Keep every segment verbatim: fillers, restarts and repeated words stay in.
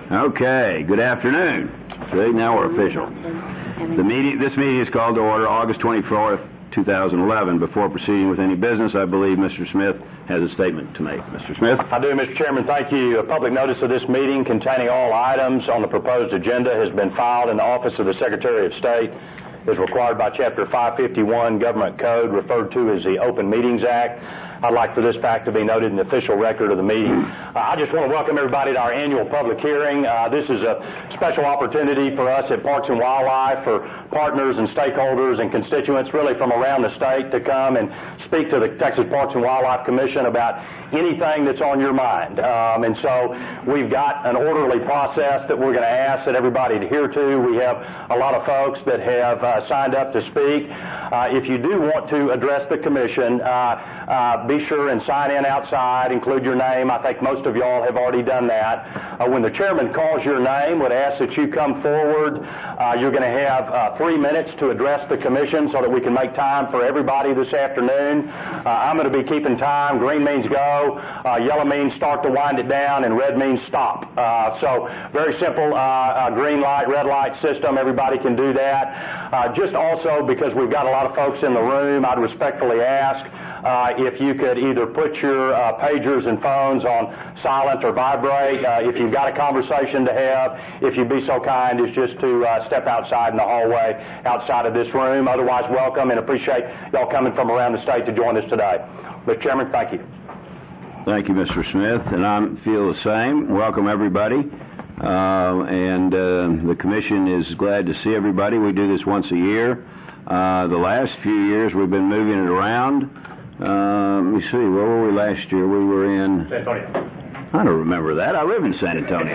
Okay, good afternoon. See, now we're official. The meeting, this meeting is called to order August twenty-fourth, two thousand eleven. Before proceeding with any business, I believe Mister Smith has a statement to make. Mister Smith? I do, Mister Chairman. Thank you. A public notice of this meeting containing all items on the proposed agenda has been filed in the Office of the Secretary of State, as required by Chapter five fifty-one Government Code, referred to as the Open Meetings Act. I'd like for this fact to be noted in the official record of the meeting. Uh, I just want to welcome everybody to our annual public hearing. Uh, this is a special opportunity for us at Parks and Wildlife, for partners and stakeholders and constituents really from around the state to come and speak to the Texas Parks and Wildlife Commission about anything that's on your mind. Um, and so we've got an orderly process that we're going to ask that everybody adhere to. We have a lot of folks that have uh, signed up to speak. Uh, if you do want to address the commission, uh, uh, be sure and sign in outside, include your name. I think most of y'all have already done that. Uh, when the chairman calls your name, would ask that you come forward. Uh, you're going to have uh, three minutes to address the commission so that we can make time for everybody this afternoon. Uh, I'm going to be keeping time. Green means go, uh, yellow means start to wind it down, and red means stop. Uh, so very simple uh, uh, green light, red light system. Everybody can do that. Uh, just also, because we've got a lot of folks in the room, I'd respectfully ask Uh, if you could either put your uh, pagers and phones on silent or vibrate. Uh, if you've got a conversation to have, if you'd be so kind as just to uh, step outside in the hallway outside of this room. Otherwise, welcome and appreciate y'all coming from around the state to join us today. Mister Chairman, thank you. Thank you, Mister Smith, and I feel the same. Welcome, everybody. Uh, and uh, the Commission is glad to see everybody. We do this once a year. Uh, the last few years, we've been moving it around. Uh, let me see, where were we last year? We were in... San Antonio. I don't remember that. I live in San Antonio.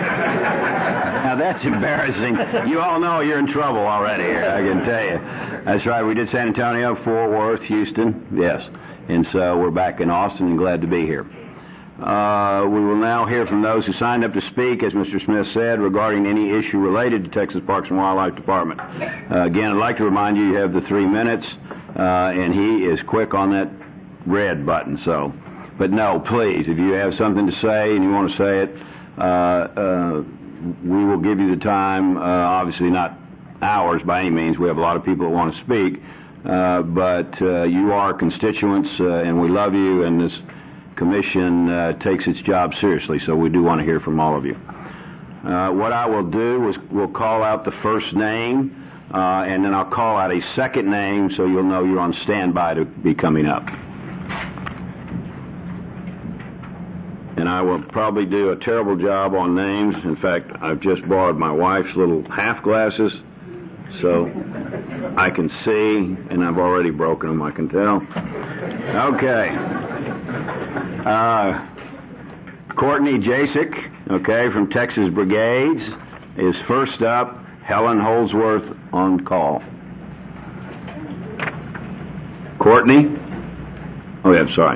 Now, that's embarrassing. You all know you're in trouble already here, I can tell you. That's right, we did San Antonio, Fort Worth, Houston, yes. And so we're back in Austin and glad to be here. Uh, we will now hear from those who signed up to speak, as Mister Smith said, regarding any issue related to Texas Parks and Wildlife Department. Uh, again, I'd like to remind you you have the three minutes, uh, and he is quick on that red button, so, but no, please, if you have something to say and you want to say it, uh, uh, we will give you the time, uh, obviously not hours by any means. We have a lot of people that want to speak, uh, but uh, you are constituents, uh, and we love you, and this commission uh, takes its job seriously, so we do want to hear from all of you. Uh, what I will do is we'll call out the first name, uh, and then I'll call out a second name so you'll know you're on standby to be coming up. And I will probably do a terrible job on names. In fact, I've just borrowed my wife's little half glasses so I can see, and I've already broken them, I can tell. Okay. Uh, Courtney Jasek, okay, from Texas Brigades, is first up. Helen Holdsworth on call. Courtney? Oh, yeah, sorry.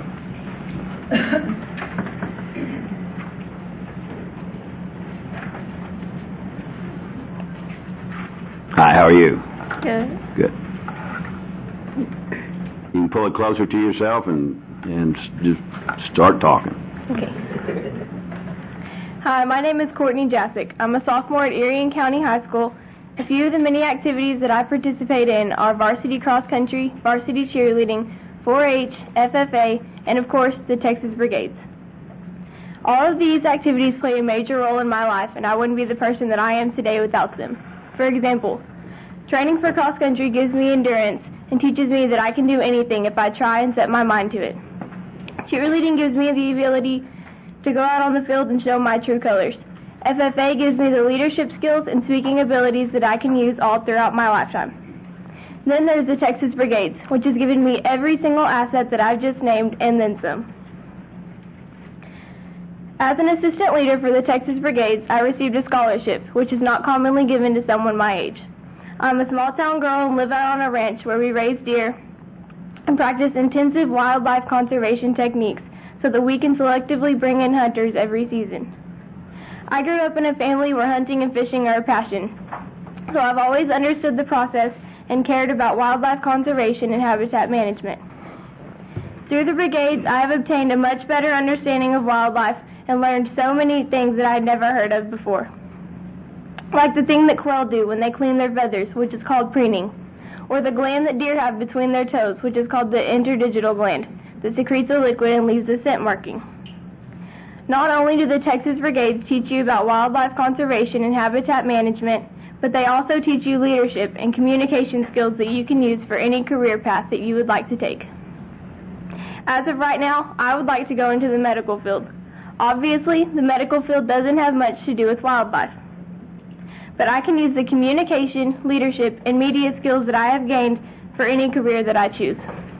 Hi, how are you? Good. Good. You can pull it closer to yourself and, and just start talking. Okay. Hi, my name is Courtney Jasek. I'm a sophomore at Irion County High School. A few of the many activities that I participate in are varsity cross country, varsity cheerleading, four H, F F A, and of course the Texas Brigades. All of these activities play a major role in my life, and I wouldn't be the person that I am today without them. For example, training for cross country gives me endurance and teaches me that I can do anything if I try and set my mind to it. Cheerleading gives me the ability to go out on the field and show my true colors. F F A gives me the leadership skills and speaking abilities that I can use all throughout my lifetime. Then there's the Texas Brigades, which has given me every single asset that I've just named and then some. As an assistant leader for the Texas Brigades, I received a scholarship, which is not commonly given to someone my age. I'm a small-town girl and live out on a ranch where we raise deer and practice intensive wildlife conservation techniques so that we can selectively bring in hunters every season. I grew up in a family where hunting and fishing are a passion, so I've always understood the process and cared about wildlife conservation and habitat management. Through the Brigades, I have obtained a much better understanding of wildlife and learned so many things that I'd never heard of before. like the thing that quail do when they clean their feathers, which is called preening, or the gland that deer have between their toes, which is called the interdigital gland, that secretes a liquid and leaves a scent marking. Not only do the Texas Brigades teach you about wildlife conservation and habitat management, but they also teach you leadership and communication skills that you can use for any career path that you would like to take. As of right now, I would like to go into the medical field. Obviously, the medical field doesn't have much to do with wildlife, but I can use the communication, leadership, and media skills that I have gained for any career that I choose.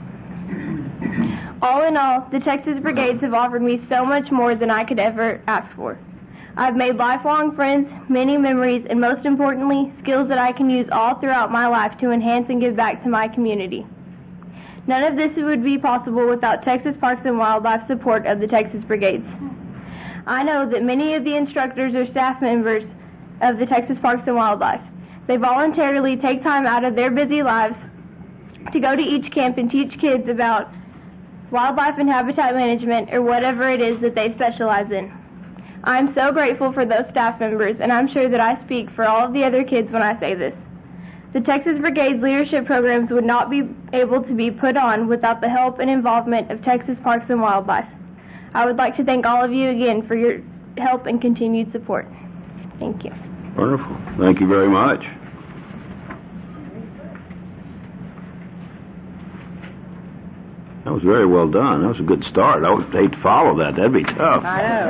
All in all, the Texas Brigades have offered me so much more than I could ever ask for. I've made lifelong friends, many memories, and most importantly, skills that I can use all throughout my life to enhance and give back to my community. None of this would be possible without Texas Parks and Wildlife support of the Texas Brigades. I know that many of the instructors or staff members of the Texas Parks and Wildlife, they voluntarily take time out of their busy lives to go to each camp and teach kids about wildlife and habitat management, or whatever it is that they specialize in. I'm so grateful for those staff members, and I'm sure that I speak for all of the other kids when I say this. The Texas Brigades leadership programs would not be able to be put on without the help and involvement of Texas Parks and Wildlife. I would like to thank all of you again for your help and continued support. Thank you. Wonderful. Thank you very much. That was very well done. That was a good start. I would hate to follow that. That'd be tough. I know.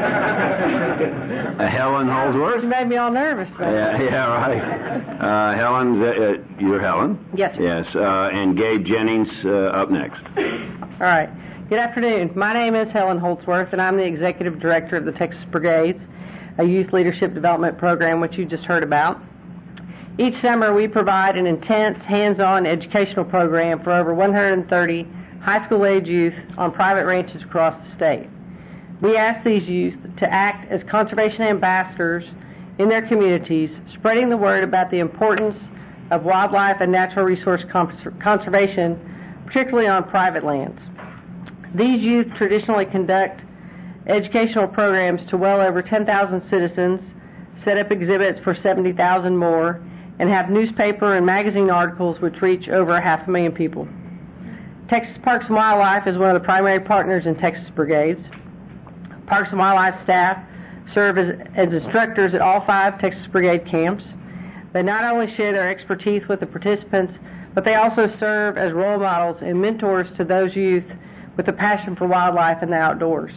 uh, Helen Holdsworth? You made me all nervous. Right? Yeah, yeah, right. Uh, Helen, uh, you're Helen? Yes, sir. Yes, uh, and Gabe Jennings uh, up next. All right. Good afternoon. My name is Helen Holdsworth, and I'm the Executive Director of the Texas Brigades, a youth leadership development program which you just heard about. Each summer, we provide an intense, hands-on educational program for over one hundred thirty high school-age youth on private ranches across the state. We ask these youth to act as conservation ambassadors in their communities, spreading the word about the importance of wildlife and natural resource cons- conservation, particularly on private lands. These youth traditionally conduct educational programs to well over ten thousand citizens, set up exhibits for seventy thousand more, and have newspaper and magazine articles which reach over a half a million people. Texas Parks and Wildlife is one of the primary partners in Texas Brigades. Parks and Wildlife staff serve as, as instructors at all five Texas Brigade camps. They not only share their expertise with the participants, but they also serve as role models and mentors to those youth with a passion for wildlife and the outdoors.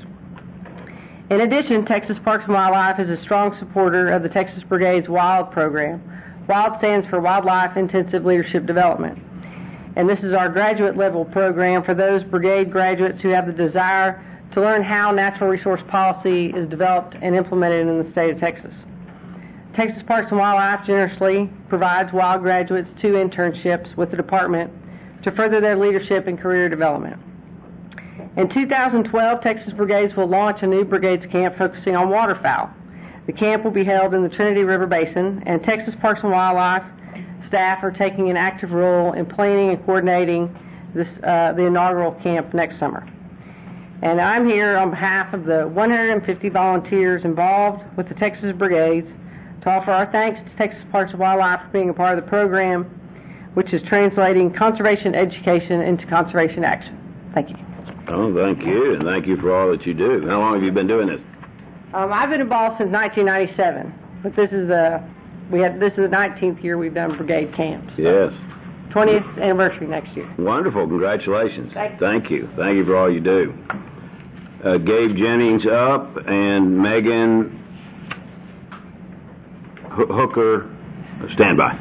In addition, Texas Parks and Wildlife is a strong supporter of the Texas Brigade's WILD program. WILD stands for Wildlife Intensive Leadership Development. And this is our graduate level program for those brigade graduates who have the desire to learn how natural resource policy is developed and implemented in the state of Texas. Texas Parks and Wildlife generously provides WILD graduates two internships with the department to further their leadership and career development. In two thousand twelve, Texas Brigades will launch a new Brigades camp focusing on waterfowl. The camp will be held in the Trinity River Basin, and Texas Parks and Wildlife staff are taking an active role in planning and coordinating this, uh, the inaugural camp next summer. And I'm here on behalf of the one hundred fifty volunteers involved with the Texas Brigades to offer our thanks to Texas Parks and Wildlife for being a part of the program, which is translating conservation education into conservation action. Thank you. Oh, thank you, and thank you for all that you do. How long have you been doing this? Um, I've been involved since nineteen ninety-seven, but this is a we had this is the nineteenth year we've done brigade camps. So yes. twentieth anniversary next year. Wonderful. Congratulations. Thank you. Thank you. Thank you for all you do. Uh, Gabe Jennings up, and Megan H- Hooker, stand by.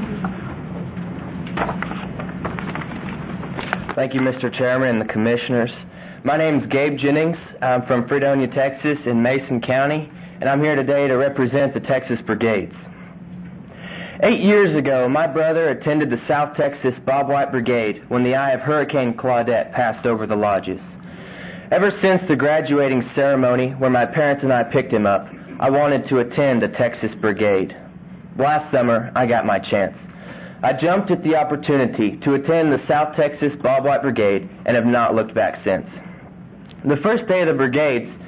Thank you, Mister Chairman and the Commissioners. My name is Gabe Jennings. I'm from Fredonia, Texas, in Mason County, and I'm here today to represent the Texas Brigades. Eight years ago, my brother attended the South Texas Bob White Brigade when the eye of Hurricane Claudette passed over the lodges. Ever since the graduating ceremony where my parents and I picked him up, I wanted to attend the Texas Brigade. Last summer, I got my chance. I jumped at the opportunity to attend the South Texas Bob White Brigade and have not looked back since. The first day of the brigades,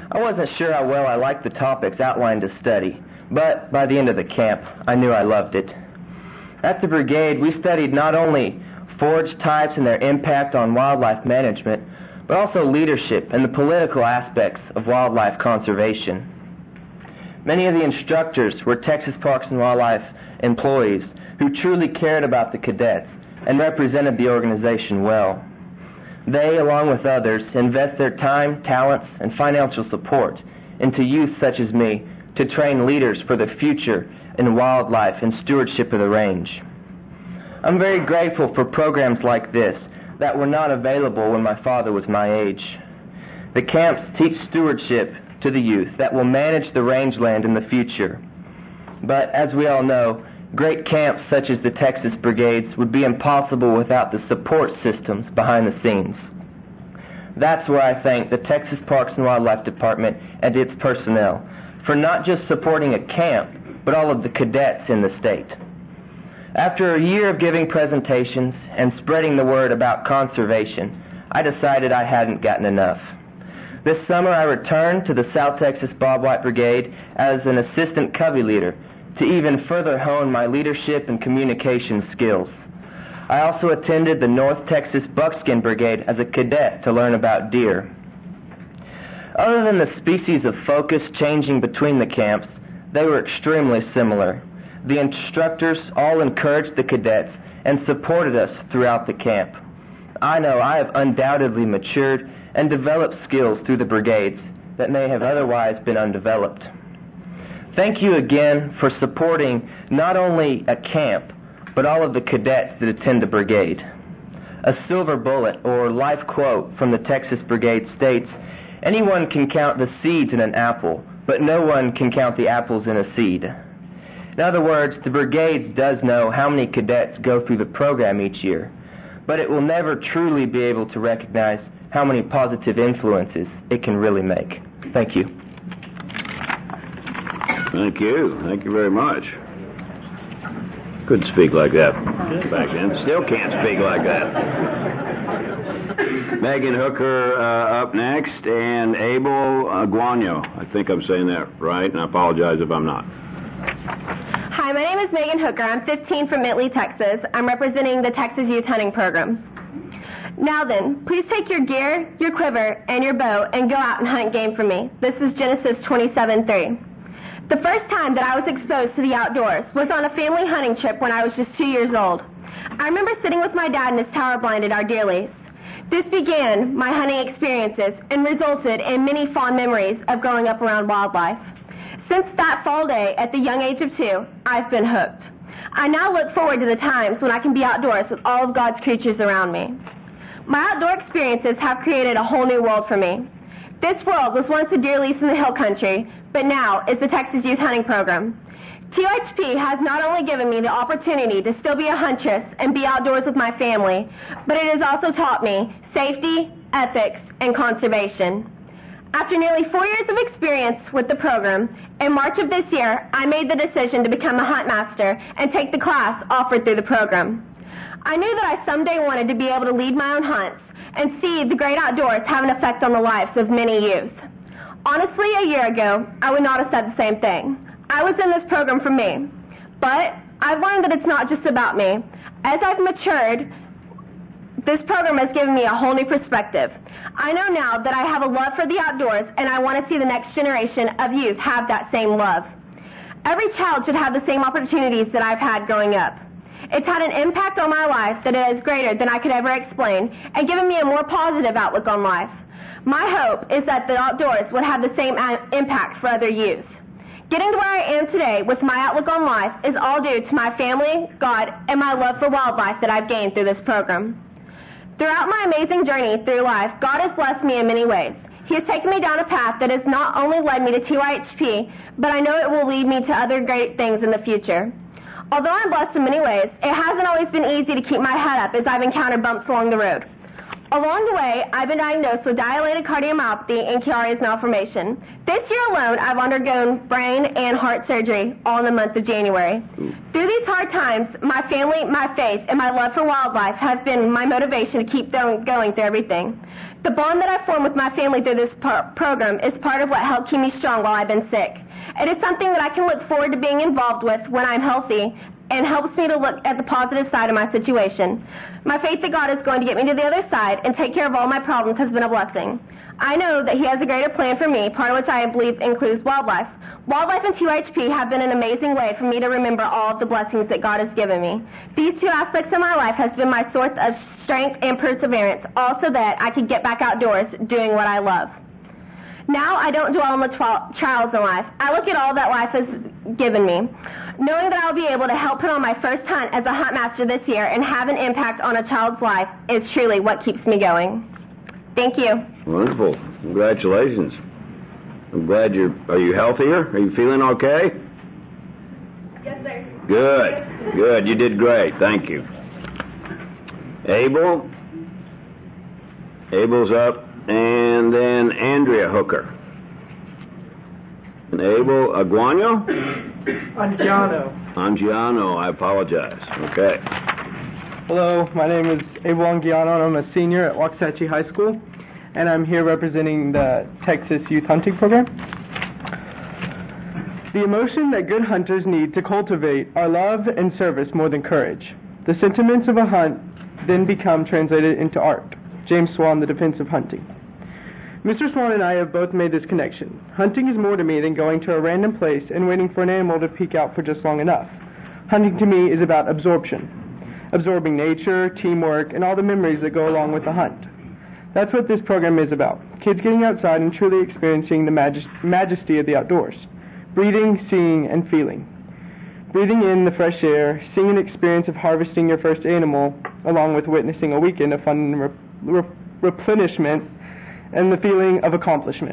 I wasn't sure how well I liked the topics outlined to study, but by the end of the camp, I knew I loved it. At the brigade, we studied not only forage types and their impact on wildlife management, but also leadership and the political aspects of wildlife conservation. Many of the instructors were Texas Parks and Wildlife employees who truly cared about the cadets and represented the organization well. They, along with others, invest their time, talents, and financial support into youth such as me to train leaders for the future in wildlife and stewardship of the range. I'm very grateful for programs like this that were not available when my father was my age. The camps teach stewardship to the youth that will manage the rangeland in the future. But as we all know, great camps such as the Texas Brigades would be impossible without the support systems behind the scenes. That's where I thank the Texas Parks and Wildlife Department and its personnel for not just supporting a camp, but all of the cadets in the state. After a year of giving presentations and spreading the word about conservation, I decided I hadn't gotten enough. This summer I returned to the South Texas Bobwhite Brigade as an assistant covey leader to even further hone my leadership and communication skills. I also attended the North Texas Buckskin Brigade as a cadet to learn about deer. Other than the species of focus changing between the camps, they were extremely similar. The instructors all encouraged the cadets and supported us throughout the camp. I know I have undoubtedly matured and developed skills through the brigades that may have otherwise been undeveloped. Thank you again for supporting not only a camp, but all of the cadets that attend the brigade. A silver bullet or life quote from the Texas Brigade states, "Anyone can count the seeds in an apple, but no one can count the apples in a seed." In other words, the brigade does know how many cadets go through the program each year, but it will never truly be able to recognize how many positive influences it can really make. Thank you. Thank you. Thank you very much. Couldn't speak like that back then. Still can't speak like that. Megan Hooker uh, up next, and Abel Aguano. I think I'm saying that right, and I apologize if I'm not. Hi, my name is Megan Hooker. I'm fifteen from Mitley, Texas. I'm representing the Texas Youth Hunting Program. Now then, please take your gear, your quiver, and your bow and go out and hunt game for me. This is Genesis twenty-seven three. The first time that I was exposed to the outdoors was on a family hunting trip when I was just two years old. I remember sitting with my dad in his tower blind at our deer lease. This began my hunting experiences and resulted in many fond memories of growing up around wildlife. Since that fall day at the young age of two, I've been hooked. I now look forward to the times when I can be outdoors with all of God's creatures around me. My outdoor experiences have created a whole new world for me. This world was once a deer lease in the hill country, but now it's the Texas Youth Hunting Program. T Y H P has not only given me the opportunity to still be a huntress and be outdoors with my family, but it has also taught me safety, ethics, and conservation. After nearly four years of experience with the program, in March of this year, I made the decision to become a hunt master and take the class offered through the program. I knew that I someday wanted to be able to lead my own hunts and see the great outdoors have an effect on the lives of many youth. Honestly, a year ago, I would not have said the same thing. I was in this program for me. But I've learned that it's not just about me. As I've matured, this program has given me a whole new perspective. I know now that I have a love for the outdoors, and I want to see the next generation of youth have that same love. Every child should have the same opportunities that I've had growing up. It's had an impact on my life that is greater than I could ever explain, and given me a more positive outlook on life. My hope is that the outdoors will have the same impact for other youth. Getting to where I am today with my outlook on life is all due to my family, God, and my love for wildlife that I've gained through this program. Throughout my amazing journey through life, God has blessed me in many ways. He has taken me down a path that has not only led me to T Y H P, but I know it will lead me to other great things in the future. Although I'm blessed in many ways, it hasn't always been easy to keep my head up as I've encountered bumps along the road. Along the way, I've been diagnosed with dilated cardiomyopathy and Chiari's malformation. This year alone, I've undergone brain and heart surgery all in the month of January. Through these hard times, my family, my faith, and my love for wildlife has been my motivation to keep going through everything. The bond that I formed with my family through this par- program is part of what helped keep me strong while I've been sick. It is something that I can look forward to being involved with when I'm healthy and helps me to look at the positive side of my situation. My faith that God is going to get me to the other side and take care of all my problems has been a blessing. I know that He has a greater plan for me, part of which I believe includes wildlife. Wildlife and T Y H P have been an amazing way for me to remember all of the blessings that God has given me. These two aspects of my life has been my source of strength and perseverance, also that I could get back outdoors doing what I love. Now I don't dwell on the tri- trials in life. I look at all that life has given me. Knowing that I'll be able to help put on my first hunt as a hunt master this year and have an impact on a child's life is truly what keeps me going. Thank you. Wonderful. Congratulations. I'm glad you're... Are you healthier? Are you feeling okay? Yes, sir. Good. Good. You did great. Thank you. Abel. Abel's up. And then Andrea Hooker. And Abel Aguano? Angiano. Angiano. I apologize. Okay. Hello, my name is Abel Angiano, and I'm a senior at Waxahachie High School, and I'm here representing the Texas Youth Hunting Program. The emotion that good hunters need to cultivate are love and service more than courage. The sentiments of a hunt then become translated into art. James Swan, The Defense of Hunting. Mister Swan and I have both made this connection. Hunting is more to me than going to a random place and waiting for an animal to peek out for just long enough. Hunting to me is about absorption. Absorbing nature, teamwork, and all the memories that go along with the hunt. That's what this program is about. Kids getting outside and truly experiencing the majest- majesty of the outdoors. Breathing, seeing, and feeling. Breathing in the fresh air, seeing an experience of harvesting your first animal, along with witnessing a weekend of fun and re- re- replenishment, and the feeling of accomplishment.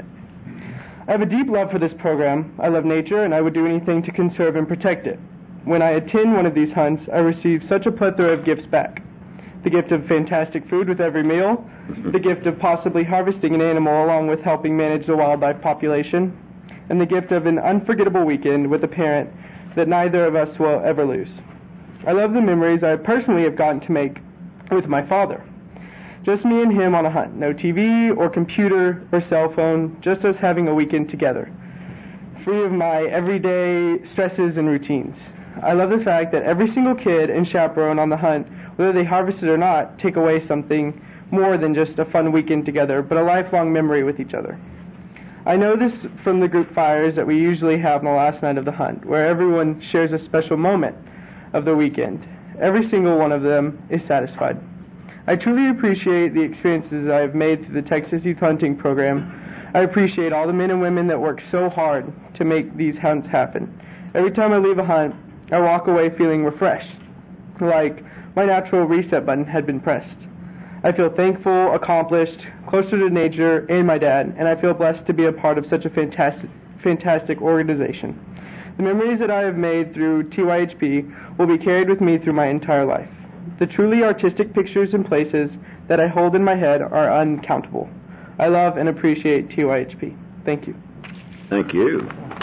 I have a deep love for this program. I love nature, and I would do anything to conserve and protect it. When I attend one of these hunts, I receive such a plethora of gifts back. The gift of fantastic food with every meal, the gift of possibly harvesting an animal along with helping manage the wildlife population, and the gift of an unforgettable weekend with a parent that neither of us will ever lose. I love the memories I personally have gotten to make with my father. Just me and him on a hunt. No T V or computer or cell phone, just us having a weekend together. Free of my everyday stresses and routines. I love the fact that every single kid and chaperone on the hunt, whether they harvested or not, take away something more than just a fun weekend together, but a lifelong memory with each other. I know this from the group fires that we usually have on the last night of the hunt, where everyone shares a special moment of the weekend. Every single one of them is satisfied. I truly appreciate the experiences I have made through the Texas Youth Hunting Program. I appreciate all the men and women that work so hard to make these hunts happen. Every time I leave a hunt, I walk away feeling refreshed, like my natural reset button had been pressed. I feel thankful, accomplished, closer to nature and my dad, and I feel blessed to be a part of such a fantastic, fantastic organization. The memories that I have made through T Y H P will be carried with me through my entire life. The truly artistic pictures and places that I hold in my head are uncountable. I love and appreciate T Y H P. Thank you. Thank you.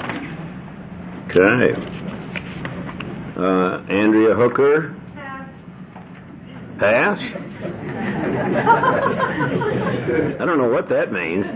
Okay. Uh, Andrea Hooker. Pass. I don't know what that means.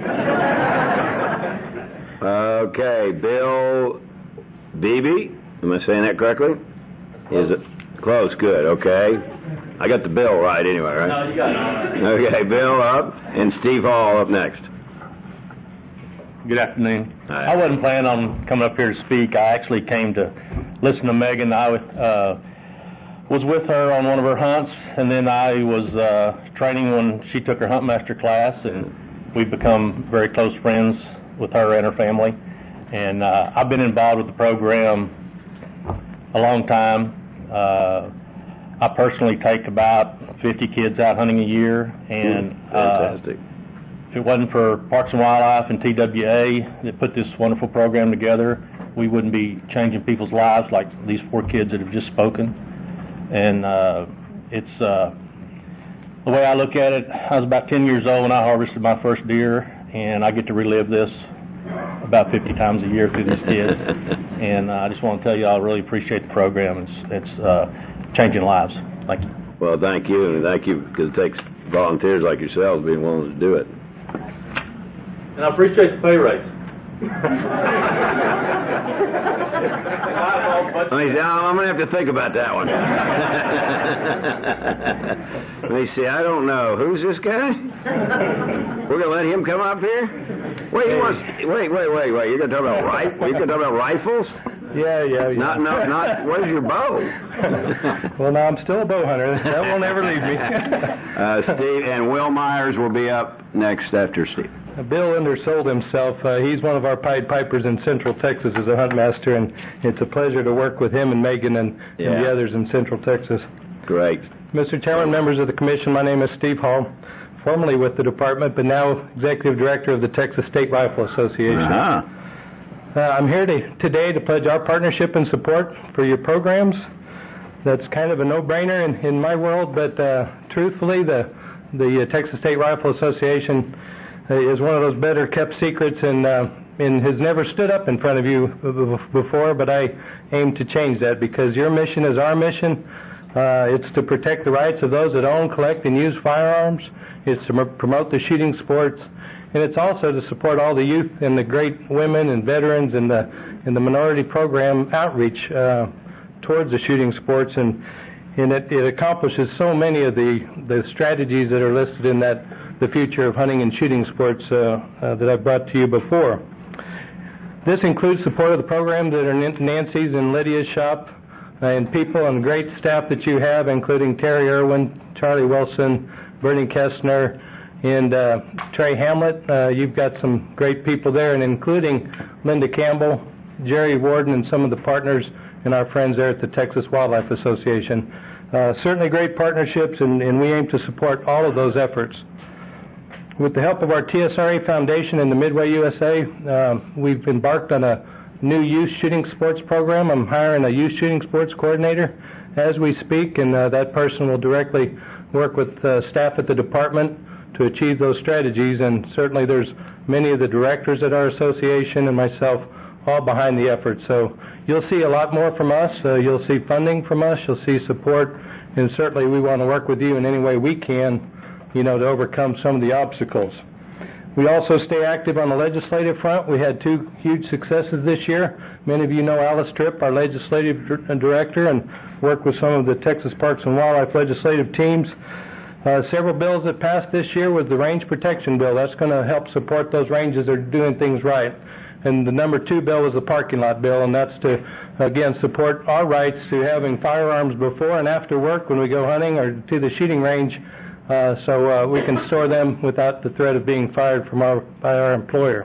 Okay, Bill Beebe. Am I saying that correctly? Is it close? Good. Okay. I got the bill right anyway, right? No, you got it. Okay, Bill up, and Steve Hall up next. Good afternoon. Hi. I wasn't planning on coming up here to speak. I actually came to listen to Megan. I uh, was with her on one of her hunts, and then I was uh, training when she took her Huntmaster class, and we've become very close friends with her and her family. And uh, I've been involved with the program a long time. Uh, I personally take about fifty kids out hunting a year, and fantastic. Uh, if it wasn't for Parks and Wildlife and T W A that put this wonderful program together, we wouldn't be changing people's lives like these four kids that have just spoken. And uh, it's uh, the way I look at it. I was about ten years old when I harvested my first deer, and I get to relive this about fifty times a year through these kids. And uh, I just want to tell you, I really appreciate the program. It's it's uh, changing lives. Thank you. Well, thank you, and thank you, because it takes volunteers like yourselves being willing to do it. And I appreciate the pay raise. Let me see, I'm going to have to think about that one. Let me see, I don't know. Who's this guy? We're going to let him come up here? Wait, he wants, wait, wait, wait, wait. You're going to talk about rifles? You're going to talk about rifles? Yeah, yeah, yeah. Not, not, not, where's your bow? Well, now I'm still a bow hunter. That will never leave me. uh, Steve, and Will Myers will be up next after Steve. Bill undersold himself. Uh, he's one of our Pied Pipers in Central Texas as a huntmaster, and it's a pleasure to work with him and Megan and, yeah. and the others in Central Texas. Great. Mister Chairman, members of the Commission, my name is Steve Hall, formerly with the department, but now Executive Director of the Texas State Rifle Association. Uh-huh. Uh, I'm here to, today to pledge our partnership and support for your programs. That's kind of a no-brainer in, in my world, but uh, truthfully, the, the uh, Texas State Rifle Association is one of those better-kept secrets and, uh, and has never stood up in front of you before, but I aim to change that because your mission is our mission. Uh, it's to protect the rights of those that own, collect, and use firearms. It's to promote the shooting sports. And it's also to support all the youth and the great women and veterans and the and the minority program outreach uh, towards the shooting sports, and and it, it accomplishes so many of the, the strategies that are listed in that the future of hunting and shooting sports uh, uh, that I've brought to you before. This includes support of the program that are Nancy's and Lydia's shop, uh, and people and great staff that you have, including Terry Irwin, Charlie Wilson, Bernie Kestner, and uh, Trey Hamlet. Uh, you've got some great people there, and including Linda Campbell, Jerry Warden, and some of the partners and our friends there at the Texas Wildlife Association. Uh, certainly great partnerships, and, and we aim to support all of those efforts. With the help of our T S R A Foundation and the Midway U S A, uh, we've embarked on a new youth shooting sports program. I'm hiring a youth shooting sports coordinator as we speak, and uh, that person will directly work with uh, staff at the department to achieve those strategies, and certainly there's many of the directors at our association and myself all behind the effort. So you'll see a lot more from us. Uh, you'll see funding from us. You'll see support, and certainly we want to work with you in any way we can, you know, to overcome some of the obstacles. We also stay active on the legislative front. We had two huge successes this year. Many of you know Alice Tripp, our legislative director, and work with some of the Texas Parks and Wildlife legislative teams. Uh, several bills that passed this year was the range protection bill. That's going to help support those ranges that are doing things right. And the number two bill is the parking lot bill, and that's to, again, support our rights to having firearms before and after work when we go hunting or to the shooting range, uh, so uh, we can store them without the threat of being fired from our, by our employer.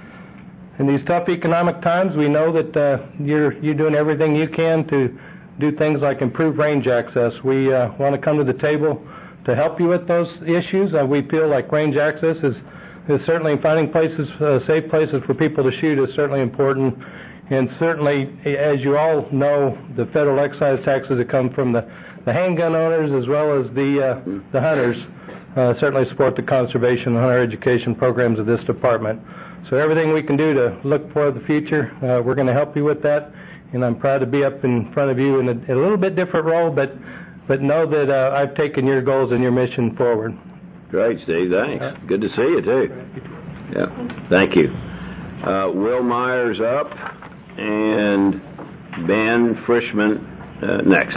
In these tough economic times, we know that uh, you're, you're doing everything you can to do things like improve range access. We uh, want to come to the table to help you with those issues. Uh, we feel like range access is, is certainly finding places, uh, safe places for people to shoot is certainly important. And certainly, as you all know, the federal excise taxes that come from the, the handgun owners as well as the, uh, the hunters uh, certainly support the conservation and hunter education programs of this department. So everything we can do to look for the future, uh, we're going to help you with that. And I'm proud to be up in front of you in a, in a little bit different role, but But know that uh, I've taken your goals and your mission forward. Great, Steve. Thanks. Uh, Good to see you, too. Yeah. Thank you. Uh, Will Myers up, and Ben Frischman uh, next.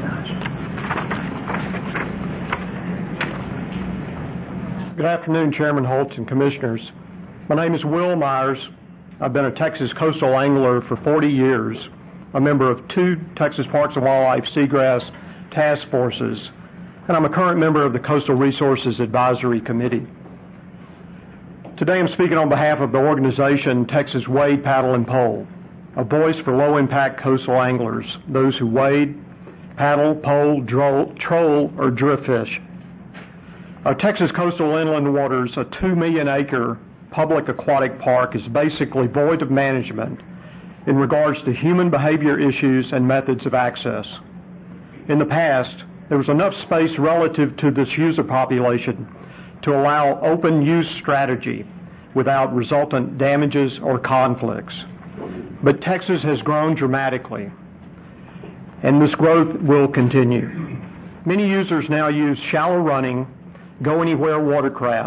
Good afternoon, Chairman Holtz and Commissioners. My name is Will Myers. I've been a Texas coastal angler for forty years, a member of two Texas Parks and Wildlife Seagrass task forces, and I'm a current member of the Coastal Resources Advisory Committee. Today I'm speaking on behalf of the organization Texas Wade, Paddle, and Pole, a voice for low-impact coastal anglers, those who wade, paddle, pole, troll, troll, or drift fish. Our Texas coastal inland waters, a two million acre public aquatic park, is basically void of management in regards to human behavior issues and methods of access. In the past, there was enough space relative to this user population to allow open use strategy without resultant damages or conflicts. But Texas has grown dramatically, and this growth will continue. Many users now use shallow running, go-anywhere watercraft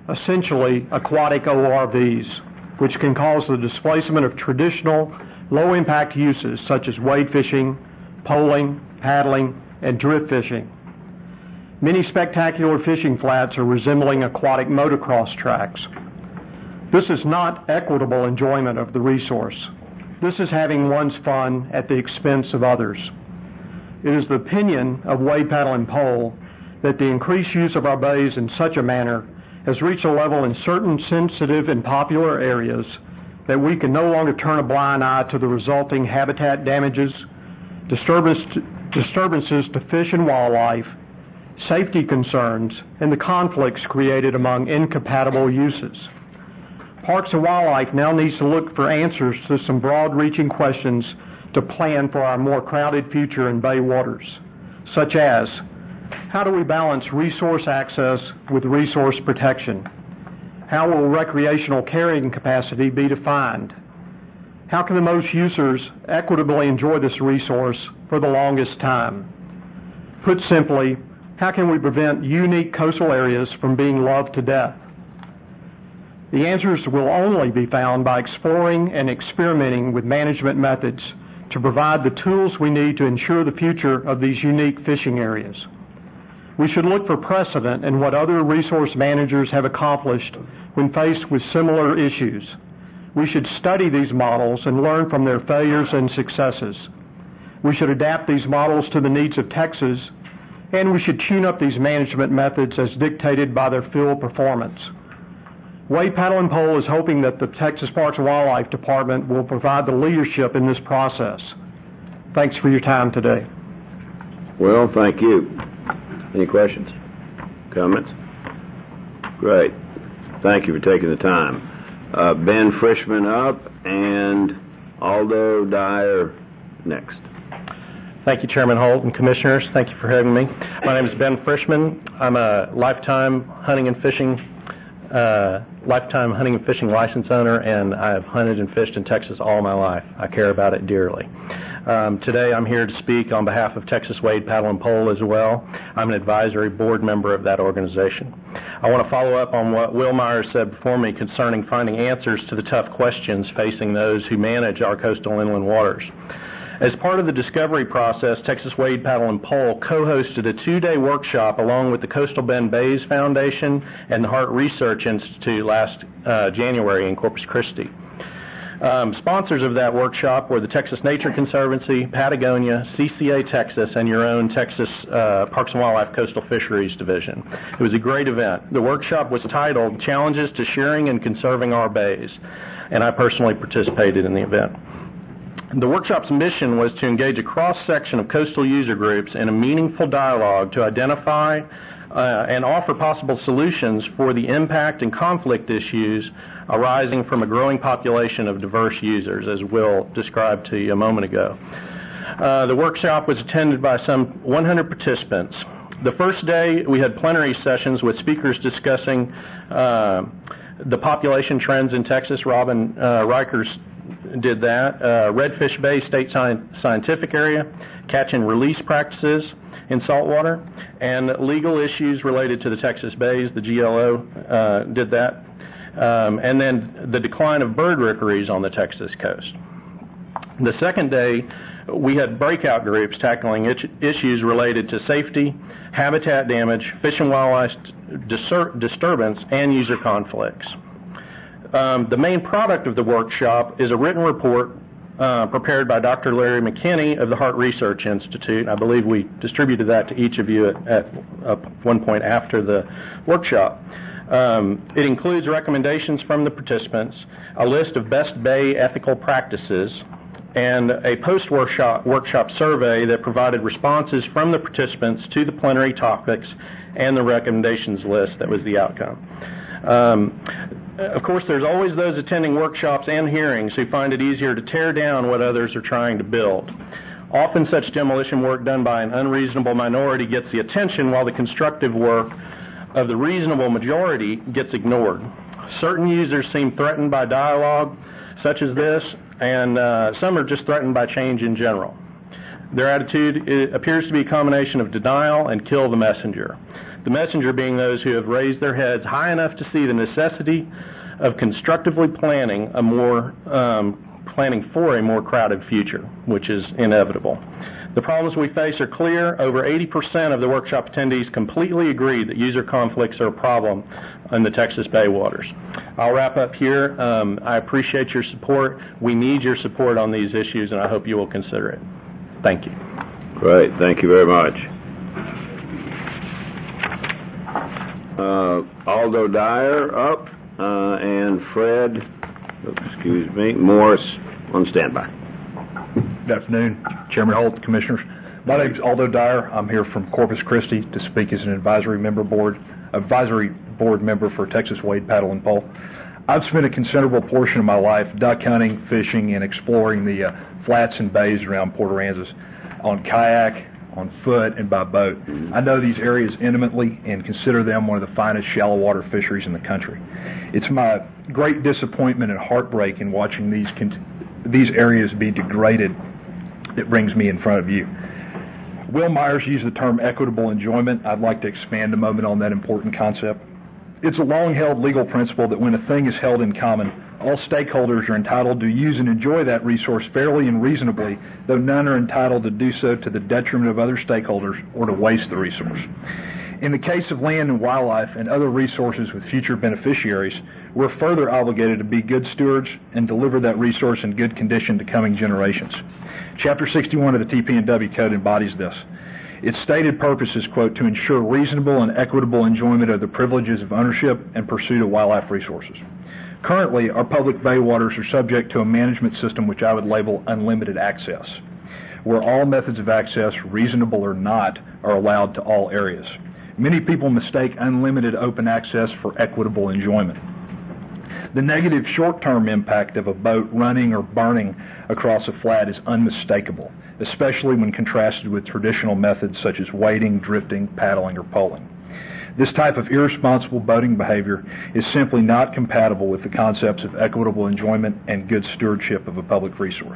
essentially aquatic O R Vs, which can cause the displacement of traditional low-impact uses such as wade fishing, poling, paddling, and drift fishing. Many spectacular fishing flats are resembling aquatic motocross tracks. This is not equitable enjoyment of the resource. This is having one's fun at the expense of others. It is the opinion of Wade Paddle and Pole that the increased use of our bays in such a manner has reached a level in certain sensitive and popular areas that we can no longer turn a blind eye to the resulting habitat damages, disturbance, disturbances to fish and wildlife, safety concerns, and the conflicts created among incompatible uses. Parks and Wildlife now needs to look for answers to some broad-reaching questions to plan for our more crowded future in bay waters, such as, how do we balance resource access with resource protection? How will recreational carrying capacity be defined? How can the most users equitably enjoy this resource for the longest time? Put simply, how can we prevent unique coastal areas from being loved to death? The answers will only be found by exploring and experimenting with management methods to provide the tools we need to ensure the future of these unique fishing areas. We should look for precedent in what other resource managers have accomplished when faced with similar issues. We should study these models and learn from their failures and successes. We should adapt these models to the needs of Texas, and we should tune up these management methods as dictated by their field performance. Wade Paddle and Pole is hoping that the Texas Parks and Wildlife Department will provide the leadership in this process. Thanks for your time today. Well, thank you. Any questions? Comments? Great. Thank you for taking the time. Uh, Ben Frischman up, and Aldo Dyer next. Thank you, Chairman Holt and Commissioners. Thank you for having me. My name is Ben Frischman. I'm a lifetime hunting and fishing uh, lifetime hunting and fishing license owner, and I have hunted and fished in Texas all my life. I care about it dearly. Um, today I'm here to speak on behalf of Texas Wade Paddle and Pole as well. I'm an advisory board member of that organization. I want to follow up on what Will Myers said before me concerning finding answers to the tough questions facing those who manage our coastal inland waters. As part of the discovery process, Texas Wade Paddle and Pole co-hosted a two-day workshop along with the Coastal Bend Bays Foundation and the Hart Research Institute last uh, January in Corpus Christi. Um, sponsors of that workshop were the Texas Nature Conservancy, Patagonia, C C A Texas, and your own Texas uh, Parks and Wildlife Coastal Fisheries Division. It was a great event. The workshop was titled Challenges to Sharing and Conserving Our Bays, and I personally participated in the event. The workshop's mission was to engage a cross-section of coastal user groups in a meaningful dialogue to identify uh, and offer possible solutions for the impact and conflict issues arising from a growing population of diverse users, as Will described to you a moment ago. Uh, the workshop was attended by some one hundred participants. The first day, we had plenary sessions with speakers discussing uh, the population trends in Texas. Robin uh, Rikers did that. Uh, Redfish Bay State Sci- Scientific Area, catch and release practices in saltwater, and legal issues related to the Texas Bays. The G L O uh, did that. Um, and then the decline of bird rookeries on the Texas coast. The second day, we had breakout groups tackling itch- issues related to safety, habitat damage, fish and wildlife dis- disturbance, and user conflicts. Um, the main product of the workshop is a written report uh, prepared by Doctor Larry McKinney of the Hart Research Institute. I believe we distributed that to each of you at, at uh, one point after the workshop. Um, it includes recommendations from the participants, a list of best bay ethical practices, and a post-workshop workshop survey that provided responses from the participants to the plenary topics and the recommendations list that was the outcome. Um, of course, there's always those attending workshops and hearings who find it easier to tear down what others are trying to build. Often such demolition work done by an unreasonable minority gets the attention while the constructive work of the reasonable majority gets ignored. Certain users seem threatened by dialogue such as this, and uh, some are just threatened by change in general. Their attitude it appears to be a combination of denial and kill the messenger. The messenger being those who have raised their heads high enough to see the necessity of constructively planning a more um, planning for a more crowded future, which is inevitable. The problems we face are clear. Over eighty percent of the workshop attendees completely agreed that user conflicts are a problem in the Texas Bay waters. I'll wrap up here. Um, I appreciate your support. We need your support on these issues, and I hope you will consider it. Thank you. Great. Thank you very much. Uh, Aldo Dyer up, uh, and Fred, excuse me, Morris on standby. Good afternoon, Chairman Holt, Commissioners. My name is Aldo Dyer. I'm here from Corpus Christi to speak as an advisory member board, advisory board member for Texas Wade Paddle and Pole. I've spent a considerable portion of my life duck hunting, fishing, and exploring the uh, flats and bays around Port Aransas on kayak, on foot, and by boat. I know these areas intimately and consider them one of the finest shallow water fisheries in the country. It's my great disappointment and heartbreak in watching these con- these areas be degraded that brings me in front of you. Will Myers used the term equitable enjoyment. I'd like to expand a moment on that important concept. It's a long-held legal principle that when a thing is held in common, all stakeholders are entitled to use and enjoy that resource fairly and reasonably, though none are entitled to do so to the detriment of other stakeholders or to waste the resource. In the case of land and wildlife and other resources with future beneficiaries, we're further obligated to be good stewards and deliver that resource in good condition to coming generations. Chapter sixty-one of the T P and W Code embodies this. Its stated purpose is, quote, to ensure reasonable and equitable enjoyment of the privileges of ownership and pursuit of wildlife resources. Currently, our public bay waters are subject to a management system which I would label unlimited access, where all methods of access, reasonable or not, are allowed to all areas. Many people mistake unlimited open access for equitable enjoyment. The negative short-term impact of a boat running or burning across a flat is unmistakable, especially when contrasted with traditional methods such as wading, drifting, paddling, or poling. This type of irresponsible boating behavior is simply not compatible with the concepts of equitable enjoyment and good stewardship of a public resource.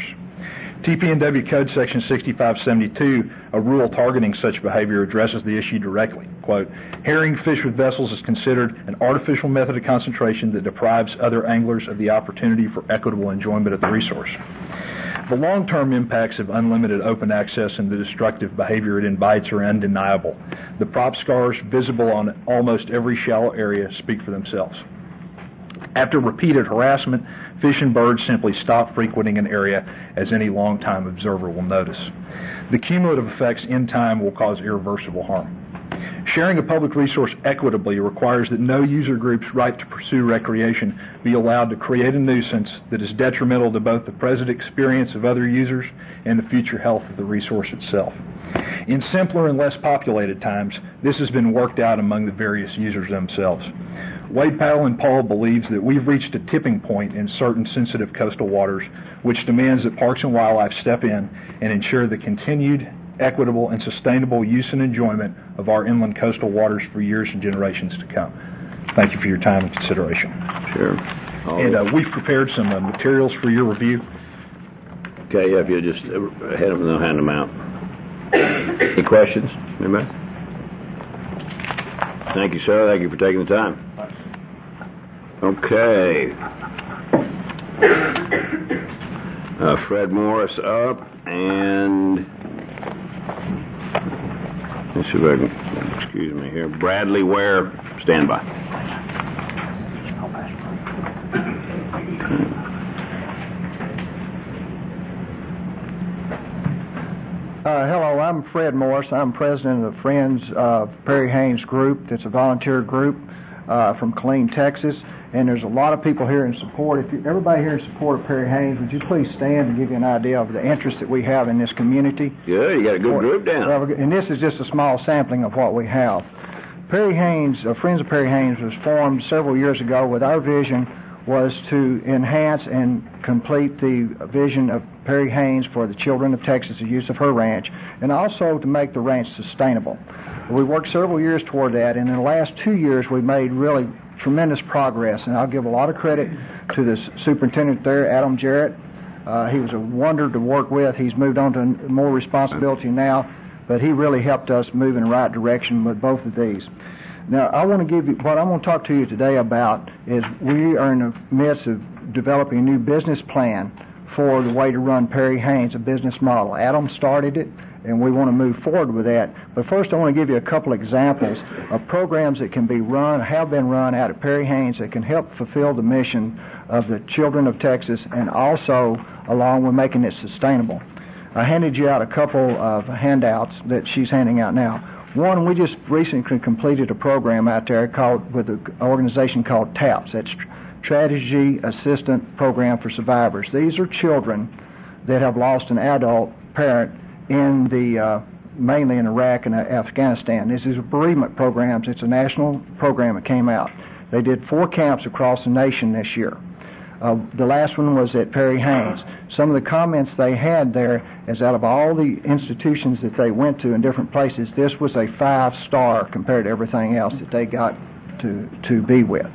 T P and W Code Section sixty-five seventy-two, a rule targeting such behavior, addresses the issue directly. Quote, herring fish with vessels is considered an artificial method of concentration that deprives other anglers of the opportunity for equitable enjoyment of the resource. The long-term impacts of unlimited open access and the destructive behavior it invites are undeniable. The prop scars visible on almost every shallow area speak for themselves. After repeated harassment, fish and birds simply stop frequenting an area, as any long-time observer will notice. The cumulative effects in time will cause irreversible harm. Sharing a public resource equitably requires that no user group's right to pursue recreation be allowed to create a nuisance that is detrimental to both the present experience of other users and the future health of the resource itself. In simpler and less populated times, this has been worked out among the various users themselves. Wade Paddle and Pole believes that we've reached a tipping point in certain sensitive coastal waters, which demands that Parks and Wildlife step in and ensure the continued, equitable, and sustainable use and enjoyment of our inland coastal waters for years and generations to come. Thank you for your time and consideration. Sure. All and uh, we've prepared some uh, materials for your review. Okay, yeah, if you just uh, head them and they'll hand them out. Any questions? Anybody? Thank you, sir. Thank you for taking the time. Okay. Uh, Fred Morris up, and let's see if I can, excuse me here, Bradley Ware, stand by. Uh, hello, I'm Fred Morris. I'm president of the Friends of Perry Haynes Group. That's a volunteer group uh, from Killeen, Texas. And there's a lot of people here in support. If you, everybody here in support of Perry Haynes, would you please stand and give you an idea of the interest that we have in this community? Yeah, you got a good group down. Well, and this is just a small sampling of what we have. Perry Haynes, uh, Friends of Perry Haynes, was formed several years ago with our vision was to enhance and complete the vision of Perry Haynes for the children of Texas, the use of her ranch, and also to make the ranch sustainable. We worked several years toward that, and in the last two years we've made really tremendous progress, and I'll give a lot of credit to the superintendent there, Adam Jarrett, Uh, he was a wonder to work with. He's moved on to more responsibility now, but he really helped us move in the right direction with both of these. Now, I want to give you, what I want to talk to you today about is we are in the midst of developing a new business plan for the way to run Perry Haynes, a business model. Adam started it, and we want to move forward with that. But first, I want to give you a couple examples of programs that can be run, have been run out at Perry Haynes that can help fulfill the mission of the children of Texas and also along with making it sustainable. I handed you out a couple of handouts that she's handing out now. One, we just recently completed a program out there called with an organization called TAPS. That's Strategy Assistant Program for Survivors. These are children that have lost an adult parent in the uh, mainly in Iraq and Afghanistan. This is a bereavement program. It's a national program that came out. They did four camps across the nation this year. Uh, the last one was at Perry Haynes. Some of the comments they had there is out of all the institutions that they went to in different places, this was a five-star compared to everything else that they got to, to be with.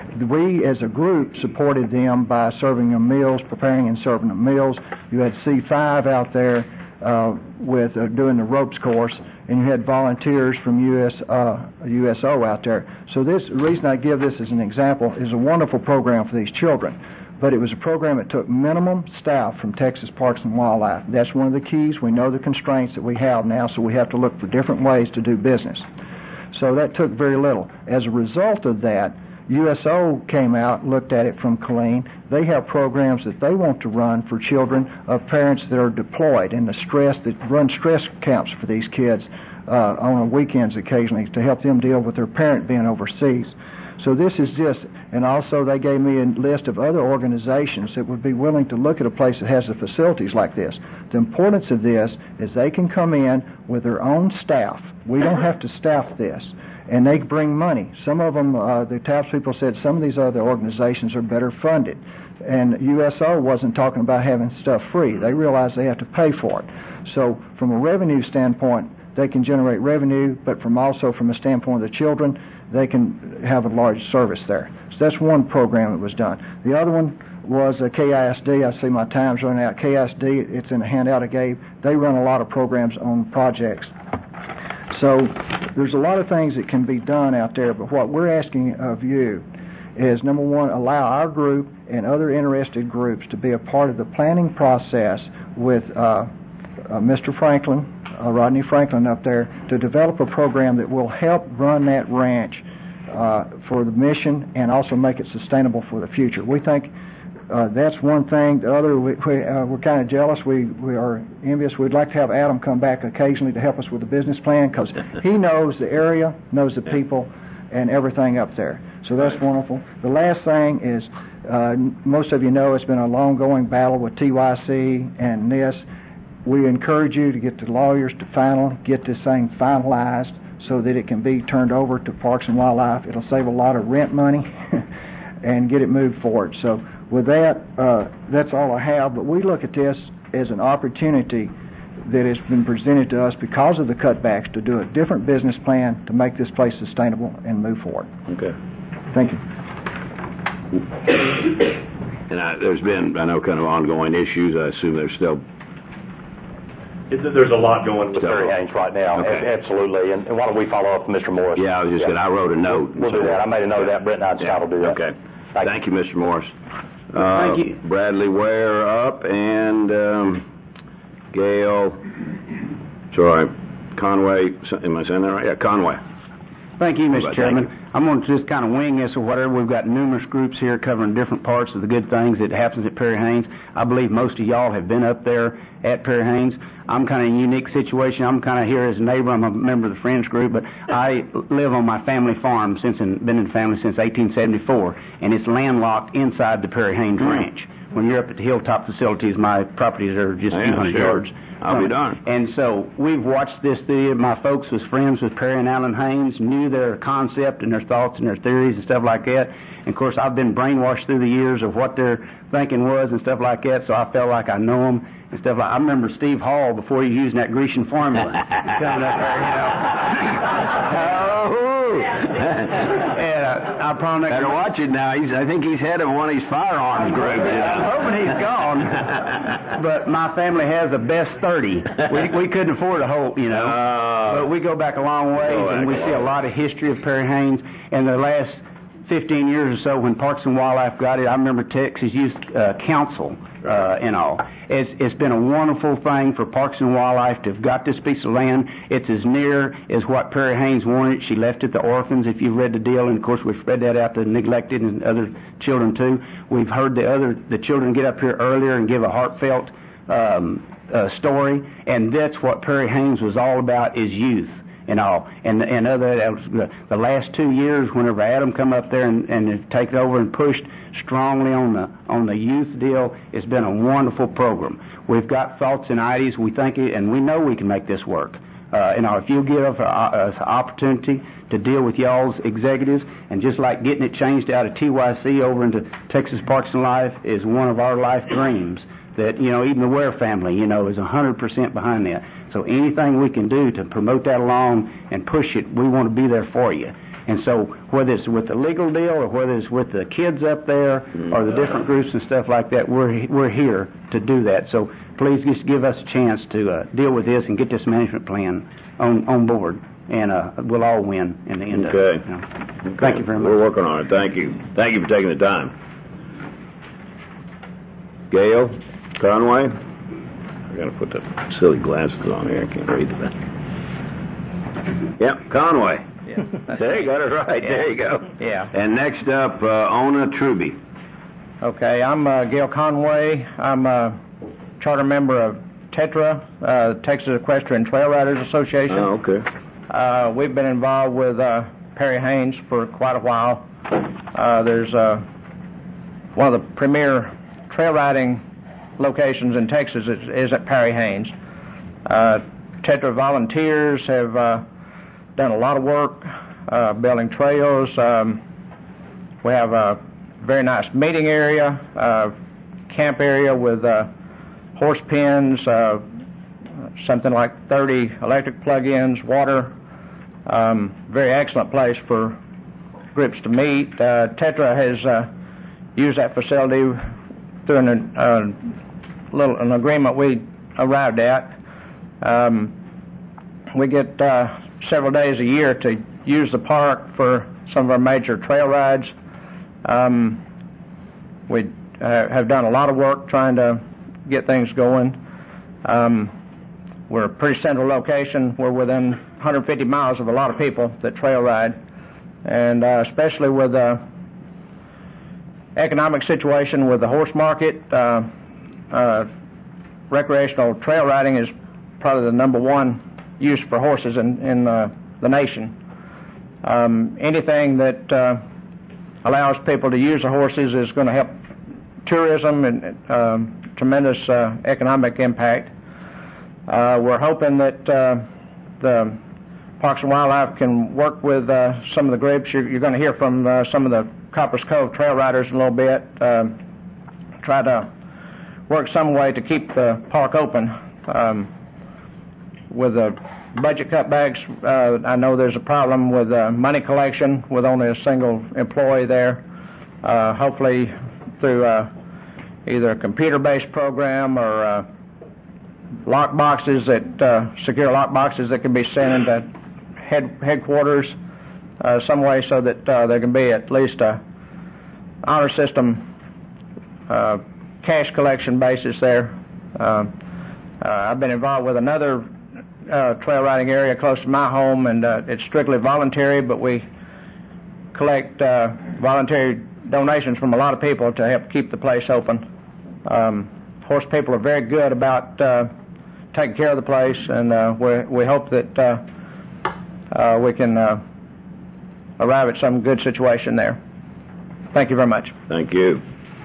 We, as a group, supported them by serving them meals, preparing and serving them meals. You had C five out there uh, with uh, doing the ropes course, and you had volunteers from U S, uh, U S O out there. So this, the reason I give this as an example is a wonderful program for these children. But it was a program that took minimum staff from Texas Parks and Wildlife. That's one of the keys. We know the constraints that we have now, so we have to look for different ways to do business. So that took very little. As a result of that, U S O came out, looked at it from Colleen. They have programs that they want to run for children of parents that are deployed and the stress, that run stress camps for these kids uh, on weekends occasionally to help them deal with their parent being overseas. So this is just, and also they gave me a list of other organizations that would be willing to look at a place that has the facilities like this. The importance of this is they can come in with their own staff. We don't have to staff this. And they bring money. Some of them, uh, the TAPS people said some of these other organizations are better funded. And U S O wasn't talking about having stuff free. They realize they have to pay for it. So from a revenue standpoint, they can generate revenue, but from also from a standpoint of the children, they can have a large service there. So that's one program that was done. The other one was uh, K I S D. I see my time's running out. K I S D, it's in a handout I gave. They run a lot of programs on projects. So there's a lot of things that can be done out there, but what we're asking of you is, number one, allow our group and other interested groups to be a part of the planning process with uh, uh, Mister Franklin, uh, Rodney Franklin up there, to develop a program that will help run that ranch uh, for the mission and also make it sustainable for the future. We think Uh, that's one thing. The other, we, we, uh, we're kind of jealous. We, we are envious. We'd like to have Adam come back occasionally to help us with the business plan because he knows the area, knows the people, and everything up there. So that's wonderful. The last thing is, uh, most of you know it's been a long-going battle with T Y C and N I S. We encourage you to get the lawyers to final, get this thing finalized so that it can be turned over to Parks and Wildlife. It'll save a lot of rent money and get it moved forward. So with that, uh, that's all I have. But we look at this as an opportunity that has been presented to us because of the cutbacks to do a different business plan to make this place sustainable and move forward. Okay. Thank you. And I, there's been, I know, kind of ongoing issues. I assume there's still... There's a lot going with Perry Haynes right now. Okay. A- absolutely. And, and why don't we follow up with Mister Morris? Yeah, I was just yeah. going to, I wrote a note. We'll do that. I made a note of that. Brett and I yeah. will do that. Okay. Thank, Thank you. you, Mister Morris. Uh, Thank you. Bradley Ware up and um, Gail, sorry, Conway, am I saying that right? Yeah, Conway. Thank you, Mister Chairman. Thank you. I'm going to just kind of wing this or whatever. We've got numerous groups here covering different parts of the good things that happens at Perry Haynes. I believe most of y'all have been up there at Perry Haynes. I'm kind of in a unique situation. I'm kind of here as a neighbor. I'm a member of the Friends group, but I live on my family farm since and been in the family since eighteen seventy-four, and it's landlocked inside the Perry Haynes mm. Ranch. When you're up at the hilltop facilities, my properties are just a few hundred sure. yards. I'll be darned. And so we've watched this through. My folks was friends with Perry and Alan Haynes, knew their concept and their thoughts and their theories and stuff like that. And, of course, I've been brainwashed through the years of what their thinking was and stuff like that, so I felt like I know them and stuff like I remember Steve Hall before he was using that Grecian formula. Coming up there, you know. oh. And Yeah, I promise. Better watch it now. He's, I think he's head of one of these firearms groups. You know? I'm hoping he's gone. But my family has the best thirty. We, we couldn't afford a whole, you know. Uh, but we go back a long way, and we see a lot of history of Perry Haynes. And the last fifteen years or so, when Parks and Wildlife got it, I remember Texas Youth uh, Council uh, and all. It's, it's been a wonderful thing for Parks and Wildlife to have got this piece of land. It's as near as what Perry Haynes wanted. She left it to orphans, if you've read the deal, and of course we've spread that out to neglected and other children too. We've heard the other the children get up here earlier and give a heartfelt um, uh, story, and that's what Perry Haynes was all about, is youth. And all, and and other the, the last two years, whenever Adam come up there and, and taken over and pushed strongly on the on the youth deal, it's been a wonderful program. We've got thoughts and ideas. We think it, and we know we can make this work. Uh, and if you give us an opportunity to deal with y'all's executives, and just like getting it changed out of T Y C over into Texas Parks and Life is one of our life dreams. That, you know, even the Ware family, you know, is one hundred percent behind that. So anything we can do to promote that along and push it, we want to be there for you. And so whether it's with the legal deal or whether it's with the kids up there or the different groups and stuff like that, we're we're here to do that. So please just give us a chance to uh, deal with this and get this management plan on, on board. And uh, we'll all win in the end okay. of it. You know. Okay. Thank you very much. We're working on it. Thank you. Thank you for taking the time. Gail Conway? I got to put the silly glasses on here. I can't read that. Yep, Conway. Yeah. There you got it right. Yeah. There you go. Yeah. And next up, uh, Ona Truby. Okay, I'm uh, Gail Conway. I'm a charter member of TETRA, uh, Texas Equestrian Trail Riders Association. Oh, okay. Uh, we've been involved with uh, Perry Haynes for quite a while. Uh, there's uh, one of the premier trail riding locations in Texas is, is at Perry Haynes. Uh, TETRA volunteers have uh, done a lot of work uh, building trails. Um, we have a very nice meeting area, uh, camp area with uh, horse pens, uh, something like thirty electric plug-ins, water. Um, very excellent place for groups to meet. Uh, TETRA has uh, used that facility through an, uh, little, an agreement we arrived at. Um, we get uh, several days a year to use the park for some of our major trail rides. Um, we uh, have done a lot of work trying to get things going. Um, we're a pretty central location. We're within one hundred fifty miles of a lot of people that trail ride, and uh, especially with the economic situation with the horse market, uh, uh, recreational trail riding is probably the number one use for horses in, in uh, the nation. Um, anything that uh, allows people to use the horses is going to help tourism and um, tremendous uh, economic impact. Uh, we're hoping that uh, the Parks and Wildlife can work with uh, some of the groups. You're, you're going to hear from uh, some of the Coppers Cove trail riders in a little bit. Uh, try to work some way to keep the park open. Um, with the budget cutbacks, uh, I know there's a problem with uh, money collection with only a single employee there. Uh, hopefully through uh, either a computer-based program or uh, lock boxes that uh, secure lock boxes that can be sent into head, headquarters uh, some way so that uh, there can be at least a honor system uh, cash collection basis there. Uh, uh, I've been involved with another uh, trail riding area close to my home, and uh, it's strictly voluntary, but we collect uh, voluntary donations from a lot of people to help keep the place open. Um, horse people are very good about uh, taking care of the place, and uh, we, we hope that uh, uh, we can uh, arrive at some good situation there. Thank you very much. Thank you.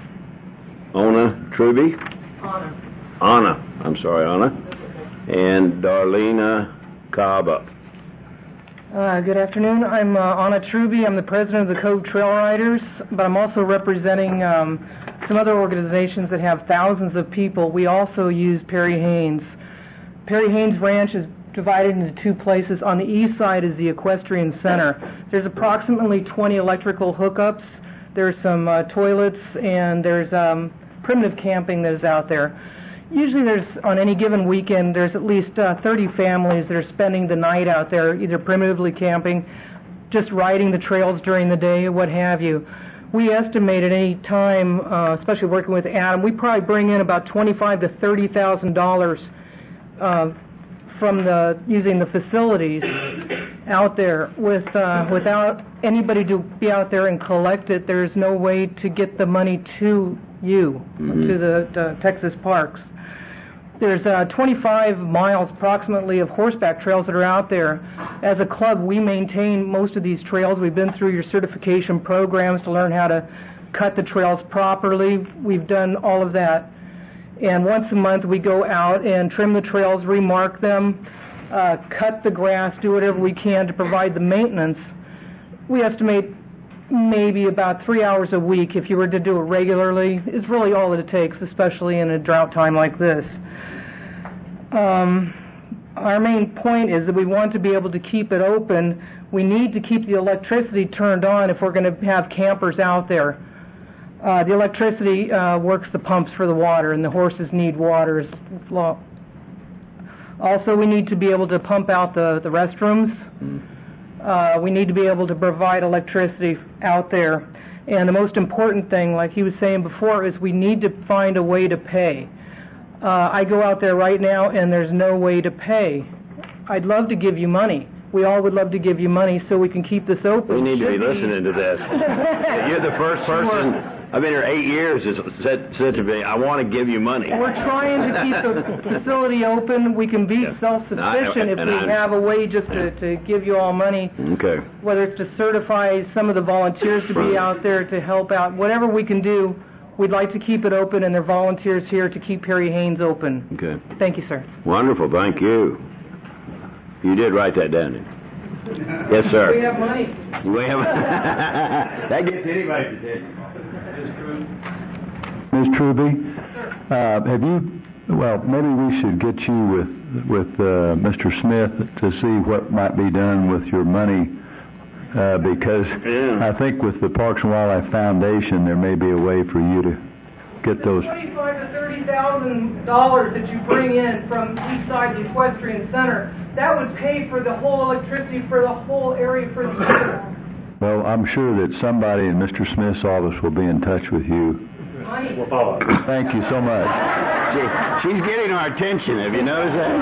Ona Truby? Anna. Anna. I'm sorry, Anna. And Darlena Kaba. Uh, good afternoon. I'm uh, Anna Truby. I'm the president of the Cove Trail Riders, but I'm also representing um, some other organizations that have thousands of people. We also use Perry Haynes. Perry Haynes Ranch is divided into two places. On the east side is the equestrian center. There's approximately twenty electrical hookups. There's some uh, toilets, and there's um, primitive camping that is out there. Usually there's, on any given weekend, there's at least uh, thirty families that are spending the night out there, either primitively camping, just riding the trails during the day, what have you. We estimate at any time, uh, especially working with Adam, we probably bring in about twenty-five to thirty thousand dollars uh, from the using the facilities out there. With uh, without anybody to be out there and collect it, there's no way to get the money to you, mm-hmm. to the, the Texas parks. There's uh, twenty-five miles approximately of horseback trails that are out there. As a club, we maintain most of these trails. We've been through your certification programs to learn how to cut the trails properly. We've done all of that. And once a month, we go out and trim the trails, remark them, uh, cut the grass, do whatever we can to provide the maintenance. We estimate maybe about three hours a week if you were to do it regularly. It's really all that it takes, especially in a drought time like this. Um, our main point is that we want to be able to keep it open. We need to keep the electricity turned on if we're going to have campers out there. Uh, the electricity uh, works the pumps for the water, and the horses need water. Also, we need to be able to pump out the, the restrooms. Uh, we need to be able to provide electricity out there. And the most important thing, like he was saying before, is we need to find a way to pay. Uh, I go out there right now, and there's no way to pay. I'd love to give you money. We all would love to give you money so we can keep this open. We need to be listening to this. You're the first person, I've been here eight years, has said, said to me, I want to give you money. We're trying to keep the facility open. We can be yeah. self-sufficient if we I, have a way just to, to give you all money. Okay. Whether it's to certify some of the volunteers to be out there to help out. Whatever we can do, we'd like to keep it open, and there are volunteers here to keep Perry Haynes open. Okay. Thank you, sir. Wonderful. Thank you. You did write that down, didn't you? Yes, sir. We have money. We have that gets anybody's attention. Miz Truby, uh, have you? Well, maybe we should get you with with uh, Mister Smith to see what might be done with your money, uh, because yeah. I think with the Parks and Wildlife Foundation there may be a way for you to get those. Twenty-five to thirty thousand dollars that you bring in from each side of the equestrian center. That would pay for the whole electricity for the whole area for the year. Well, I'm sure that somebody in Mister Smith's office will be in touch with you. We'll follow up. Thank you so much. She, she's getting our attention. Have you noticed that?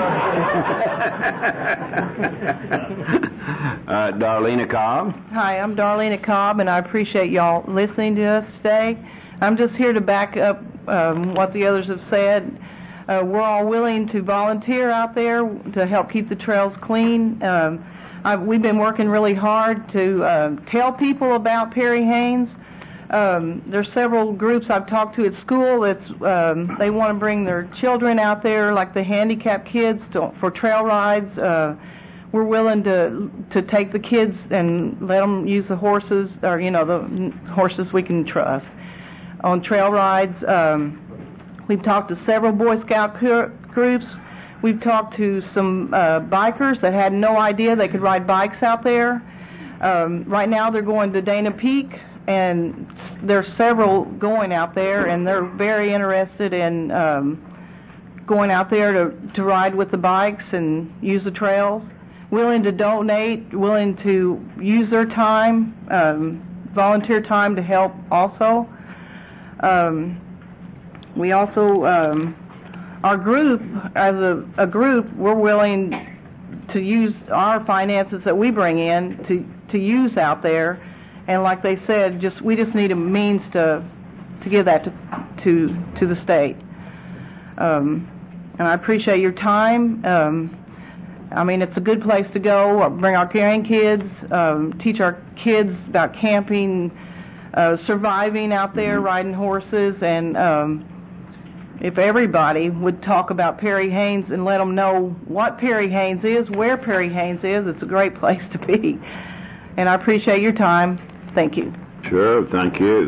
uh, Darlena Cobb. Hi, I'm Darlena Cobb, and I appreciate y'all listening to us today. I'm just here to back up um, what the others have said. Uh, we're all willing to volunteer out there to help keep the trails clean. Um, I, we've been working really hard to uh, tell people about Perry Haynes. Um, there's several groups I've talked to at school that um, they want to bring their children out there, like the handicapped kids, to, for trail rides. Uh, we're willing to to take the kids and let them use the horses, or you know, the horses we can trust on trail rides. Um, We've talked to several Boy Scout groups. We've talked to some uh, bikers that had no idea they could ride bikes out there. Um, right now they're going to Dana Peak, and there's several going out there, and they're very interested in um, going out there to, to ride with the bikes and use the trails. Willing to donate, willing to use their time, um, volunteer time to help also. Um, We also, um, our group, as a, a group, we're willing to use our finances that we bring in to, to use out there, and like they said, just we just need a means to to give that to to, to the state. Um, and I appreciate your time. Um, I mean, it's a good place to go. Bring our grandkids, um, teach our kids about camping, uh, surviving out there, riding horses, and um, if everybody would talk about Perry Haynes and let them know what Perry Haynes is, where Perry Haynes is, it's a great place to be. And I appreciate your time. Thank you. Sure, thank you.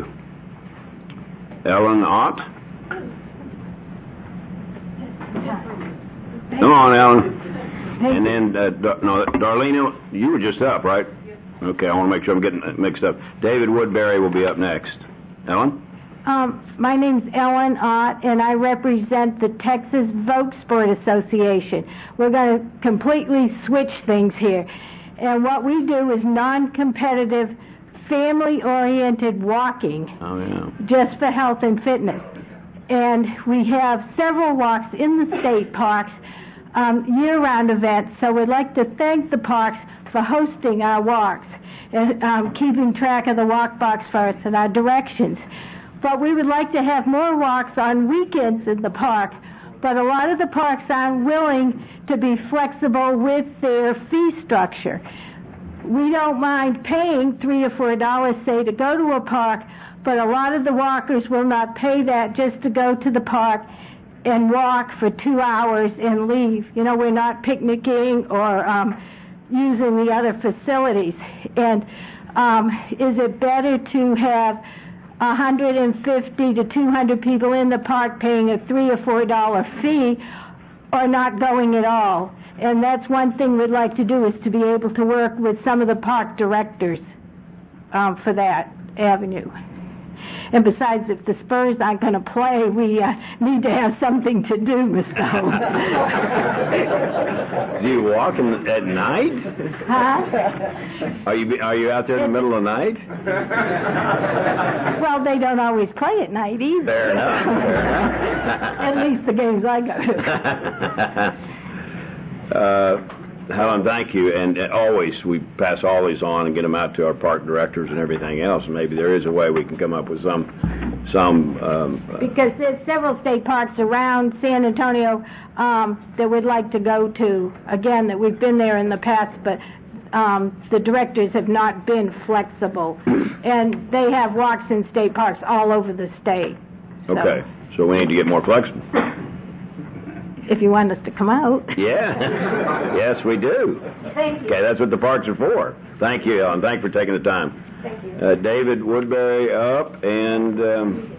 Ellen Ott? Come on, Ellen. And then, uh, Dar- no, Darlene, you were just up, right? Yes. Okay, I want to make sure I'm getting mixed up. David Woodbury will be up next. Ellen? Um, my name's Ellen Ott, and I represent the Texas Vogue Sport Association. We're going to completely switch things here. And what we do is non-competitive, family-oriented walking. Oh, yeah. Just for health and fitness. And we have several walks in the state parks, um, year-round events. So we'd like to thank the parks for hosting our walks and um, keeping track of the walk box for us and our directions. But we would like to have more walks on weekends in the park. But a lot of the parks aren't willing to be flexible with their fee structure. We don't mind paying three or four dollars, say, to go to a park, but a lot of the walkers will not pay that just to go to the park and walk for two hours and leave. You know, we're not picnicking or um, using the other facilities. And um, is it better to have one hundred fifty to two hundred people in the park paying a three or four dollar fee, or not going at all? And that's one thing we'd like to do, is to be able to work with some of the park directors um, for that avenue. And besides, if the Spurs aren't going to play, we uh, need to have something to do, Miss Cole. Do you walk in, at night? Huh? Are you are you out there in the middle of the night? Well, they don't always play at night either. Fair enough. Fair enough. At least the games I go to. uh, Helen, thank you. And uh, always, we pass all these on and get them out to our park directors and everything else. Maybe there is a way we can come up with some, some. Um, uh, because there's several state parks around San Antonio um, that we'd like to go to. Again, that we've been there in the past, but um, the directors have not been flexible, and they have walks in state parks all over the state. So. Okay, so we need to get more flexible. If you want us to come out. Yeah. Yes, we do. Thank you. Okay, that's what the parks are for. Thank you, Ellen. Thanks for taking the time. Thank you. Uh, David Woodbury up, and, um,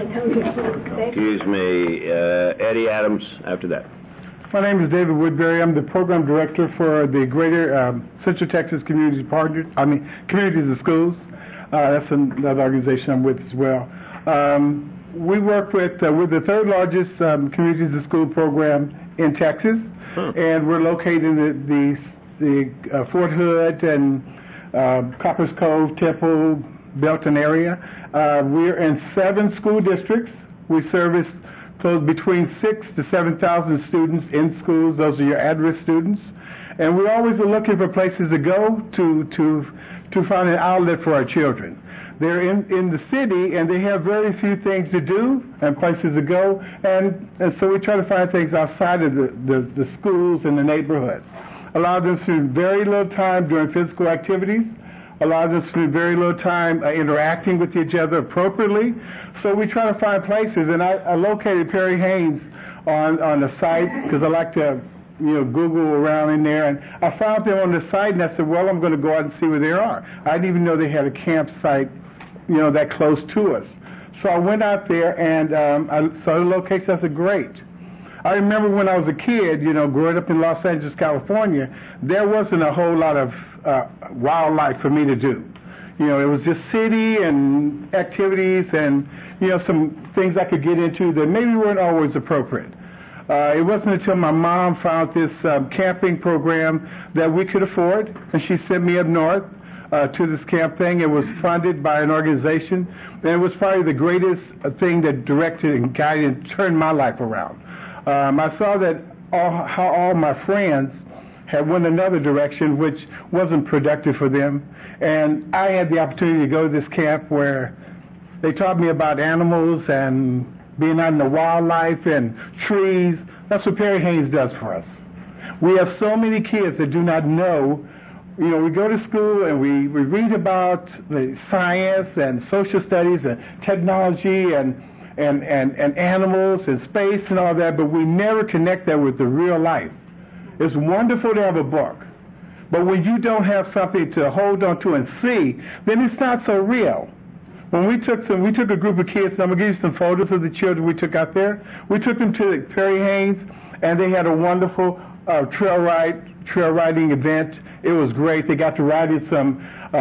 excuse me, uh, Eddie Adams after that. My name is David Woodbury. I'm the program director for the Greater um, Central Texas Community Partners, I mean, Communities of Schools. Uh, that's another organization I'm with as well. Um, We work with, uh, we're the third largest um, communities of school program in Texas, huh. and we're located in the, the, the uh, Fort Hood and uh, Coppers Cove, Temple, Belton area. Uh, we're in seven school districts. We service close between six to seven thousand students in schools. Those are your at-risk students, and we always are looking for places to go to to to find an outlet for our children. They're in, in the city, and they have very few things to do and places to go, and, and so we try to find things outside of the, the, the schools and the neighborhoods. Allow them to spend very little time during physical activities, allow them to spend very little time uh, interacting with each other appropriately. So we try to find places, and I, I located Perry Haynes on, on the site because I like to you know, Google around in there, and I found them on the site, and I said, well, I'm going to go out and see where they are. I didn't even know they had a campsite you know, that close to us. So I went out there, and um, I saw the location. I said, great. I remember when I was a kid, you know, growing up in Los Angeles, California, there wasn't a whole lot of uh, wildlife for me to do. You know, it was just city and activities and, you know, some things I could get into that maybe weren't always appropriate. Uh, it wasn't until my mom found this um, camping program that we could afford, and she sent me up north Uh, to this camp thing. It was funded by an organization, and it was probably the greatest thing that directed and guided and turned my life around. Um, I saw that all, how all my friends had went another direction, which wasn't productive for them, and I had the opportunity to go to this camp where they taught me about animals and being out in the wildlife and trees. That's what Perry Haynes does for us. We have so many kids that do not know. You know, we go to school and we, we read about the science and social studies and technology and, and, and, and animals and space and all that, but we never connect that with the real life. It's wonderful to have a book, but when you don't have something to hold on to and see, then it's not so real. When we took some, we took a group of kids, and I'm going to give you some photos of the children we took out there. We took them to Perry Haynes, and they had a wonderful uh, trail ride, trail riding event. It was great. They got to ride in some uh,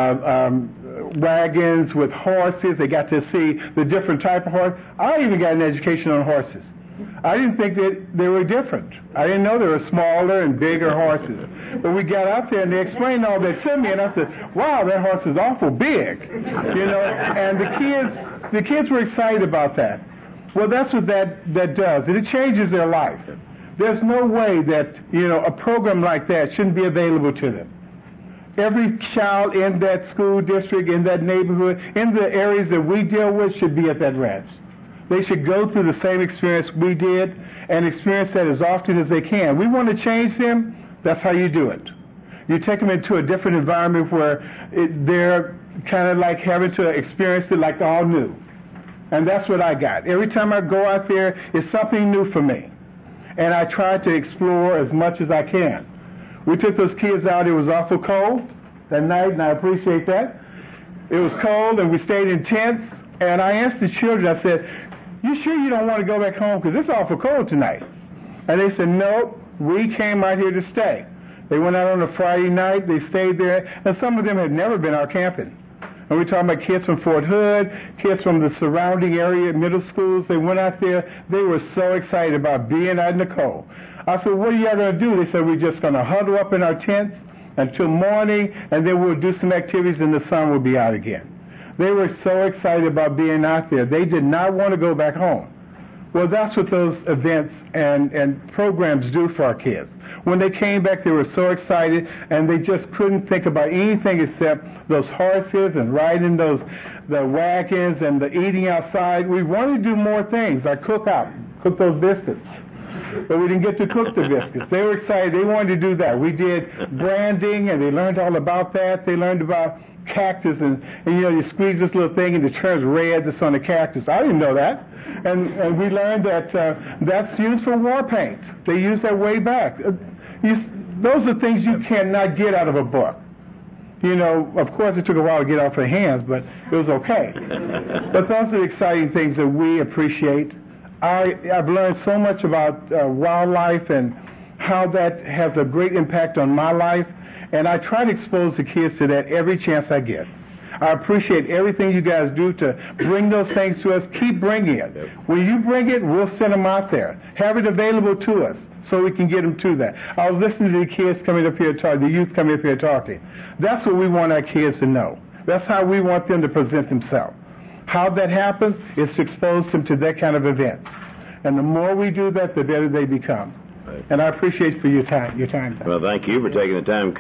um, wagons with horses. They got to see the different type of horse. I even got an education on horses. I didn't think that they were different. I didn't know there were smaller and bigger horses. But we got out there and they explained all that to me, and I said, wow, that horse is awful big. You know, and the kids, the kids were excited about that. Well, that's what that, that does. It changes their life. There's no way that, you know, a program like that shouldn't be available to them. Every child in that school district, in that neighborhood, in the areas that we deal with should be at that ranch. They should go through the same experience we did and experience that as often as they can. We want to change them. That's how you do it. You take them into a different environment where it, they're kind of like having to experience it like all new. And that's what I got. Every time I go out there, it's something new for me. And I try to explore as much as I can. We took those kids out. It was awful cold that night, and I appreciate that. It was cold, and we stayed in tents. And I asked the children, I said, you sure you don't want to go back home because it's awful cold tonight? And they said, no, we came out here to stay. They went out on a Friday night. They stayed there. And some of them had never been out camping. And we're talking about kids from Fort Hood, kids from the surrounding area, middle schools. They went out there. They were so excited about being out in the cold. I said, what are y'all going to do? They said, we're just going to huddle up in our tents until morning, and then we'll do some activities, and the sun will be out again. They were so excited about being out there. They did not want to go back home. Well, that's what those events and, and programs do for our kids. When they came back, they were so excited, and they just couldn't think about anything except those horses and riding those the wagons and the eating outside. We wanted to do more things, like cook out, cook those biscuits. But we didn't get to cook the biscuits. They were excited. They wanted to do that. We did branding, and they learned all about that. They learned about cactus, and, and you know, you squeeze this little thing and it turns red that's on the cactus. I didn't know that. And, and we learned that uh, that's used for war paint. They used that way back. Uh, you, those are things you cannot get out of a book. You know, of course it took a while to get off their hands, but it was okay. But those are the exciting things that we appreciate. I, I've learned so much about uh, wildlife and how that has a great impact on my life. And I try to expose the kids to that every chance I get. I appreciate everything you guys do to bring those things to us. Keep bringing it. When you bring it, we'll send them out there. Have it available to us so we can get them to that. I was listening to the kids coming up here talking, the youth coming up here talking. That's what we want our kids to know. That's how we want them to present themselves. How that happens is to expose them to that kind of event. And the more we do that, the better they become. And I appreciate for your time. Your time. Well, thank you for taking the time to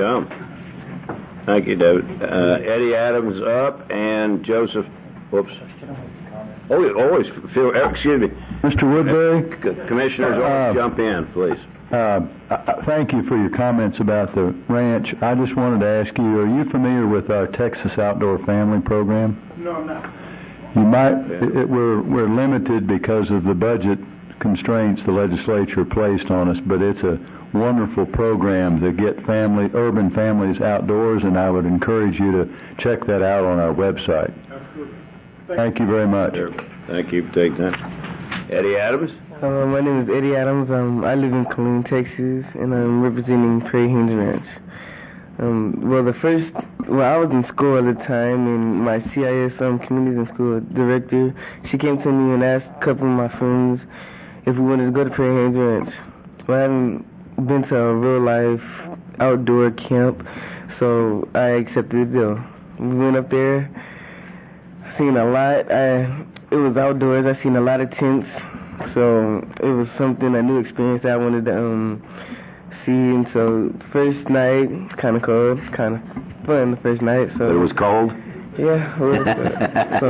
come. Thank you, David. Uh, Eddie Adams up, and Joseph. Whoops. Oh, you always feel. Excuse me, Mister Woodbury. Commissioners, uh, jump in, please. Uh, I, thank you for your comments about the ranch. I just wanted to ask you: are you familiar with our Texas Outdoor Family Program? No, I'm not. You might. It, it, we're we're limited because of the budget constraints the legislature placed on us, but it's a wonderful program to get family, urban families outdoors, and I would encourage you to check that out on our website. Thank, Thank you very much. Thank you for taking that. Eddie Adams? Uh, my name is Eddie Adams. Um, I live in Killeen, Texas, and I'm representing Prairie Haynes Ranch. Um, well, the first, well, I was in school at the time, and my C I S um, Communities and School Director, she came to me and asked a couple of my friends if we wanted to go to Prairie Haynes Ranch. Well, I haven't been to a real-life outdoor camp, so I accepted the deal. We went up there, seen a lot. I, it was outdoors. I seen a lot of tents, so it was something, a new experience that I wanted to um, see. And so first night, kind of cold, kind of fun the first night. So it was cold? Yeah, it was.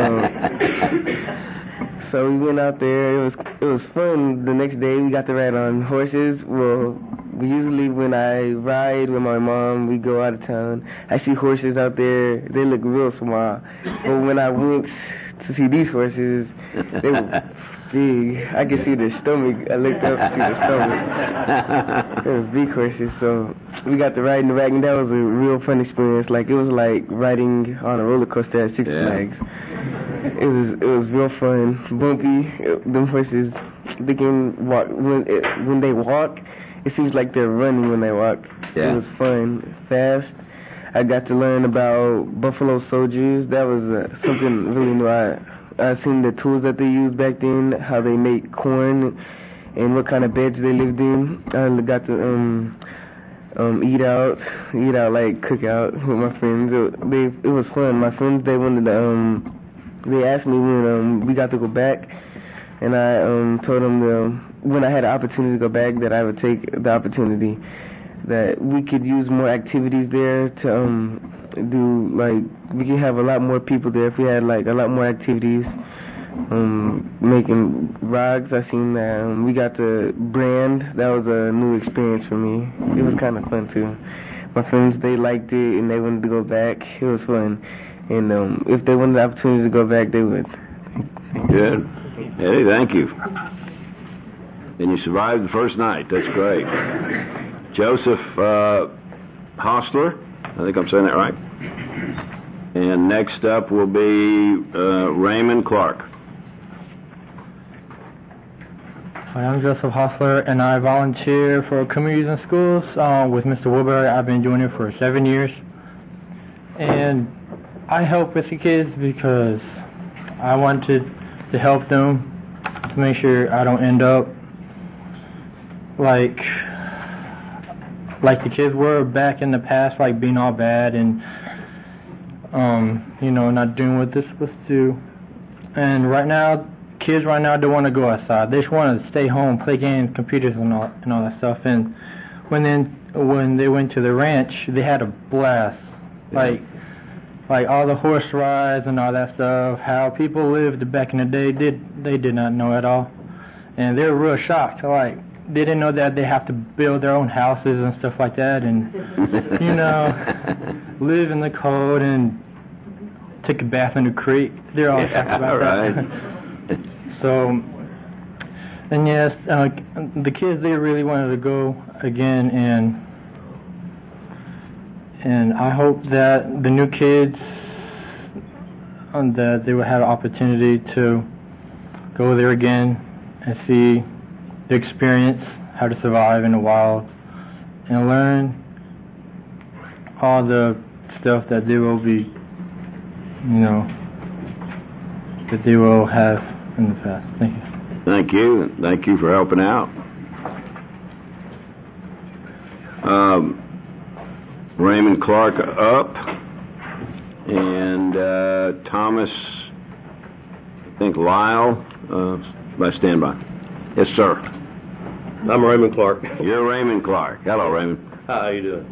so, So we went out there. It was it was fun. The next day we got to ride on horses. Well, usually when I ride with my mom, we go out of town. I see horses out there. They look real small. But when I went to see these horses, they were big. I could see their stomach. I looked up to see their stomach. They were big horses. So we got to ride in the wagon. That was a real fun experience. Like it was like riding on a roller coaster at Six Flags. Yeah. It was it was real fun, bumpy. Them horses, they can walk when it, when they walk. it seems like they're running when they walk. Yeah. It was fun, fast. I got to learn about buffalo soldiers. That was uh, something really new. I I seen the tools that they used back then, how they made corn, and what kind of beds they lived in. I got to um um eat out, eat out like cook out with my friends. It, they it was fun. My friends they wanted to um they asked me when um we got to go back, and I um told them the, when I had the opportunity to go back that I would take the opportunity. That we could use more activities there to um do, like, we could have a lot more people there if we had like a lot more activities. Um, making rods, I seen that. Um, we got to brand. That was a new experience for me. It was kind of fun too. My friends, they liked it and they wanted to go back. It was fun. And um, if they wanted the opportunity to go back, they would. Good. Eddie, thank you. And you survived the first night. That's great. Joseph uh, Hostler, I think I'm saying that right. And next up will be uh, Raymond Clark. Hi, I'm Joseph Hostler, and I volunteer for communities and schools uh, with Mister Woodbury. I've been doing it for seven years. And I help with the kids because I wanted to help them to make sure I don't end up like like the kids were back in the past, like being all bad and, um, you know, not doing what they're supposed to do. And right now, kids right now don't want to go outside. They just want to stay home, play games, computers, and all and all that stuff. And when then when they went to the ranch, they had a blast. Like like all the horse rides and all that stuff. How people lived back in the day, did they did not know at all, and they were real shocked. Like they didn't know that they have to build their own houses and stuff like that, and you know, live in the cold and take a bath in the creek. They're all yeah, happy about right. that. So, and yes, uh, the kids, they really wanted to go again, and and I hope that the new kids, um, that they will have an opportunity to go there again and see the experience, how to survive in the wild, and learn all the stuff that they will be, you know, that they will have in the past. Thank you. Thank you. Thank you for helping out. Um, Raymond Clark up, and uh, Thomas, I think Lyle, uh, by standby. Yes, sir. I'm Raymond Clark. You're Raymond Clark. Hello, Raymond. Hi, how you doing?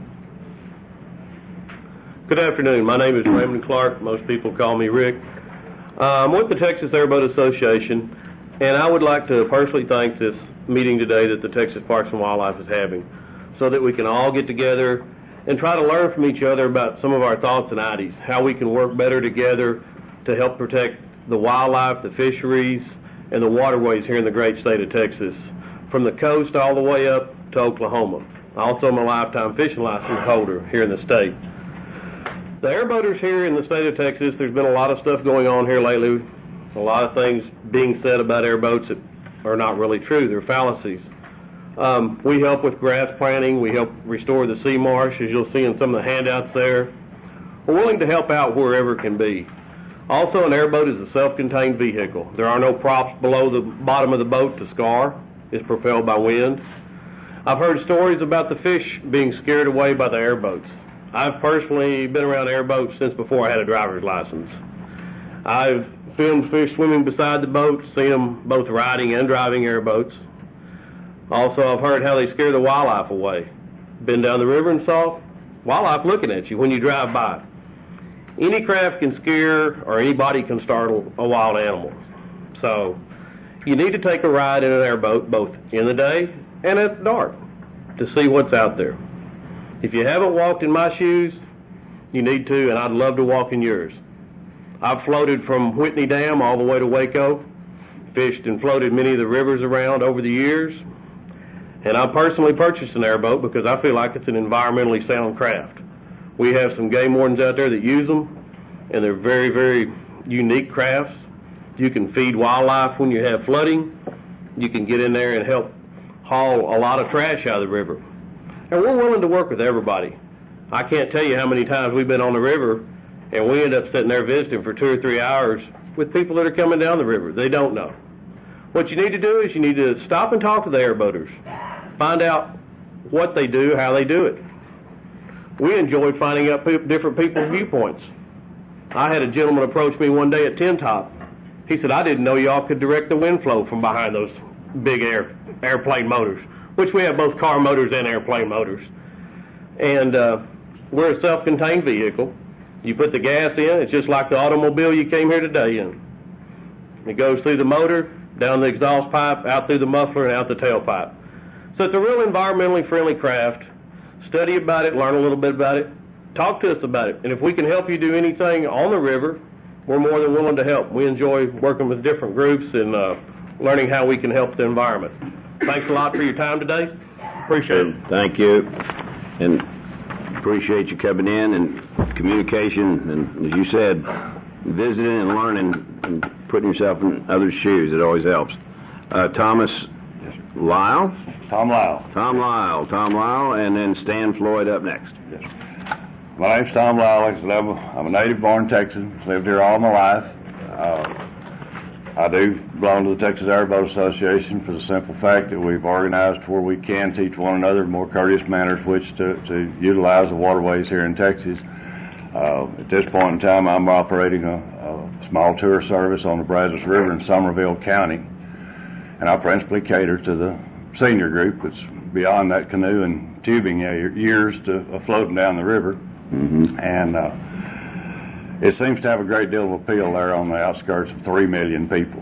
Good afternoon. My name is Raymond Clark. Most people call me Rick. Uh, I'm with the Texas Airboat Association, and I would like to personally thank this meeting today that the Texas Parks and Wildlife is having, so that we can all get together and try to learn from each other about some of our thoughts and ideas, how we can work better together to help protect the wildlife, the fisheries, and the waterways here in the great state of Texas, from the coast all the way up to Oklahoma. Also, I'm a lifetime fishing license holder here in the state. The airboaters here in the state of Texas, there's been a lot of stuff going on here lately, a lot of things being said about airboats that are not really true. They're fallacies. Um, we help with grass planting. We help restore the sea marsh, as you'll see in some of the handouts there. We're willing to help out wherever it can be. Also, an airboat is a self-contained vehicle. There are no props below the bottom of the boat to scar. It's propelled by wind. I've heard stories about the fish being scared away by the airboats. I've personally been around airboats since before I had a driver's license. I've filmed fish swimming beside the boat, seen them both riding and driving airboats. Also, I've heard how they scare the wildlife away. Been down the river and saw wildlife looking at you when you drive by. Any craft can scare, or anybody can startle a wild animal. So, you need to take a ride in an airboat both in the day and at dark to see what's out there. If you haven't walked in my shoes, you need to, and I'd love to walk in yours. I've floated from Whitney Dam all the way to Waco, fished and floated many of the rivers around over the years, and I personally purchased an airboat because I feel like it's an environmentally sound craft. We have some game wardens out there that use them, and they're very, very unique crafts. You can feed wildlife when you have flooding. You can get in there and help haul a lot of trash out of the river. And we're willing to work with everybody. I can't tell you how many times we've been on the river and we end up sitting there visiting for two or three hours with people that are coming down the river. They don't know. What you need to do is you need to stop and talk to the airboaters. Find out what they do, how they do it. We enjoy finding out pe- different people's viewpoints. I had a gentleman approach me one day at Tin Top. He said, I didn't know y'all could direct the wind flow from behind those big air airplane motors, which we have both car motors and airplane motors. And uh, we're a self-contained vehicle. You put the gas in, it's just like the automobile you came here today in. It goes through the motor, down the exhaust pipe, out through the muffler, and out the tailpipe. So it's a real environmentally friendly craft. Study about it, learn a little bit about it, talk to us about it. And if we can help you do anything on the river, we're more than willing to help. We enjoy working with different groups and uh, learning how we can help the environment. Thanks a lot for your time today. Appreciate it. Thank you. And appreciate you coming in and communication and, as you said, visiting and learning and putting yourself in others' shoes. It always helps. Uh, Thomas Lyle? Tom Lyle. Tom Lyle. Tom Lyle, and then Stan Floyd up next. Yes. My name's Tom Lyle. I'm a native-born Texan. Lived here all my life. Uh, I do belong to the Texas Airboat Association for the simple fact that we've organized where we can teach one another more courteous manners which to, to utilize the waterways here in Texas. Uh, at this point in time, I'm operating a, a small tour service on the Brazos River in Somerville County, and I principally cater to the senior group that's beyond that canoe and tubing years to uh, floating down the river. Mm-hmm. And uh, it seems to have a great deal of appeal there on the outskirts of three million people.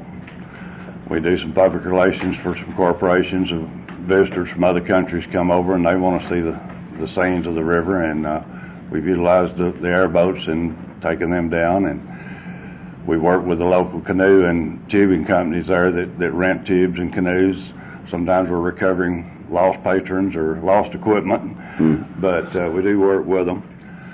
We do some public relations for some corporations of visitors from other countries come over and they want to see the, the scenes of the river, and uh, we've utilized the, the airboats and taken them down, and we work with the local canoe and tubing companies there that, that rent tubes and canoes. Sometimes we're recovering lost patrons or lost equipment, mm. but uh, we do work with them.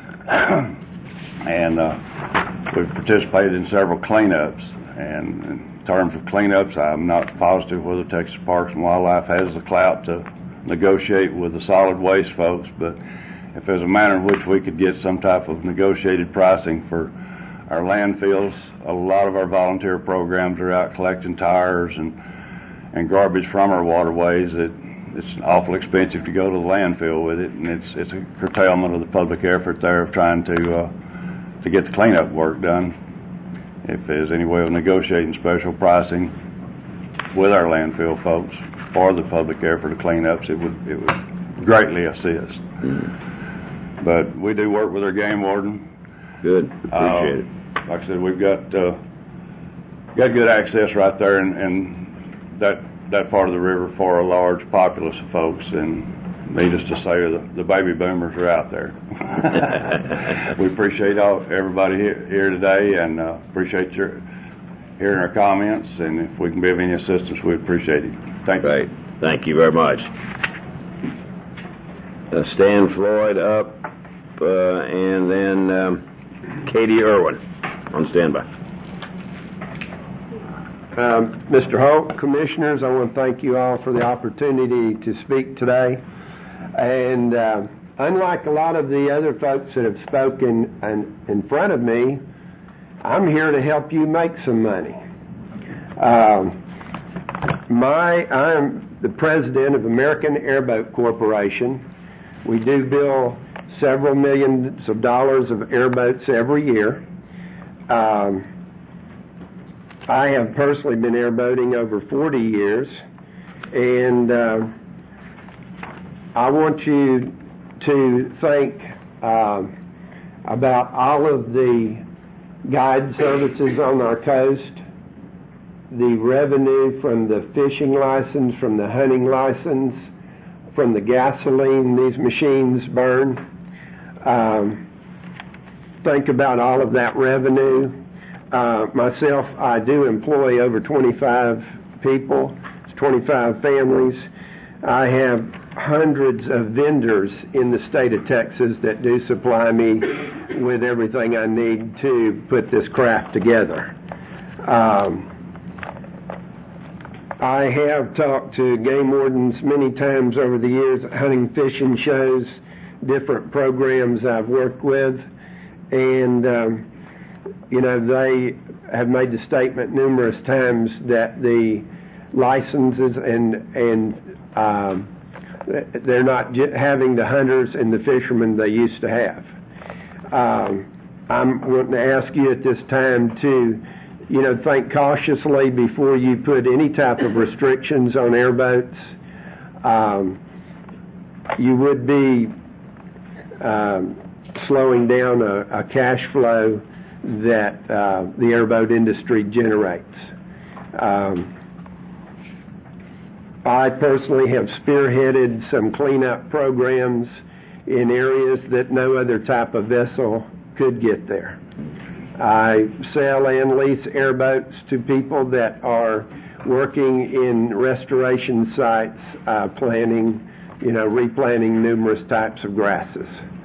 And uh, we've participated in several cleanups. And in terms of cleanups, I'm not positive whether Texas Parks and Wildlife has the clout to negotiate with the solid waste folks, but if there's a manner in which we could get some type of negotiated pricing for our landfills, a lot of our volunteer programs are out collecting tires and and garbage from our waterways. It, it's awful expensive to go to the landfill with it, and it's it's a curtailment of the public effort there of trying to uh, to get the cleanup work done. If there's any way of negotiating special pricing with our landfill folks for the public effort of cleanups, it would it would greatly assist. Mm. But we do work with our game warden. Good, appreciate uh, it. Like I said, we've got uh, got good access right there, and, and that that part of the river for a large populace of folks, and needless to say, the, the baby boomers are out there. We appreciate all everybody here, here today, and uh, appreciate your hearing our comments, and if we can be of any assistance, we appreciate it. Thank Great. you. Thank you very much. Uh, Stan Floyd up, uh, and then um, Katie Irwin on standby. Um, Mister Holt, Commissioners, I want to thank you all for the opportunity to speak today. And uh, unlike a lot of the other folks that have spoken in, in front of me, I'm here to help you make some money. Um, my, I'm the president of American Airboat Corporation. We do bill several millions of dollars of airboats every year. Um, I have personally been airboating over forty years, and uh, I want you to think uh, about all of the guide services on our coast, the revenue from the fishing license, from the hunting license, from the gasoline these machines burn. Um, think about all of that revenue. Uh, myself, I do employ over twenty-five people, twenty-five families. I have hundreds of vendors in the state of Texas that do supply me with everything I need to put this craft together. Um, I have talked to game wardens many times over the years at hunting, fishing shows, different programs I've worked with, and um, you know, they have made the statement numerous times that the licenses and and um, they're not j- having the hunters and the fishermen they used to have. Um, I'm wanting to ask you at this time to, you know, think cautiously before you put any type of restrictions on airboats. Um, you would be um, slowing down a, a cash flow that uh, the airboat industry generates. Um, I personally have spearheaded some cleanup programs in areas that no other type of vessel could get there. I sell and lease airboats to people that are working in restoration sites, uh, planting, you know, replanting numerous types of grasses.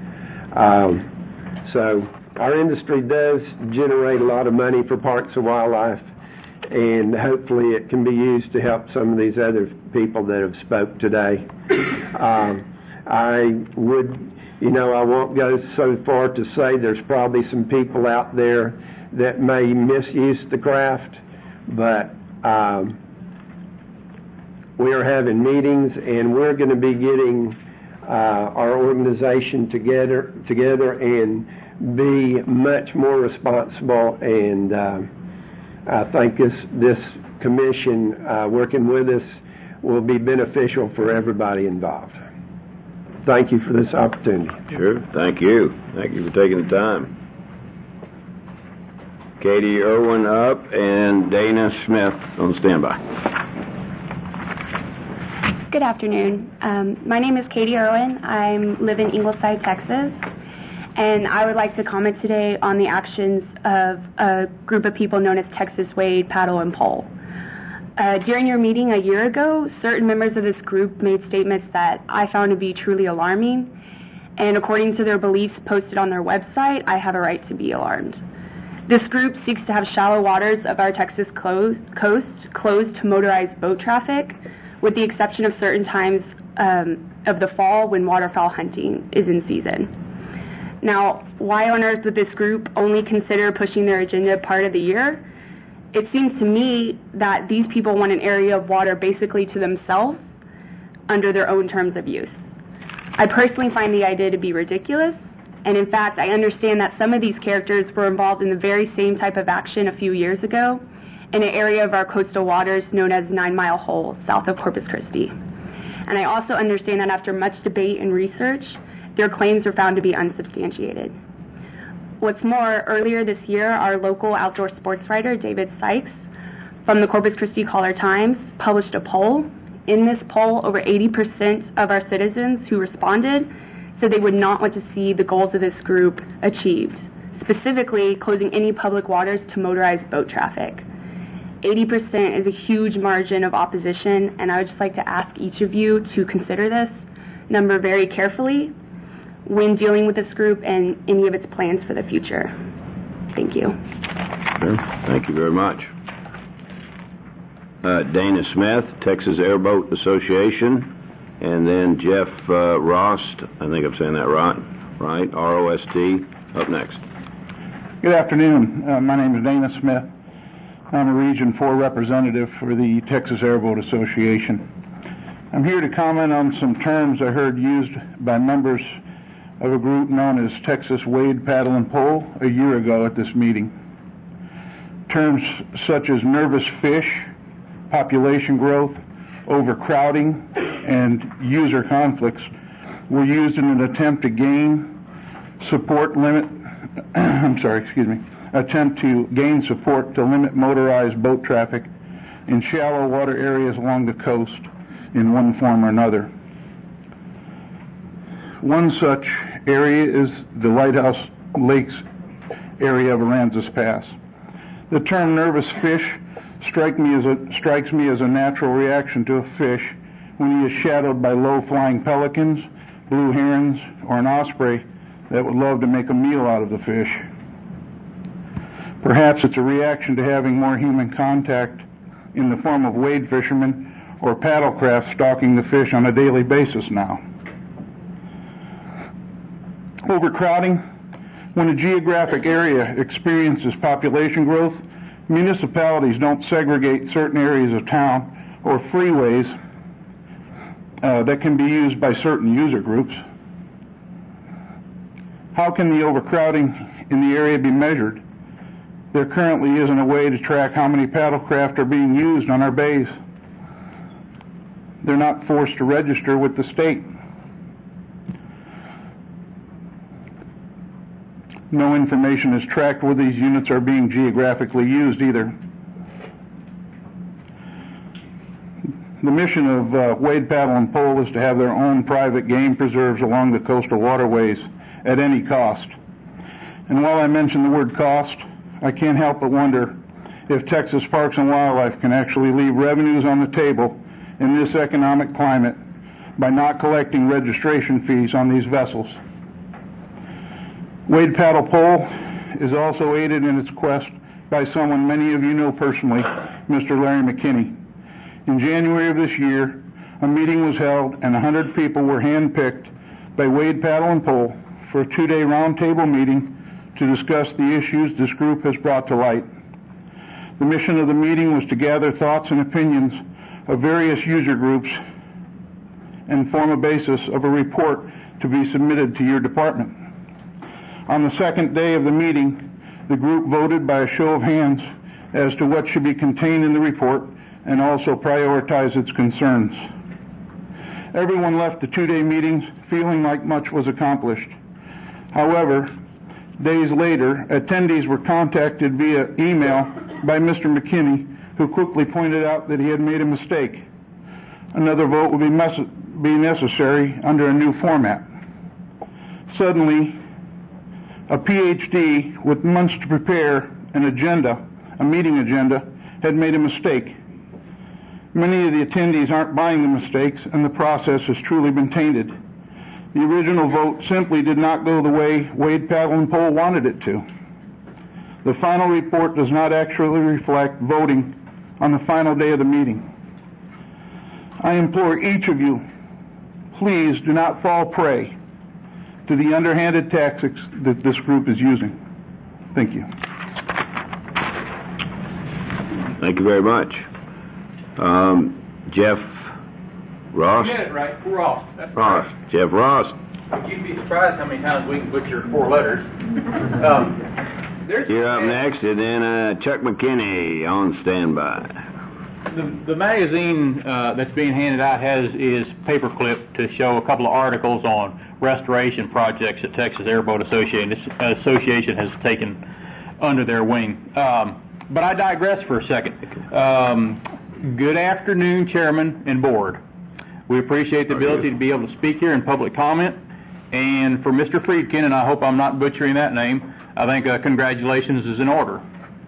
Um, so our industry does generate a lot of money for Parks and Wildlife, and hopefully it can be used to help some of these other people that have spoke today. Um, I would, you know, I won't go so far to say there's probably some people out there that may misuse the craft, but um, we are having meetings, and we're going to be getting uh, our organization together, together and be much more responsible, and uh, I think this this commission uh, working with us will be beneficial for everybody involved. Thank you for this opportunity. Sure. Thank you. Thank you for taking the time. Katie Irwin up and Dana Smith on standby. Good afternoon. Um, my name is Katie Irwin. I live in Ingleside, Texas. And I would like to comment today on the actions of a group of people known as Texas Wade, Paddle, and Pole. Uh, during your meeting a year ago, certain members of this group made statements that I found to be truly alarming. And according to their beliefs posted on their website, I have a right to be alarmed. This group seeks to have shallow waters of our Texas clo- coast closed to motorized boat traffic, with the exception of certain times um, of the fall when waterfowl hunting is in season. Now, why on earth would this group only consider pushing their agenda part of the year? It seems to me that these people want an area of water basically to themselves under their own terms of use. I personally find the idea to be ridiculous, and in fact, I understand that some of these characters were involved in the very same type of action a few years ago in an area of our coastal waters known as Nine Mile Hole, south of Corpus Christi. And I also understand that after much debate and research, their claims were found to be unsubstantiated. What's more, earlier this year, our local outdoor sports writer, David Sykes, from the Corpus Christi Caller-Times, published a poll. In this poll, over eighty percent of our citizens who responded said they would not want to see the goals of this group achieved, specifically closing any public waters to motorized boat traffic. eighty percent is a huge margin of opposition, and I would just like to ask each of you to consider this number very carefully when dealing with this group and any of its plans for the future. Thank you. Sure. Thank you very much. Uh, Dana Smith, Texas Airboat Association, and then Jeff uh, Rost, I think I'm saying that right, right, R O S T, up next. Good afternoon. Uh, my name is Dana Smith. I'm a Region four representative for the Texas Airboat Association. I'm here to comment on some terms I heard used by members of a group known as Texas Wade, Paddle, and Pole a year ago at this meeting. Terms such as nervous fish, population growth, overcrowding, and user conflicts were used in an attempt to gain support limit, I'm sorry, excuse me, attempt to gain support to limit motorized boat traffic in shallow water areas along the coast in one form or another. One such area is the Lighthouse Lakes area of Aransas Pass. The term nervous fish strike me as a, strikes me as a natural reaction to a fish when he is shadowed by low-flying pelicans, blue herons, or an osprey that would love to make a meal out of the fish. Perhaps it's a reaction to having more human contact in the form of wade fishermen or paddle craft stalking the fish on a daily basis now. Overcrowding. When a geographic area experiences population growth, municipalities don't segregate certain areas of town or freeways uh, that can be used by certain user groups. How can the overcrowding in the area be measured? There currently isn't a way to track how many paddlecraft are being used on our bays. They're not forced to register with the state. No information is tracked where these units are being geographically used either. The mission of uh, Wade, Paddle, and Pole is to have their own private game preserves along the coastal waterways at any cost. And while I mention the word cost, I can't help but wonder if Texas Parks and Wildlife can actually leave revenues on the table in this economic climate by not collecting registration fees on these vessels. Wade Paddle Pole is also aided in its quest by someone many of you know personally, Mister Larry McKinney. In January of this year, a meeting was held and one hundred people were handpicked by Wade Paddle and Pole for a two-day roundtable meeting to discuss the issues this group has brought to light. The mission of the meeting was to gather thoughts and opinions of various user groups and form a basis of a report to be submitted to your department. On the second day of the meeting, the group voted by a show of hands as to what should be contained in the report and also prioritize its concerns. Everyone left the two-day meetings feeling like much was accomplished. However, days later, attendees were contacted via email by Mister McKinney, who quickly pointed out that he had made a mistake. Another vote would be, mes- be necessary under a new format. Suddenly, a P H D with months to prepare an agenda, a meeting agenda, had made a mistake. Many of the attendees aren't buying the mistakes, and the process has truly been tainted. The original vote simply did not go the way Wade, Paddle, and Pole wanted it to. The final report does not actually reflect voting on the final day of the meeting. I implore each of you, please do not fall prey to the underhanded tactics that this group is using. Thank you. Thank you very much. Um, Jeff Ross? You get it right. Ross. That's Ross. Right. Jeff Ross. You'd be surprised how many times we can butcher four letters. um, there's You're up next, and then uh, Chuck McKinney on standby. The, the magazine uh, that's being handed out has is paperclip to show a couple of articles on restoration projects that Texas Airboat Association, Association has taken under their wing. Um, but I digress for a second. Um, good afternoon, Chairman and Board. We appreciate the ability to be able to speak here in public comment. And for Mister Friedkin, and I hope I'm not butchering that name, I think uh, congratulations is in order.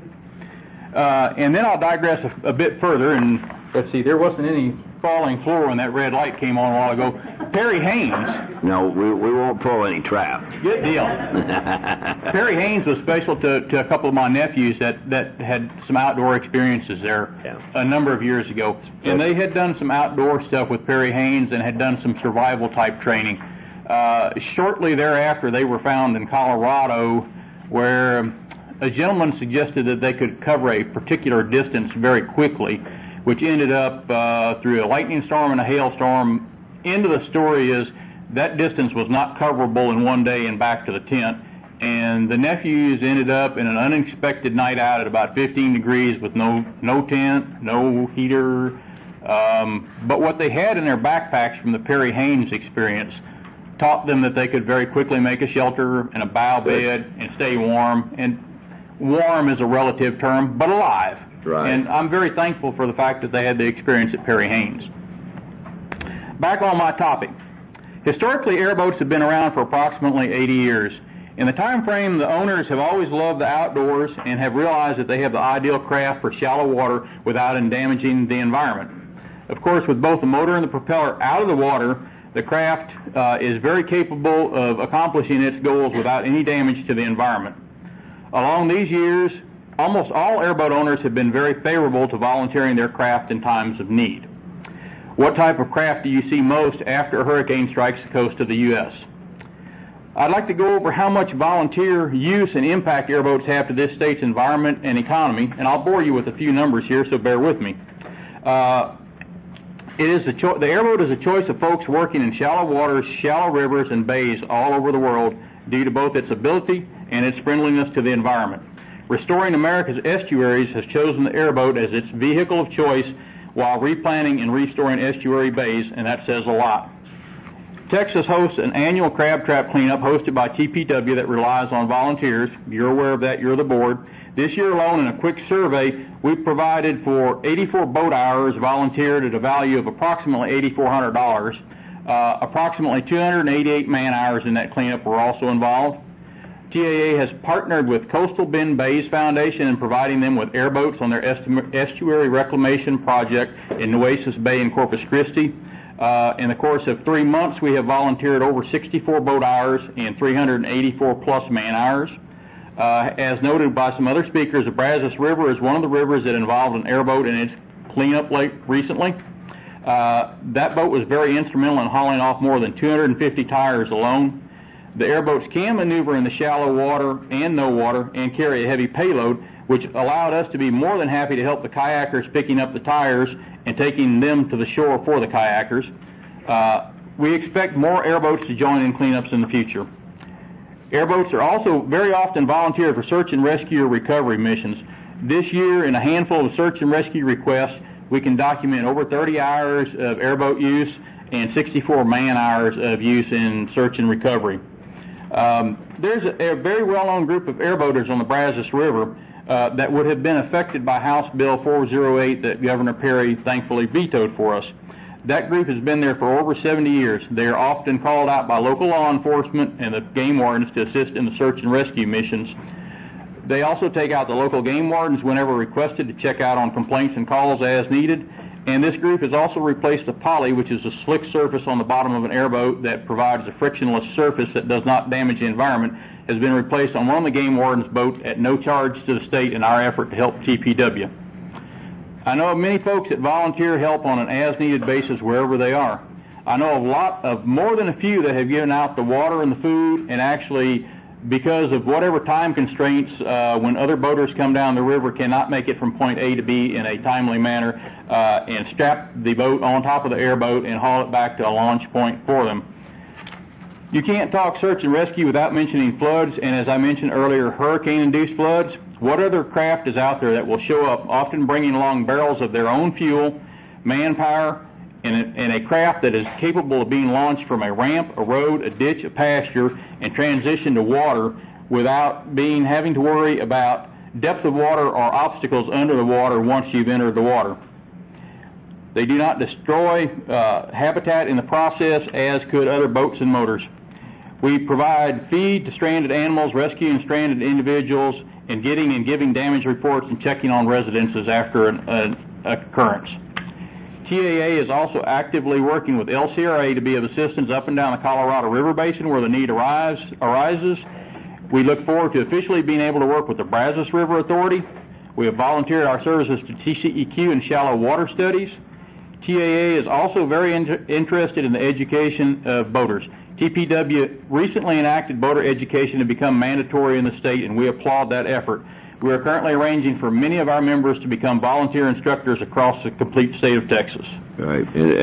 Uh, and then I'll digress a, a bit further, and let's see, there wasn't any falling floor when that red light came on a while ago. Perry Haynes. No, we, we won't pull any traps. Good deal. Perry Haynes was special to, to a couple of my nephews that, that had some outdoor experiences there yeah. a number of years ago. And they had done some outdoor stuff with Perry Haynes and had done some survival type training. Uh, shortly thereafter, they were found in Colorado where a gentleman suggested that they could cover a particular distance very quickly, which ended up uh, through a lightning storm and a hailstorm. End of the story is that distance was not coverable in one day and back to the tent, and the nephews ended up in an unexpected night out at about fifteen degrees with no no tent, no heater. Um, but what they had in their backpacks from the Perry Haynes experience taught them that they could very quickly make a shelter and a bough bed and stay warm. And warm is a relative term, but alive. Right. And I'm very thankful for the fact that they had the experience at Perry Haynes. Back on my topic. Historically, airboats have been around for approximately eighty years. In the time frame, the owners have always loved the outdoors and have realized that they have the ideal craft for shallow water without damaging the environment. Of course, with both the motor and the propeller out of the water, the craft uh, is very capable of accomplishing its goals without any damage to the environment. Along these years, almost all airboat owners have been very favorable to volunteering their craft in times of need. What type of craft do you see most after a hurricane strikes the coast of the U S? I'd like to go over how much volunteer use and impact airboats have to this state's environment and economy, and I'll bore you with a few numbers here, so bear with me. Uh, it is a cho- the airboat is a choice of folks working in shallow waters, shallow rivers, and bays all over the world due to both its ability and its friendliness to the environment. Restoring America's Estuaries has chosen the airboat as its vehicle of choice while replanting and restoring estuary bays, and that says a lot. Texas hosts an annual crab trap cleanup hosted by T P W that relies on volunteers. You're aware of that. You're the board. This year alone, in a quick survey, we provided for eighty-four boat hours volunteered at a value of approximately eight thousand four hundred dollars. Uh, approximately two hundred eighty-eight man-hours in that cleanup were also involved. T A A has partnered with Coastal Bend Bays Foundation in providing them with airboats on their estuary reclamation project in Nueces Bay in Corpus Christi. Uh, in the course of three months, we have volunteered over sixty-four boat hours and three hundred eighty-four plus man-hours. Uh, as noted by some other speakers, the Brazos River is one of the rivers that involved an airboat in its cleanup late recently. Uh, that boat was very instrumental in hauling off more than two hundred fifty tires alone. The airboats can maneuver in the shallow water and no water and carry a heavy payload, which allowed us to be more than happy to help the kayakers picking up the tires and taking them to the shore for the kayakers. Uh, we expect more airboats to join in cleanups in the future. Airboats are also very often volunteered for search and rescue or recovery missions. This year, in a handful of search and rescue requests, we can document over thirty hours of airboat use and sixty-four man-hours of use in search and recovery. Um, there's a, a very well-known group of airboaters on the Brazos River uh, that would have been affected by House Bill four oh eight that Governor Perry thankfully vetoed for us. That group has been there for over seventy years. They are often called out by local law enforcement and the game wardens to assist in the search and rescue missions. They also take out the local game wardens whenever requested to check out on complaints and calls as needed. And this group has also replaced the poly, which is a slick surface on the bottom of an airboat that provides a frictionless surface that does not damage the environment, has been replaced on one of the game wardens' boats at no charge to the state in our effort to help T P W. I know of many folks that volunteer help on an as-needed basis wherever they are. I know of a lot of more than a few that have given out the water and the food, and actually, because of whatever time constraints, uh, when other boaters come down the river, cannot make it from point A to B in a timely manner, uh, and strap the boat on top of the airboat and haul it back to a launch point for them. You can't talk search and rescue without mentioning floods, and as I mentioned earlier, hurricane-induced floods. What other craft is out there that will show up, often bringing along barrels of their own fuel, manpower, and a, and a craft that is capable of being launched from a ramp, a road, a ditch, a pasture, and transition to water without being having to worry about depth of water or obstacles under the water once you've entered the water. They do not destroy uh, habitat in the process, as could other boats and motors. We provide feed to stranded animals, rescuing stranded individuals, and getting and giving damage reports and checking on residences after an, an occurrence. T A A is also actively working with L C R A to be of assistance up and down the Colorado River Basin where the need arrives, arises. We look forward to officially being able to work with the Brazos River Authority. We have volunteered our services to T C E Q in shallow water studies. T A A is also very in- interested in the education of boaters. T P W recently enacted boater education to become mandatory in the state, and we applaud that effort. We are currently arranging for many of our members to become volunteer instructors across the complete state of Texas. Right.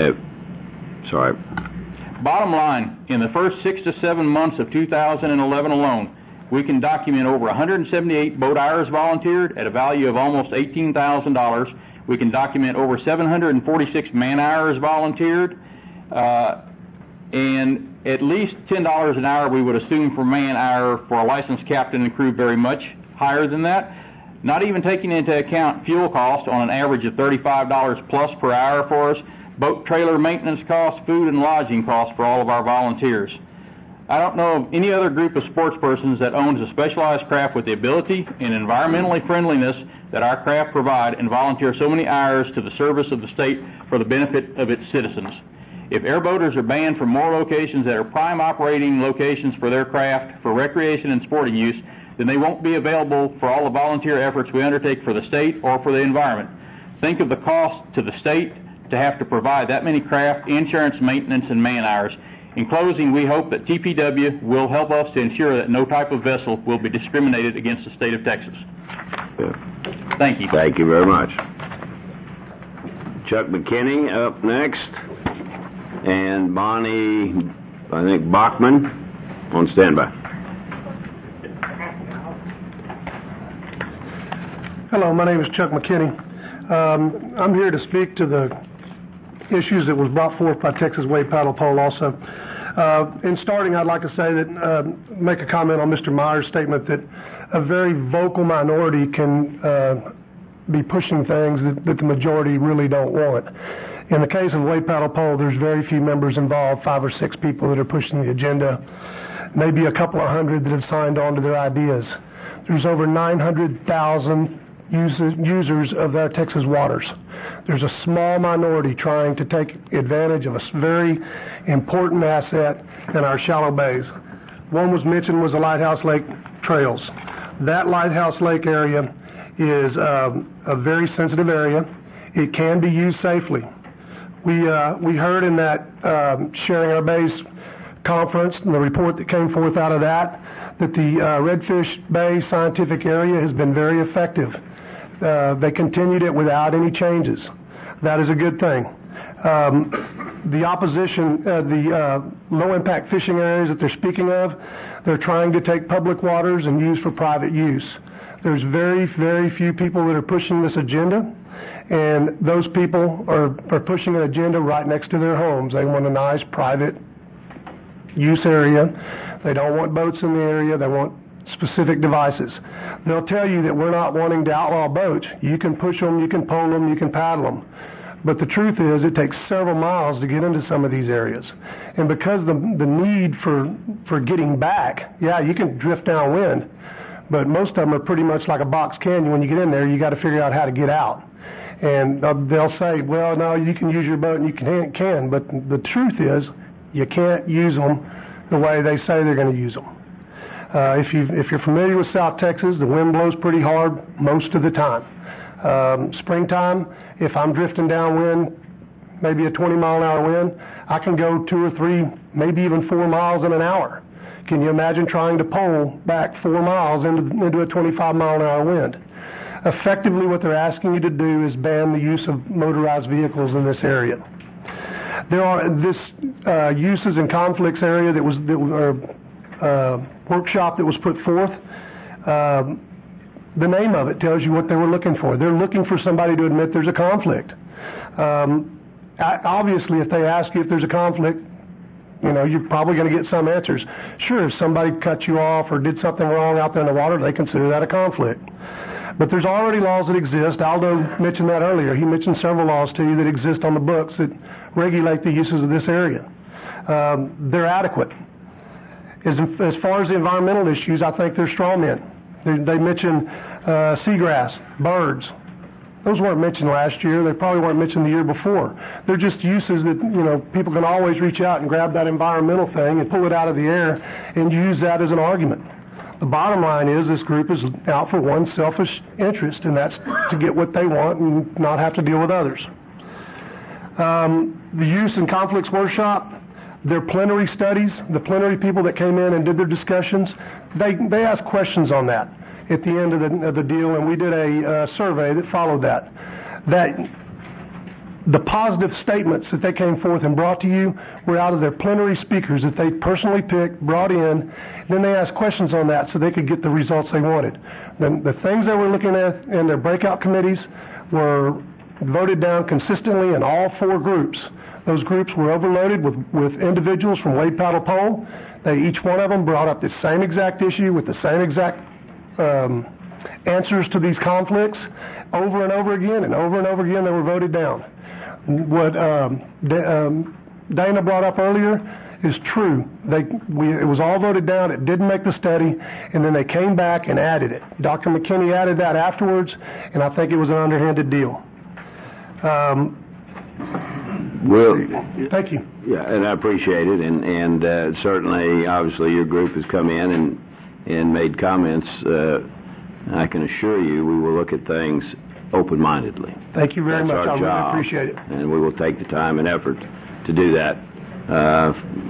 Uh, sorry. Bottom line, in the first six to seven months of two thousand eleven alone, we can document over one hundred seventy-eight boat hours volunteered at a value of almost eighteen thousand dollars. We can document over seven hundred forty-six man-hours volunteered, uh, and at least ten dollars an hour we would assume for man-hour for a licensed captain and crew, very much higher than that. Not even taking into account fuel cost on an average of thirty-five dollars plus per hour for us, boat trailer maintenance costs, food and lodging costs for all of our volunteers. I don't know of any other group of sports persons that owns a specialized craft with the ability and environmentally friendliness that our craft provide and volunteer so many hours to the service of the state for the benefit of its citizens. If airboaters are banned from more locations that are prime operating locations for their craft for recreation and sporting use, then they won't be available for all the volunteer efforts we undertake for the state or for the environment. Think of the cost to the state to have to provide that many craft, insurance, maintenance, and man hours. In closing, we hope that T P W will help us to ensure that no type of vessel will be discriminated against the state of Texas. Yeah. Thank you. Thank you very much. Chuck McKinney up next, and Bonnie, I think, Bachman on standby. Hello, my name is Chuck McKinney. Um, I'm here to speak to the issues that was brought forth by Texas Wade Paddle Pole also. Uh, in starting, I'd like to say that, uh, make a comment on Mister Myers' statement that a very vocal minority can uh, be pushing things that, that the majority really don't want. In the case of Wade Paddle Pole, there's very few members involved, five or six people that are pushing the agenda, maybe a couple of hundred that have signed on to their ideas. There's over nine hundred thousand users, users of our Texas waters. There's a small minority trying to take advantage of a very important asset in our shallow bays. One was mentioned was the Lighthouse Lake trails. That Lighthouse Lake area is um, a very sensitive area. It can be used safely. We uh, we heard in that um, Sharing Our Bays conference and the report that came forth out of that that the uh, Redfish Bay scientific area has been very effective. Uh, they continued it without any changes. That is a good thing. Um, the opposition, uh, the uh, low-impact fishing areas that they're speaking of, they're trying to take public waters and use for private use. There's very, very few people that are pushing this agenda, and those people are, are pushing an agenda right next to their homes. They want a nice private use area. They don't want boats in the area. They want specific devices. They'll tell you that we're not wanting to outlaw boats. You can push them, you can pole them, you can paddle them. But the truth is it takes several miles to get into some of these areas. And because the the need for, for getting back, yeah, you can drift downwind, but most of them are pretty much like a box canyon. When you get in there, you got to figure out how to get out. And they'll say, well, no, you can use your boat and you can, can, but the truth is you can't use them the way they say they're going to use them. Uh, if, you, if you're familiar with South Texas, the wind blows pretty hard most of the time. Um, springtime, if I'm drifting downwind, maybe a twenty mile an hour wind, I can go two or three, maybe even four miles in an hour. Can you imagine trying to pole back four miles into, into a twenty-five mile an hour wind? Effectively, what they're asking you to do is ban the use of motorized vehicles in this area. There are this uh, uses and conflicts area that was that were, uh, workshop that was put forth. Um, the name of it tells you what they were looking for. They're looking for somebody to admit there's a conflict. Um, obviously, if they ask you if there's a conflict, you know, you're probably going to get some answers. Sure, if somebody cut you off or did something wrong out there in the water, they consider that a conflict. But there's already laws that exist. Aldo mentioned that earlier. He mentioned several laws to you that exist on the books that regulate the uses of this area. Um, they're adequate. As, as far as the environmental issues, I think they're straw men. They, they mention uh, seagrass, birds. Those weren't mentioned last year. They probably weren't mentioned the year before. They're just uses that, you know, people can always reach out and grab that environmental thing and pull it out of the air and use that as an argument. The bottom line is this group is out for one selfish interest, and that's to get what they want and not have to deal with others. Um, the Use and Conflicts Workshop, their plenary studies, the plenary people that came in and did their discussions, they, they asked questions on that at the end of the, of the deal, and we did a uh, survey that followed that. That the positive statements that they came forth and brought to you were out of their plenary speakers that they personally picked, brought in. Then they asked questions on that so they could get the results they wanted. The, the things they were looking at in their breakout committees were voted down consistently in all four groups. Those groups were overloaded with, with individuals from Wade Paddle Pole. They, each one of them brought up the same exact issue with the same exact um, answers to these conflicts over and over again, and over and over again they were voted down. What um, um, Dana brought up earlier is true. They, we, it was all voted down. It didn't make the study, and then they came back and added it. Doctor McKinney added that afterwards, and I think it was an underhanded deal. Um, well, thank you. Yeah, and I appreciate it, and and uh, certainly, obviously, your group has come in and and made comments, uh, I can assure you we will look at things open-mindedly. Thank you very That's much. our I job, really appreciate it. and we will take the time and effort to do that, uh, uh,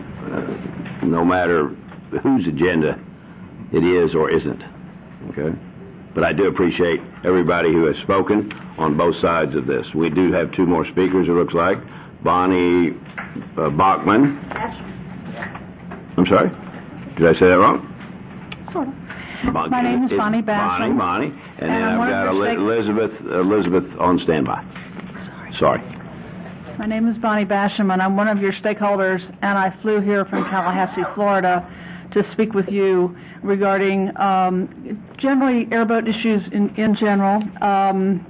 no matter whose agenda it is or isn't. Okay? But I do appreciate everybody who has spoken on both sides of this. We do have two more speakers, it looks like. Bonnie uh, Bachman. I'm sorry? Did I say that wrong? Sort of. Bon- My name is it's Bonnie Bonnie, Basham. Bonnie. And, And then I'm I've one got of the Eli- stake- Elizabeth, Elizabeth on standby. Sorry. My name is Bonnie Basham, and I'm one of your stakeholders, and I flew here from Tallahassee, Florida, to speak with you regarding um, generally airboat issues in, in general. Um,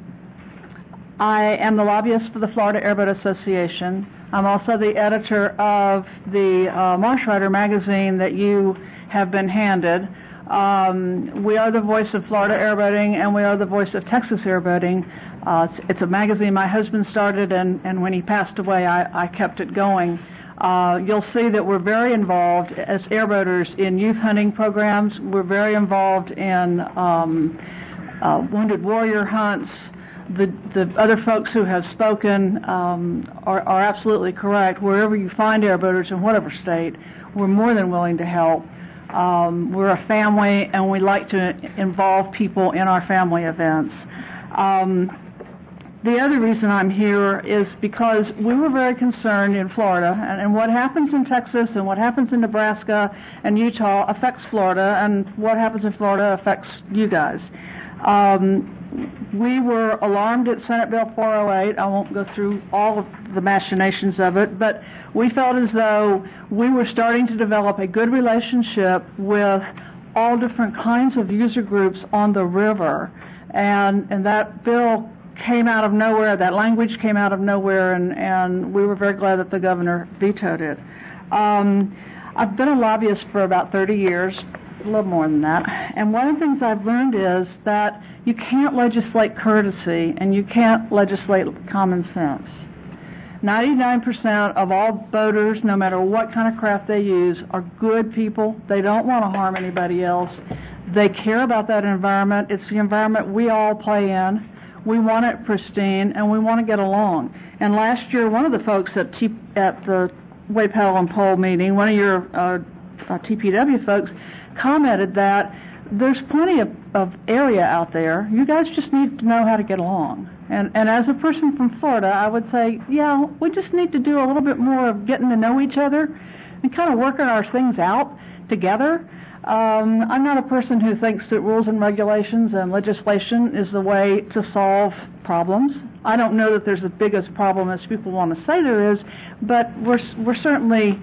I am the lobbyist for the Florida Airboat Association. I'm also the editor of the uh, Marsh Rider magazine that you have been handed. Um, we are the voice of Florida airboating, and we are the voice of Texas airboating. Uh, it's, it's a magazine my husband started, and, and when he passed away, I, I kept it going. Uh, you'll see that we're very involved as airboaters in youth hunting programs. We're very involved in um, uh, wounded warrior hunts. The, the other folks who have spoken um, are, are absolutely correct. Wherever you find airboaters in whatever state, we're more than willing to help. Um, we're a family, and we like to involve people in our family events. Um, the other reason I'm here is because we were very concerned in Florida, and, and what happens in Texas and what happens in Nebraska and Utah affects Florida, and what happens in Florida affects you guys. Um, we were alarmed at Senate Bill four oh eight. I won't go through all of the machinations of it, but we felt as though we were starting to develop a good relationship with all different kinds of user groups on the river, and, and that bill came out of nowhere, that language came out of nowhere, and, and we were very glad that the governor vetoed it. Um, I've been a lobbyist for about thirty years, a little more than that, and one of the things I've learned is that you can't legislate courtesy and you can't legislate common sense. ninety-nine percent of all boaters, no matter what kind of craft they use, are good people. They don't want to harm anybody else. They care about that environment. It's the environment we all play in. We want it pristine, and we want to get along. And last year, one of the folks at, T- at the Wade Paddle and Pole meeting, one of your uh, uh, T P W folks, commented that there's plenty of, of area out there. You guys just need to know how to get along. And, and as a person from Florida, I would say, yeah, we just need to do a little bit more of getting to know each other and kind of working our things out together. Um, I'm not a person who thinks that rules and regulations and legislation is the way to solve problems. I don't know that there's the biggest problem as people want to say there is, but we're we're certainly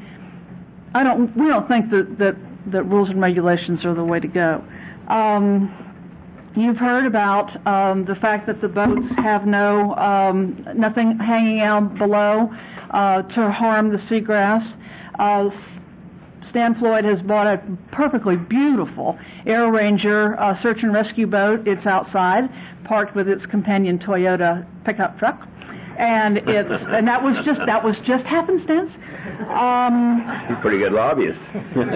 I don't we don't think that that, that rules and regulations are the way to go. Um, You've heard about um, the fact that the boats have no um, nothing hanging out below uh, to harm the seagrass. Uh, Stan Floyd has bought a perfectly beautiful Air Ranger uh, search and rescue boat. It's outside, parked with its companion Toyota pickup truck, and it's and that was just that was just happenstance. Um, You're a pretty good lobbyist. I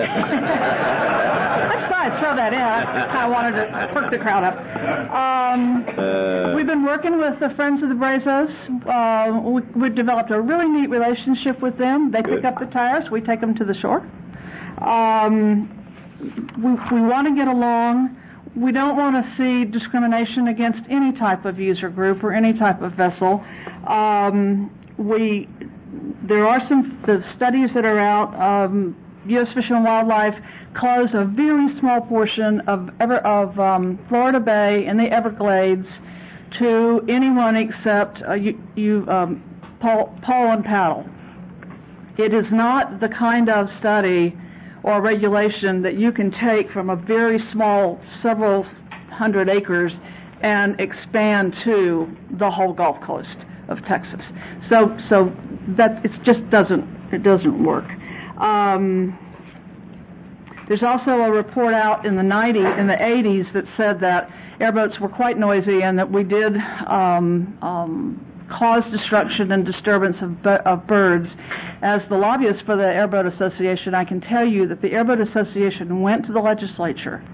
tried to throw that in. I kind of wanted to perk the crowd up. Um, uh, we've been working with the Friends of the Brazos. Uh, we, we've developed a really neat relationship with them. They Good. pick up the tires. We take them to the shore. Um, we, we want to get along. We don't want to see discrimination against any type of user group or any type of vessel. Um, we there are some the studies that are out. Um, U S Fish and Wildlife closed a very small portion of ever of um, Florida Bay and the Everglades to anyone except uh, you, you um, pole, pole and paddle. It is not the kind of study or regulation that you can take from a very small, several hundred acres, and expand to the whole Gulf Coast of Texas. So, so that it just doesn't it doesn't work. Um, there's also a report out in the nineties, in the eighties, that said that airboats were quite noisy and that we did um, um, cause destruction and disturbance of, of birds. As the lobbyist for the Airboat Association, I can tell you that the Airboat Association went to the legislature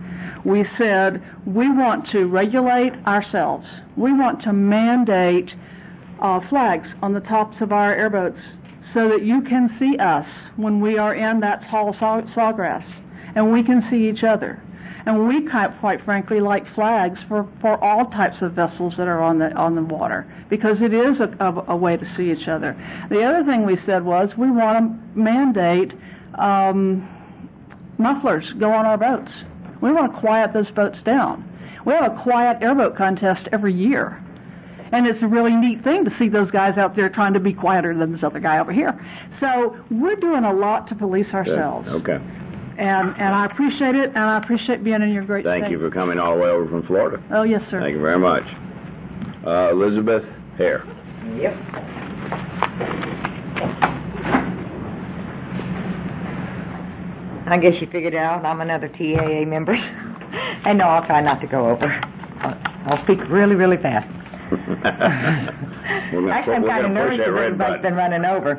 we said we want to regulate ourselves. We want to mandate uh, flags on the tops of our airboats so that you can see us when we are in that tall saw- sawgrass, and we can see each other. And we, quite frankly, like flags for, for all types of vessels that are on the on the water, because it is a, a, a way to see each other. The other thing we said was we want to mandate um, mufflers go on our boats. We want to quiet those boats down. We have a quiet airboat contest every year. And it's a really neat thing to see those guys out there trying to be quieter than this other guy over here. So we're doing a lot to police ourselves. Good. Okay. And and I appreciate it, and I appreciate being in your great Thank state. you for coming all the way over from Florida. Oh, yes, sir. Thank you very much. Uh, Elizabeth Hare. Yep. I guess you figured out I'm another T A A member. And no, I'll try not to go over. I'll, I'll speak really, really fast. We're gonna, Actually, I'm kind of nervous because everybody's button. been running over.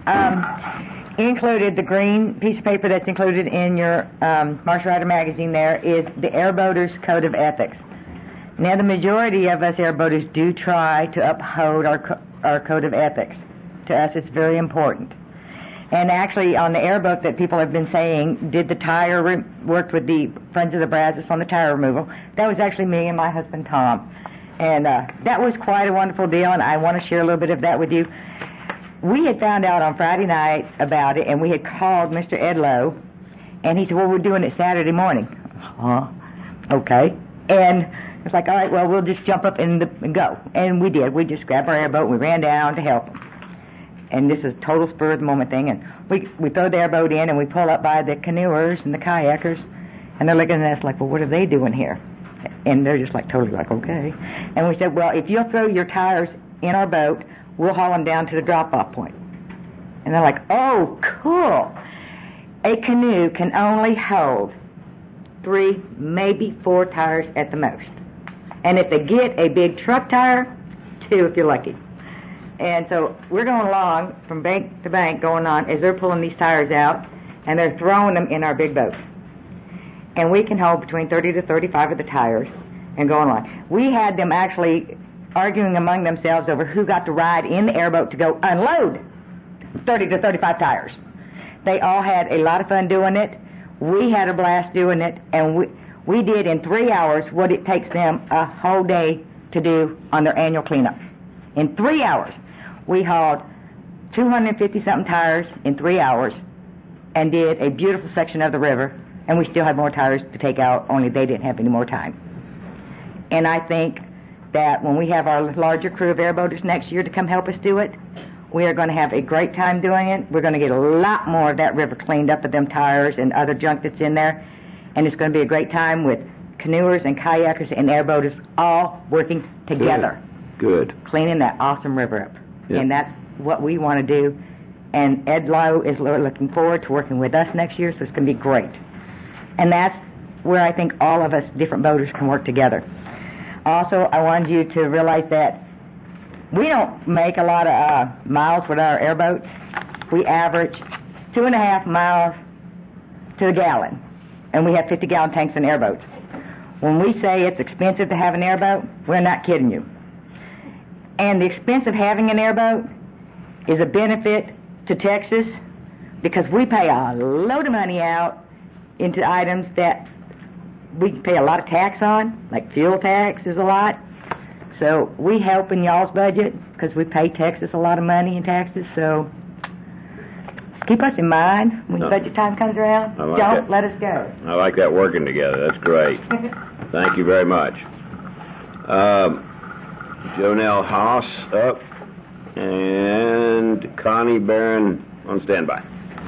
Um, included, the green piece of paper that's included in your um, Martial Rider magazine there is the Airboaters Code of Ethics. Now, the majority of us airboaters do try to uphold our, co- our code of ethics. To us, it's very important. And actually, on the airboat that people have been saying, did the tire, re- worked with the Friends of the Brazos on the tire removal, that was actually me and my husband, Tom. And uh, that was quite a wonderful deal, and I want to share a little bit of that with you. We had found out on Friday night about it, and we had called Mister Edlow, and he said, well, we're doing it Saturday morning. Huh? Okay. And it's like, all right, well, we'll just jump up and, the, and go. And we did. We just grabbed our airboat, and we ran down to help them. And this is a total spur of the moment thing. And we we throw the airboat in, and we pull up by the canoers and the kayakers, and they're looking at us like, well, what are they doing here? And they're just like totally like, okay. And we said, well, if you'll throw your tires in our boat, we'll haul them down to the drop-off point. And they're like, oh, cool. A canoe can only hold three, maybe four tires at the most. And if they get a big truck tire, two if you're lucky. And so we're going along from bank to bank going on as they're pulling these tires out, and they're throwing them in our big boat. And we can hold between thirty to thirty-five of the tires and going on. We had them actually arguing among themselves over who got to ride in the airboat to go unload thirty to thirty-five tires. They all had a lot of fun doing it. We had a blast doing it, and we we did in three hours what it takes them a whole day to do on their annual cleanup. In three hours. We hauled two hundred fifty something tires in three hours and did a beautiful section of the river, and we still have more tires to take out, only they didn't have any more time. And I think that when we have our larger crew of airboaters next year to come help us do it, we are going to have a great time doing it. We're going to get a lot more of that river cleaned up of them tires and other junk that's in there, and it's going to be a great time with canoers and kayakers and airboaters all working together. Good. Cleaning that awesome river up. Yep. And that's what we want to do. And Ed Lowe is looking forward to working with us next year, so it's going to be great. And that's where I think all of us different boaters can work together. Also, I wanted you to realize that we don't make a lot of uh, miles with our airboats. We average two and a half miles to the gallon, and we have fifty-gallon tanks in airboats. When we say it's expensive to have an airboat, we're not kidding you. And the expense of having an airboat is a benefit to Texas because we pay a load of money out into items that we pay a lot of tax on, like fuel tax is a lot. So we help in y'all's budget because we pay Texas a lot of money in taxes. So keep us in mind when No. budget time comes around. I like Don't that. let us go. I like that working together. That's great. Thank you very much. Um, Jonelle Haas up, and Connie Barron on standby.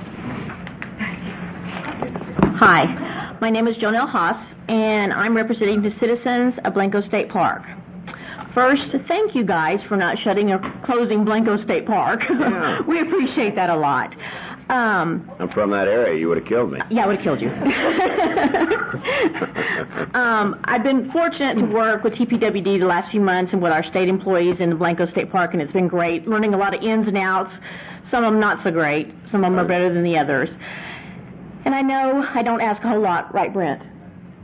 Hi, my name is Jonelle Haas, and I'm representing the citizens of Blanco State Park. First, thank you guys for not shutting or closing Blanco State Park. Yeah. We appreciate that a lot. Um, I'm from that area. You would have killed me. yeah, I would have killed you. um, I've been fortunate to work with T P W D the last few months and with our state employees in the Blanco State Park, and it's been great, learning a lot of ins and outs. Some of them not so great. Some of them are better than the others. And I know I don't ask a whole lot, right, Brent?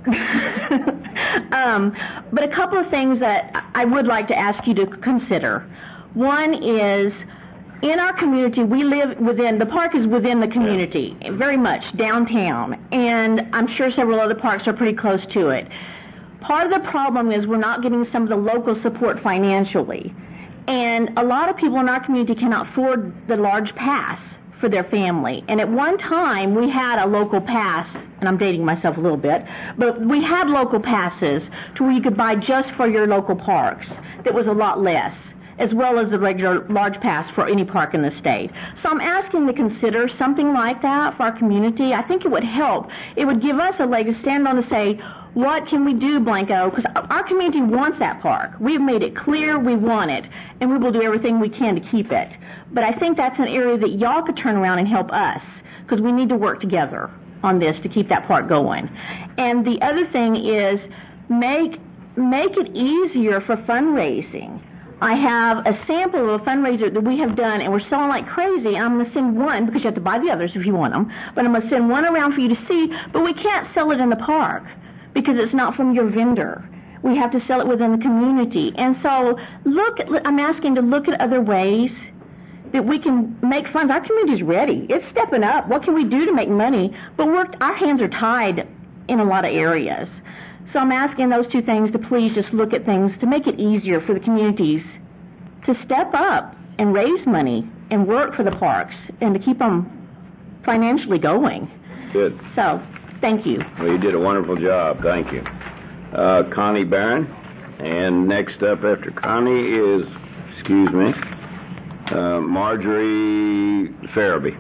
um, but a couple of things that I would like to ask you to consider. One is, in our community, we live within, the park is within the community, very much, downtown, and I'm sure several other parks are pretty close to it. Part of the problem is we're not getting some of the local support financially, and a lot of people in our community cannot afford the large pass for their family. And at one time, we had a local pass, and I'm dating myself a little bit, but we had local passes to where you could buy just for your local parks. That was a lot less, as well as the regular large pass for any park in the state. So I'm asking to consider something like that for our community. I think it would help. It would give us a leg to stand on to say, what can we do, Blanco? Because our community wants that park. We've made it clear we want it, and we will do everything we can to keep it. But I think that's an area that y'all could turn around and help us, because we need to work together on this to keep that park going. And the other thing is make make it easier for fundraising. I have a sample of a fundraiser that we have done, and we're selling like crazy, and I'm going to send one, because you have to buy the others if you want them, but I'm going to send one around for you to see, but we can't sell it in the park, because it's not from your vendor. We have to sell it within the community. And so look, I'm asking to look at other ways that we can make funds. Our community's ready. It's stepping up. What can we do to make money? But we're, our hands are tied in a lot of areas. So I'm asking those two things to please just look at things to make it easier for the communities to step up and raise money and work for the parks and to keep them financially going. Good. So, thank you. Well, you did a wonderful job. Thank you. Uh, Connie Barron. And next up after Connie is, excuse me, uh, Marjorie Farabee.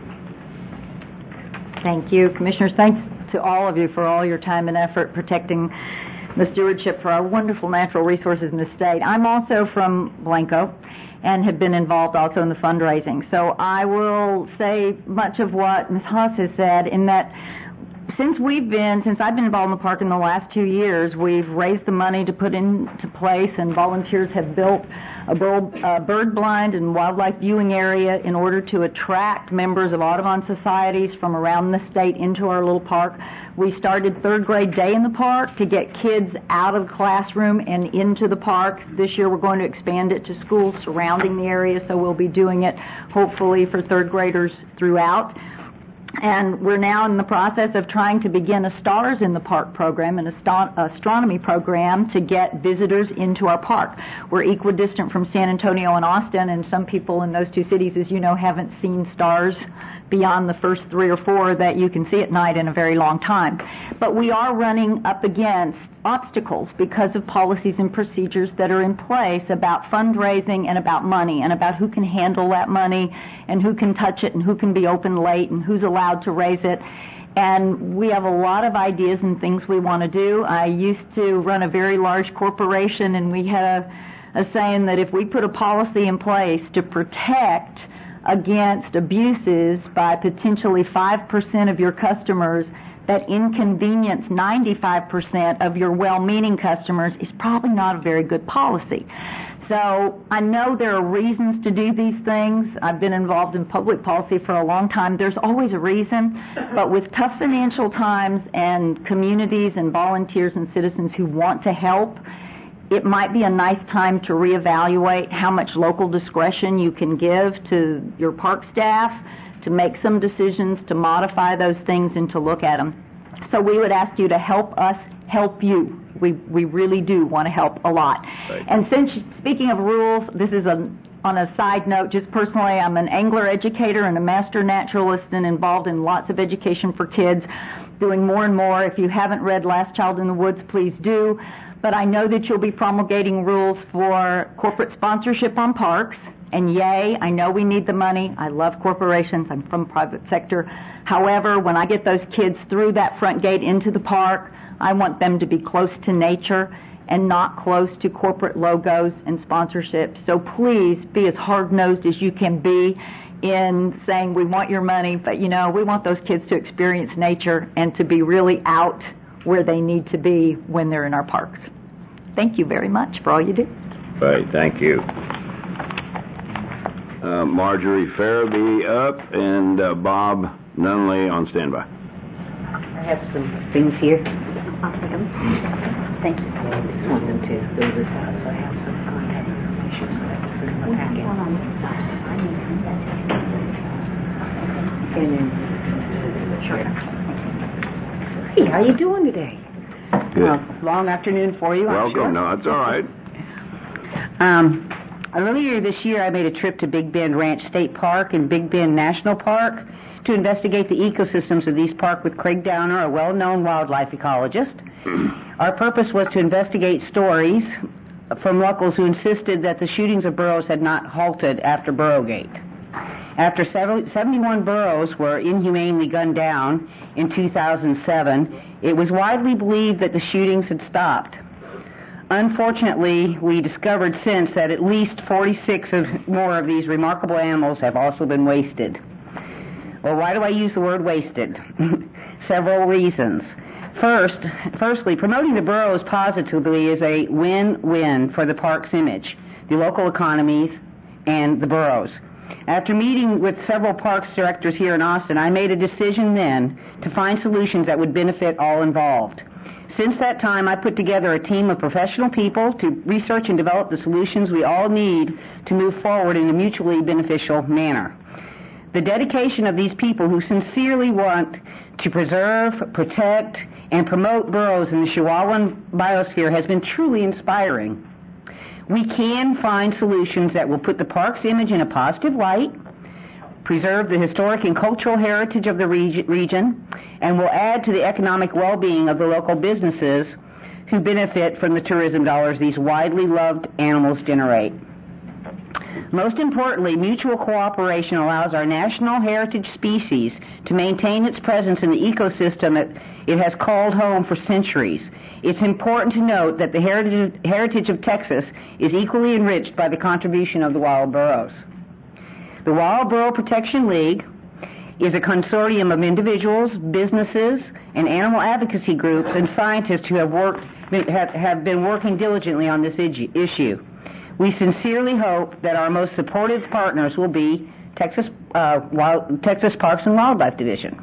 Thank you, Commissioners. Thanks to all of you for all your time and effort protecting the stewardship for our wonderful natural resources in the state. I'm also from Blanco and have been involved also in the fundraising. So I will say much of what Miz Haas has said, in that since we've been, since I've been involved in the park in the last two years, we've raised the money to put into place, and volunteers have built a bird, uh, bird blind and wildlife viewing area in order to attract members of Audubon societies from around the state into our little park. We started third grade day in the park to get kids out of the classroom and into the park. This year we're going to expand it to schools surrounding the area, so we'll be doing it hopefully for third graders throughout. And we're now in the process of trying to begin a Stars in the Park program, an astronomy program to get visitors into our park. We're equidistant from San Antonio and Austin, and some people in those two cities, as you know, haven't seen stars beyond the first three or four that you can see at night in a very long time. But we are running up against obstacles because of policies and procedures that are in place about fundraising and about money and about who can handle that money and who can touch it and who can be open late and who's allowed to raise it. And we have a lot of ideas and things we want to do. I used to run a very large corporation, and we had a, a saying that if we put a policy in place to protect against abuses by potentially five percent of your customers, that inconvenience ninety-five percent of your well-meaning customers is probably not a very good policy. So I know there are reasons to do these things. I've been involved in public policy for a long time. There's always a reason, but with tough financial times and communities and volunteers and citizens who want to help, it might be a nice time to reevaluate how much local discretion you can give to your park staff, to make some decisions, to modify those things, and to look at them. So we would ask you to help us help you. We we really do want to help a lot. Right. And since, speaking of rules, this is a, on a side note, just personally, I'm an angler educator and a master naturalist and involved in lots of education for kids, doing more and more. If you haven't read Last Child in the Woods, please do. But I know that you'll be promulgating rules for corporate sponsorship on parks. And yay, I know we need the money. I love corporations. I'm from the private sector. However, when I get those kids through that front gate into the park, I want them to be close to nature and not close to corporate logos and sponsorships. So please be as hard-nosed as you can be in saying we want your money, but, you know, we want those kids to experience nature and to be really out where they need to be when they're in our parks. Thank you very much for all you do. Right, thank you. Uh, Marjorie Farabee up, and uh, Bob Nunley on standby. I have some things here. Thank you. I just want them to fill this out, so I have some contact information so I can put in my packet. And then, sure. Hey, how you doing today? Good. Well, long afternoon for you, I'm Welcome. sure. No, it's all right. Um, earlier this year, I made a trip to Big Bend Ranch State Park and Big Bend National Park to investigate the ecosystems of these parks with Craig Downer, a well-known wildlife ecologist. Our purpose was to investigate stories from locals who insisted that the shootings of burros had not halted after Burrogate. After seventy-one burros were inhumanely gunned down in two thousand seven, it was widely believed that the shootings had stopped. Unfortunately, we discovered since that at least forty-six of more of these remarkable animals have also been wasted. Well, why do I use the word wasted? Several reasons. First, firstly, promoting the burros positively is a win-win for the park's image, the local economies, and the burros. After meeting with several parks directors here in Austin, I made a decision then to find solutions that would benefit all involved. Since that time, I put together a team of professional people to research and develop the solutions we all need to move forward in a mutually beneficial manner. The dedication of these people who sincerely want to preserve, protect, and promote burros in the Chihuahuan biosphere has been truly inspiring. We can find solutions that will put the park's image in a positive light, preserve the historic and cultural heritage of the reg- region, and will add to the economic well-being of the local businesses who benefit from the tourism dollars these widely loved animals generate. Most importantly, mutual cooperation allows our national heritage species to maintain its presence in the ecosystem that it has called home for centuries. It's important to note that the heritage, heritage of Texas is equally enriched by the contribution of the wild burros. The Wild Burro Protection League is a consortium of individuals, businesses, and animal advocacy groups and scientists who have worked have, have been working diligently on this issue. We sincerely hope that our most supportive partners will be Texas uh, Wild, Texas Parks and Wildlife Division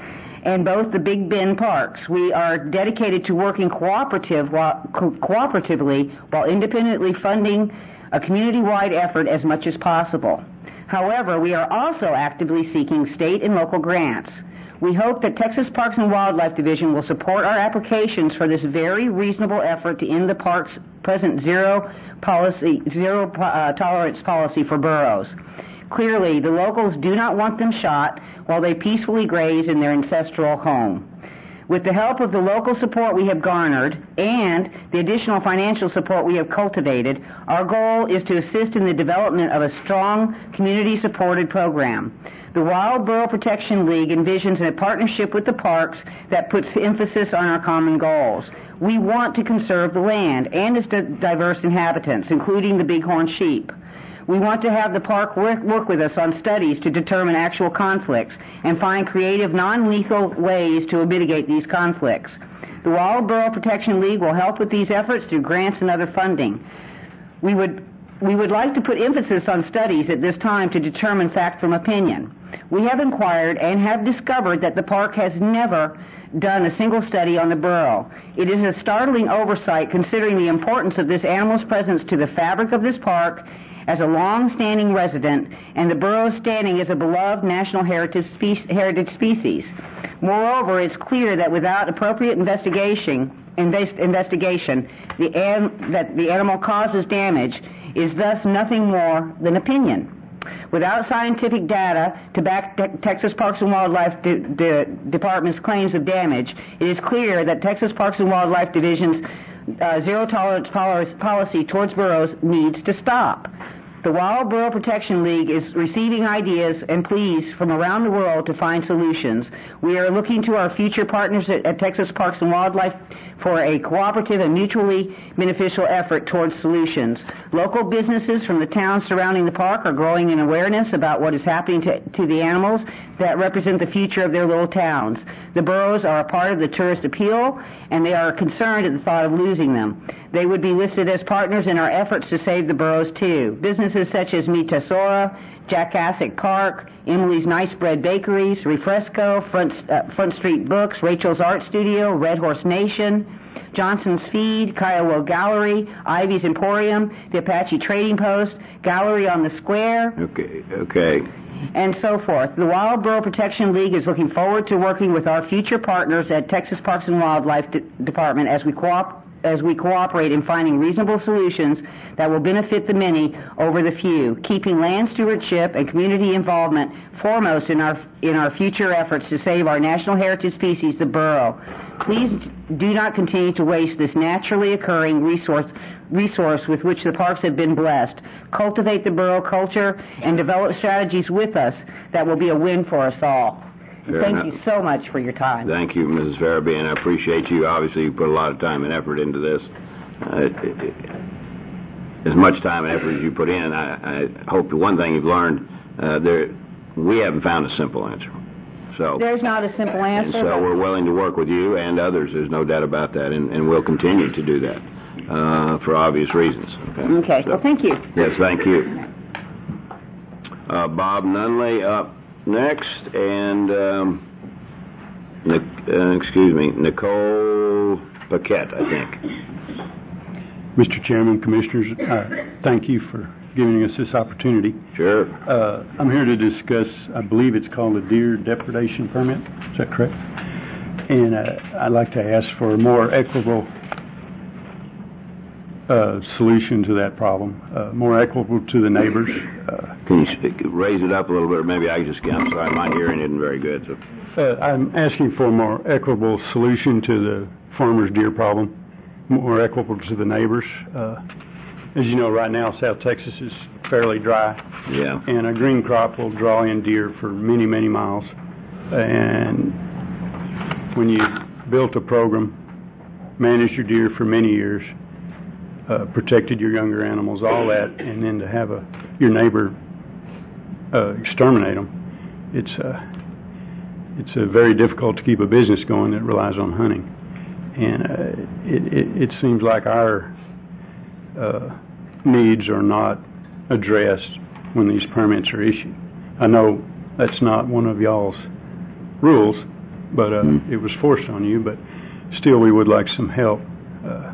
and both the Big Bend parks. We are dedicated to working cooperative, while, co- cooperatively while independently funding a community-wide effort as much as possible. However, we are also actively seeking state and local grants. We hope that Texas Parks and Wildlife Division will support our applications for this very reasonable effort to end the park's present zero policy, zero uh, tolerance policy for burros. Clearly, the locals do not want them shot while they peacefully graze in their ancestral home. With the help of the local support we have garnered and the additional financial support we have cultivated, our goal is to assist in the development of a strong, community-supported program. The Wild Burro Protection League envisions a partnership with the parks that puts emphasis on our common goals. We want to conserve the land and its diverse inhabitants, including the bighorn sheep. We want to have the park work, work with us on studies to determine actual conflicts and find creative, non-lethal ways to mitigate these conflicts. The Wild Burro Protection League will help with these efforts through grants and other funding. We would, we would like to put emphasis on studies at this time to determine fact from opinion. We have inquired and have discovered that the park has never done a single study on the burro. It is a startling oversight considering the importance of this animal's presence to the fabric of this park as a long-standing resident, and the burro's standing as a beloved national heritage, spe- heritage species. Moreover, it's clear that without appropriate investigation, invest- investigation the an- that the animal causes damage is thus nothing more than opinion. Without scientific data to back te- Texas Parks and Wildlife De- De- Department's claims of damage, it is clear that Texas Parks and Wildlife Division's uh, zero-tolerance pol- policy towards burros needs to stop. The Wild Burro Protection League is receiving ideas and pleas from around the world to find solutions. We are looking to our future partners at, at Texas Parks and Wildlife for a cooperative and mutually beneficial effort towards solutions. Local businesses from the towns surrounding the park are growing in awareness about what is happening to, to the animals that represent the future of their little towns. The burros are a part of the tourist appeal, and they are concerned at the thought of losing them. They would be listed as partners in our efforts to save the burros, too. Businesses such as Mi Tesora, Jackassic Park, Emily's Nice Bread Bakeries, Refresco, Front, uh, Front Street Books, Rachel's Art Studio, Red Horse Nation, Johnson's Feed, Kiowa Gallery, Ivy's Emporium, the Apache Trading Post, Gallery on the Square. Okay, okay. And so forth. The Wild Borough Protection League is looking forward to working with our future partners at Texas Parks and Wildlife D- Department as we co-op as we cooperate in finding reasonable solutions that will benefit the many over the few, keeping land stewardship and community involvement foremost in our in our future efforts to save our national heritage species, the burro. Please do not continue to waste this naturally occurring resource resource with which the parks have been blessed. Cultivate the burro culture and develop strategies with us that will be a win for us all. Fair Thank enough. you so much for your time. Thank you, Missus Farabee, and I appreciate you. Obviously, you put a lot of time and effort into this. Uh, it, it, as much time and effort as you put in, I, I hope the one thing you've learned, uh, there, we haven't found a simple answer. So There's not a simple answer. And so we're willing to work with you and others. There's no doubt about that, and, and we'll continue to do that uh, for obvious reasons. Okay. Okay. So, well, thank you. Yes, thank you. Uh, Bob Nunley up next, and um, Nic- uh, excuse me, Nicole Paquette, I think. Mister Chairman, Commissioners, uh, thank you for giving us this opportunity. Sure. Uh, I'm here to discuss, I believe it's called a deer depredation permit. Is that correct? And uh, I'd like to ask for a more equitable uh, solution to that problem, uh, more equitable to the neighbors. Uh, Can you speak, raise it up a little bit? Maybe I just, I'm sorry, my hearing isn't very good. So. Uh, I'm asking for a more equitable solution to the farmer's deer problem, more equitable to the neighbors. Uh, as you know, right now, South Texas is fairly dry. Yeah. And a green crop will draw in deer for many, many miles. And when you built a program, managed your deer for many years, uh, protected your younger animals, all that, and then to have a your neighbor uh, exterminate them, it's uh, it's uh, very difficult to keep a business going that relies on hunting. And uh, it, it, it seems like our uh, needs are not addressed when these permits are issued. I know that's not one of y'all's rules, but uh, mm. it was forced on you, but still we would like some help uh,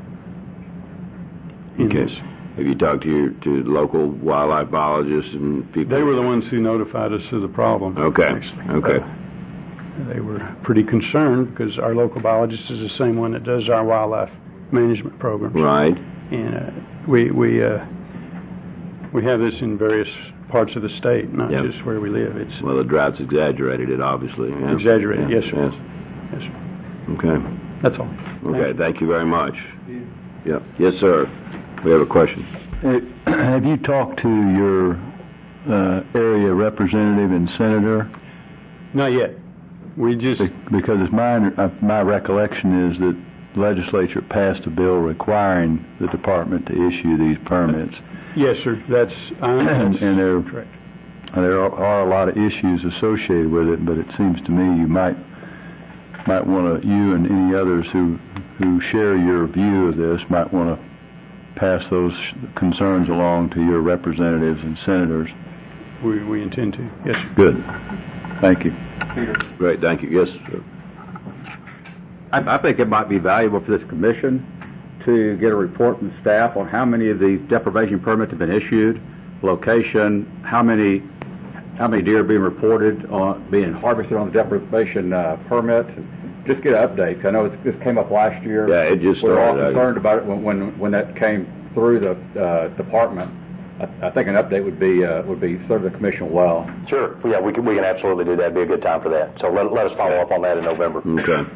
in okay. this. Have you talked to your to local wildlife biologists and people? They were the ones who notified us of the problem. Okay. Actually. Okay. Uh, they were pretty concerned because our local biologist is the same one that does our wildlife management programs. Right. And uh, we we uh, we have this in various parts of the state, not yep. just where we live. It's well, the drought's exaggerated it, obviously. Yeah. Exaggerated, yeah. yes, sir. Yes. Yes, sir. Okay. That's all. Okay. Thank, thank you very much. Yeah. Yes, sir. We have a question. Uh, have you talked to your uh, area representative and senator? Not yet. We just because it's my uh, my recollection is that the legislature passed a bill requiring the department to issue these permits. Yes, sir. That's uh, and, and there correct. There are, are a lot of issues associated with it, but it seems to me you might might want to you and any others who who share your view of this might want to pass those concerns along to your representatives and senators. We we intend to. Yes, sir. Good. Thank you. Peter. Great. Thank you. Yes, sir. I, I think it might be valuable for this commission to get a report from staff on how many of these deprivation permits have been issued, location, how many how many deer are being reported on being harvested on the deprivation uh, permit. Just get an update. I know it's, this came up last year. Yeah, it just we were all started. concerned about it when, when when that came through the uh, department. I, I think an update would be uh, would be serve the commission well. Sure. Yeah, we can we can absolutely do that. It'd be a good time for that. So let let us follow up on that in November. Okay.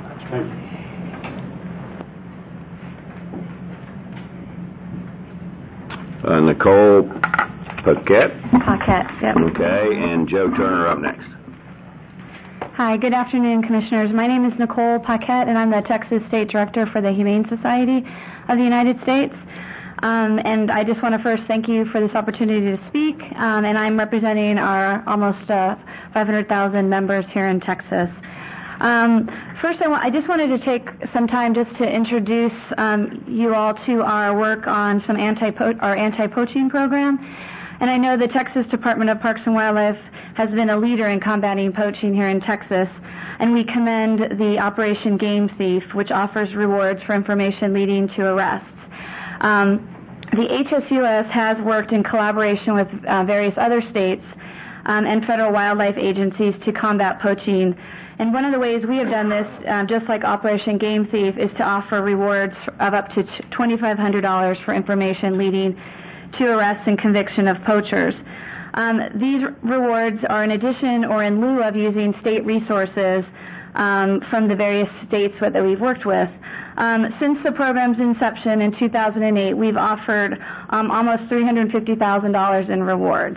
Uh, Nicole Paquette. Paquette, yep. Okay, and Joe Turner up next. Hi, good afternoon, Commissioners. My name is Nicole Paquette, and I'm the Texas State Director for the Humane Society of the United States. Um, and I just want to first thank you for this opportunity to speak. Um, and I'm representing our almost uh, five hundred thousand members here in Texas. Um, first, I, wa- I just wanted to take some time just to introduce um, you all to our work on some anti our anti-poaching program. And I know the Texas Department of Parks and Wildlife has been a leader in combating poaching here in Texas, and we commend the Operation Game Thief, which offers rewards for information leading to arrests. Um, the H S U S has worked in collaboration with uh, various other states um, and federal wildlife agencies to combat poaching. And one of the ways we have done this, uh, just like Operation Game Thief, is to offer rewards of up to twenty-five hundred dollars for information leading to arrests and conviction of poachers. Um, these rewards are in addition or in lieu of using state resources um, from the various states that we've worked with. Um, since the program's inception in two thousand eight, we've offered um, almost three hundred fifty thousand dollars in rewards.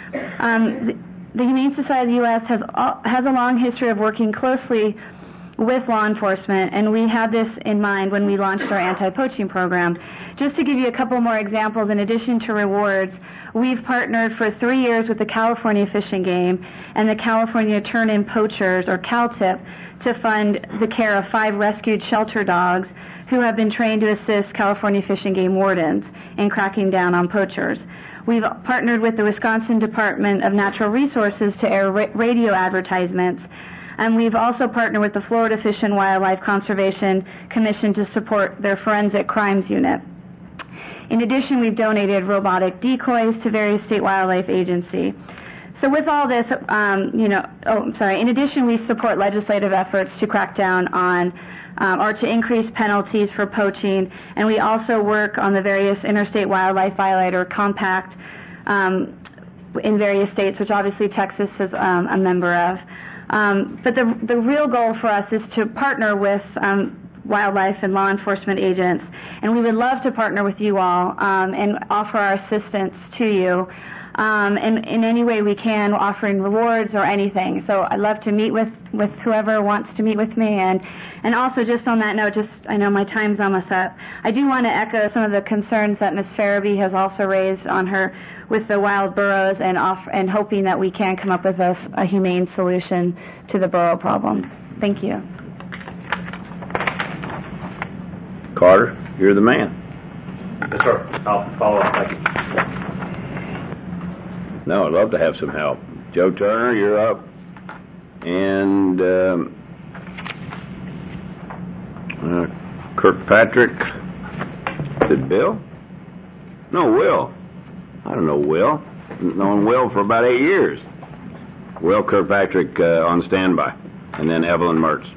Um, the, the Humane Society of the U S has, has a long history of working closely with law enforcement, and we had this in mind when we launched our anti-poaching program. Just to give you a couple more examples, in addition to rewards, we've partnered for three years with the California Fish and Game and the California Turn-In Poachers, or CalTIP, to fund the care of five rescued shelter dogs who have been trained to assist California Fish and Game wardens in cracking down on poachers. We've partnered with the Wisconsin Department of Natural Resources to air ra- radio advertisements, and we've also partnered with the Florida Fish and Wildlife Conservation Commission to support their Forensic Crimes Unit. In addition, we've donated robotic decoys to various state wildlife agencies. So with all this, um, you know, oh, I'm sorry, in addition, we support legislative efforts to crack down on um, or to increase penalties for poaching, and we also work on the various Interstate Wildlife Violator Compact um, in various states, which obviously Texas is um, a member of. Um, but the, the real goal for us is to partner with um, wildlife and law enforcement agents, and we would love to partner with you all um, and offer our assistance to you um, in, in any way we can, offering rewards or anything. So I'd love to meet with, with whoever wants to meet with me. And, and also, just on that note, just I know my time's almost up, I do want to echo some of the concerns that Miz Farabee has also raised on her with the wild burros, and off, and hoping that we can come up with a, a humane solution to the burro problem. Thank you. Carter, you're the man. Yes, sir. I'll follow up. Thank you. No, I'd love to have some help. Joe Turner, you're up. And um, uh, Kirkpatrick. Is it Bill? No, Will. I don't know Will. I've known Will for about eight years. Will Kirkpatrick uh, on standby. And then Evelyn Mertz.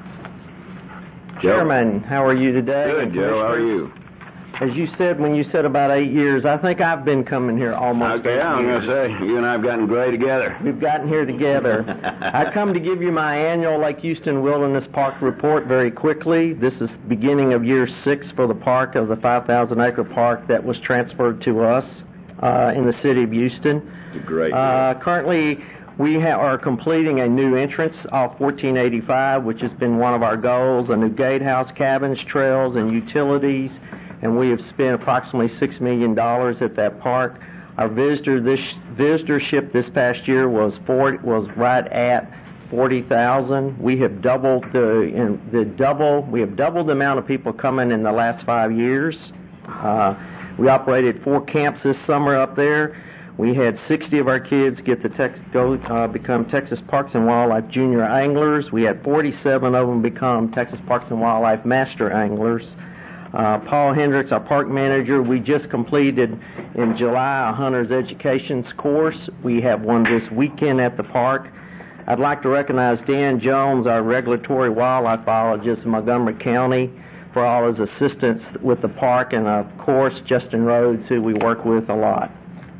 Joe. Chairman, how are you today? Good, Joe. How are you? As you said, when you said about eight years, I think I've been coming here almost okay, eight I'm years. going to say, you and I have gotten gray together. We've gotten here together. I come to give you my annual Lake Houston Wilderness Park report very quickly. This is beginning of year six for the park, of the five thousand acre park that was transferred to us uh, in the city of Houston. It's a great uh, Currently, we ha- are completing a new entrance off fourteen eighty-five, which has been one of our goals, a new gatehouse, cabins, trails, and utilities, and we have spent approximately six million dollars at that park. Our visitor this visitorship this past year was forty, was right at forty thousand. We have doubled the in the double. We have doubled the amount of people coming in the last five years. Uh, we operated four camps this summer up there. We had sixty of our kids get the tex- go uh, become Texas Parks and Wildlife Junior Anglers. We had forty-seven of them become Texas Parks and Wildlife Master Anglers. Uh, Paul Hendricks, our park manager, we just completed in July a Hunter's Educations course. We have one this weekend at the park. I'd like to recognize Dan Jones, our regulatory wildlife biologist in Montgomery County, for all his assistance with the park, and of course Justin Rhodes, who we work with a lot.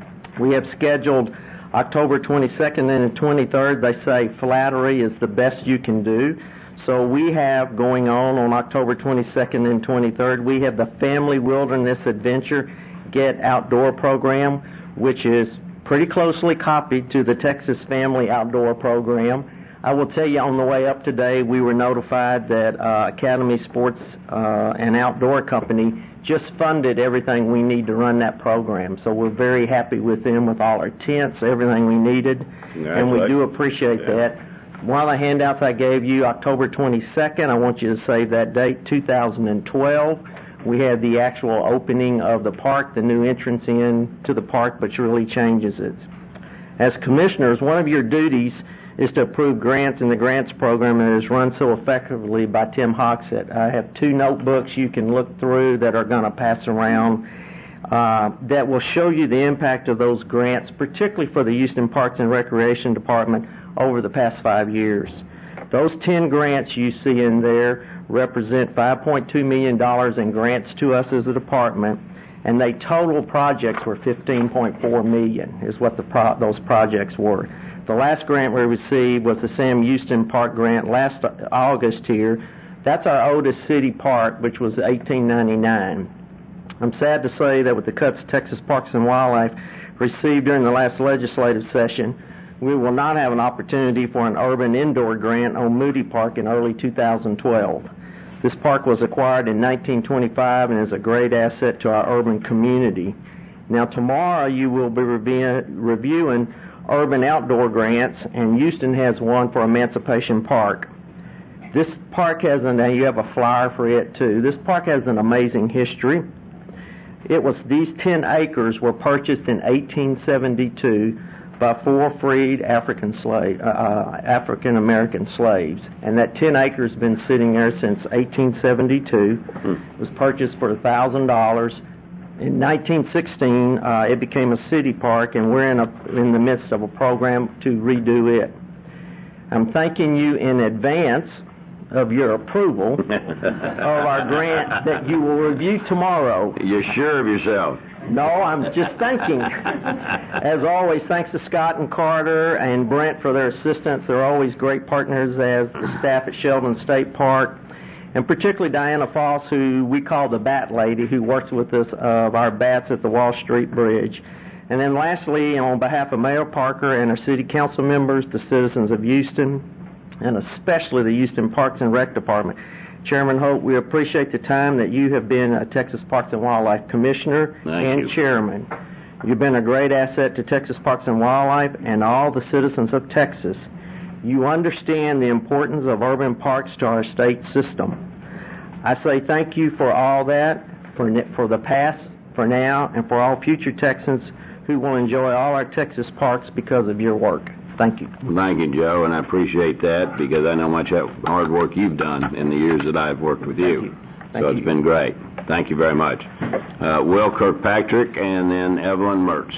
We have scheduled October twenty-second and the twenty-third. They say flattery is the best you can do. So we have going on on October twenty-second and twenty-third, we have the Family Wilderness Adventure Get Outdoor program, which is pretty closely copied to the Texas Family Outdoor program. I will tell you, on the way up today, we were notified that uh, Academy Sports uh, and Outdoor Company just funded everything we need to run that program. So we're very happy with them, with all our tents, everything we needed, and we do appreciate yeah. that. One of the handouts I gave you, October twenty-second, I want you to save that date, two thousand twelve. We had the actual opening of the park, the new entrance in to the park, which really changes it. As commissioners, one of your duties is to approve grants in the grants program that is run so effectively by Tim Hoxett. I have two notebooks you can look through that are going to pass around uh, that will show you the impact of those grants, particularly for the Houston Parks and Recreation Department over the past five years. Those ten grants you see in there represent five point two million dollars in grants to us as a department, and they total projects were fifteen point four million dollars is what the pro- those projects were. The last grant we received was the Sam Houston Park grant last August here. That's our oldest city park, which was eighteen ninety-nine. I'm sad to say that with the cuts Texas Parks and Wildlife received during the last legislative session, we will not have an opportunity for an urban indoor grant on Moody Park in early two thousand twelve. This park was acquired in nineteen twenty-five and is a great asset to our urban community. Now tomorrow you will be review- reviewing urban outdoor grants, and Houston has one for Emancipation Park. This park has an, you have a flyer for it too. This park has an amazing history. It was, these ten acres were purchased in eighteen seventy-two by four freed African slave, uh, African American slaves, and that ten acres has been sitting there since eighteen seventy-two. Mm. It was purchased for a thousand dollars. In nineteen sixteen, uh, it became a city park, and we're in a in the midst of a program to redo it. I'm thanking you in advance of your approval of our grant that you will review tomorrow. You're sure of yourself? No, I'm just thanking. As always, thanks to Scott and Carter and Brent for their assistance. They're always great partners as the staff at Sheldon State Park, and particularly Diana Foss, who we call the Bat Lady, who works with us of our bats at the Wall Street Bridge. And then lastly, on behalf of Mayor Parker and our city council members, the citizens of Houston, and especially the Houston Parks and Rec Department, Chairman Holt, we appreciate the time that you have been a Texas Parks and Wildlife Commissioner Thank and you. Chairman. You've been a great asset to Texas Parks and Wildlife and all the citizens of Texas. You understand the importance of urban parks to our state system. I say thank you for all that, for, for the past, for now, and for all future Texans who will enjoy all our Texas parks because of your work. Thank you. Thank you, Joe, and I appreciate that because I know how much hard work you've done in the years that I've worked with you. you. Thank So it's you. been great. Thank you very much. Uh, Will Kirkpatrick and then Evelyn Mertz.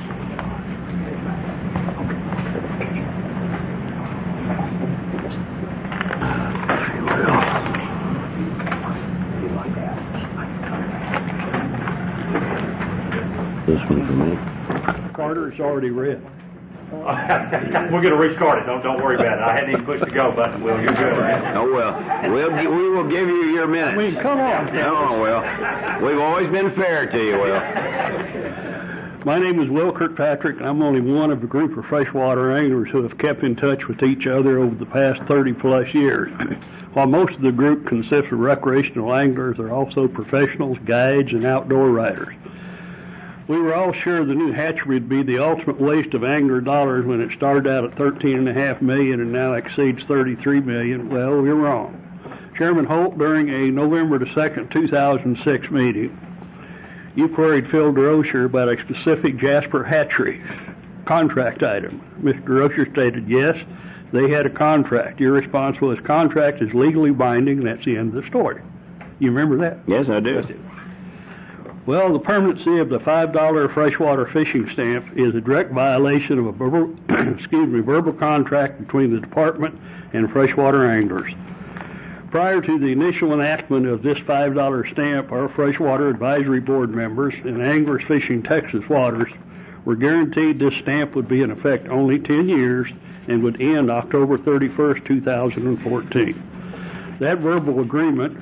This one for me. Carter's already read. We're going to restart it. Don't don't worry about it. I hadn't even pushed the go button. Will, you're good. Oh, well, we'll gi- we will give you your minutes. I mean, come on. Come on, Will. We've always been fair to you, Will. My name is Will Kirkpatrick, and I'm only one of a group of freshwater anglers who have kept in touch with each other over the past thirty plus years. While most of the group consists of recreational anglers, there are also professionals, guides, and outdoor writers. We were all sure the new hatchery would be the ultimate waste of angler dollars when it started out at thirteen and a half million and now exceeds thirty-three million. Well, we're wrong. Chairman Holt, during a November the second, two thousand six meeting, you queried Phil DeRocher about a specific Jasper hatchery contract item. Mister DeRocher stated, yes, they had a contract. Your response was, contract is legally binding, and that's the end of the story. You remember that? Yes, I do. Well, the permanency of the five dollar freshwater fishing stamp is a direct violation of a verbal, excuse me, verbal contract between the department and freshwater anglers. Prior to the initial enactment of this five dollar stamp, our freshwater advisory board members and anglers fishing Texas waters were guaranteed this stamp would be in effect only ten years and would end October thirty-first, two thousand fourteen. That verbal agreement,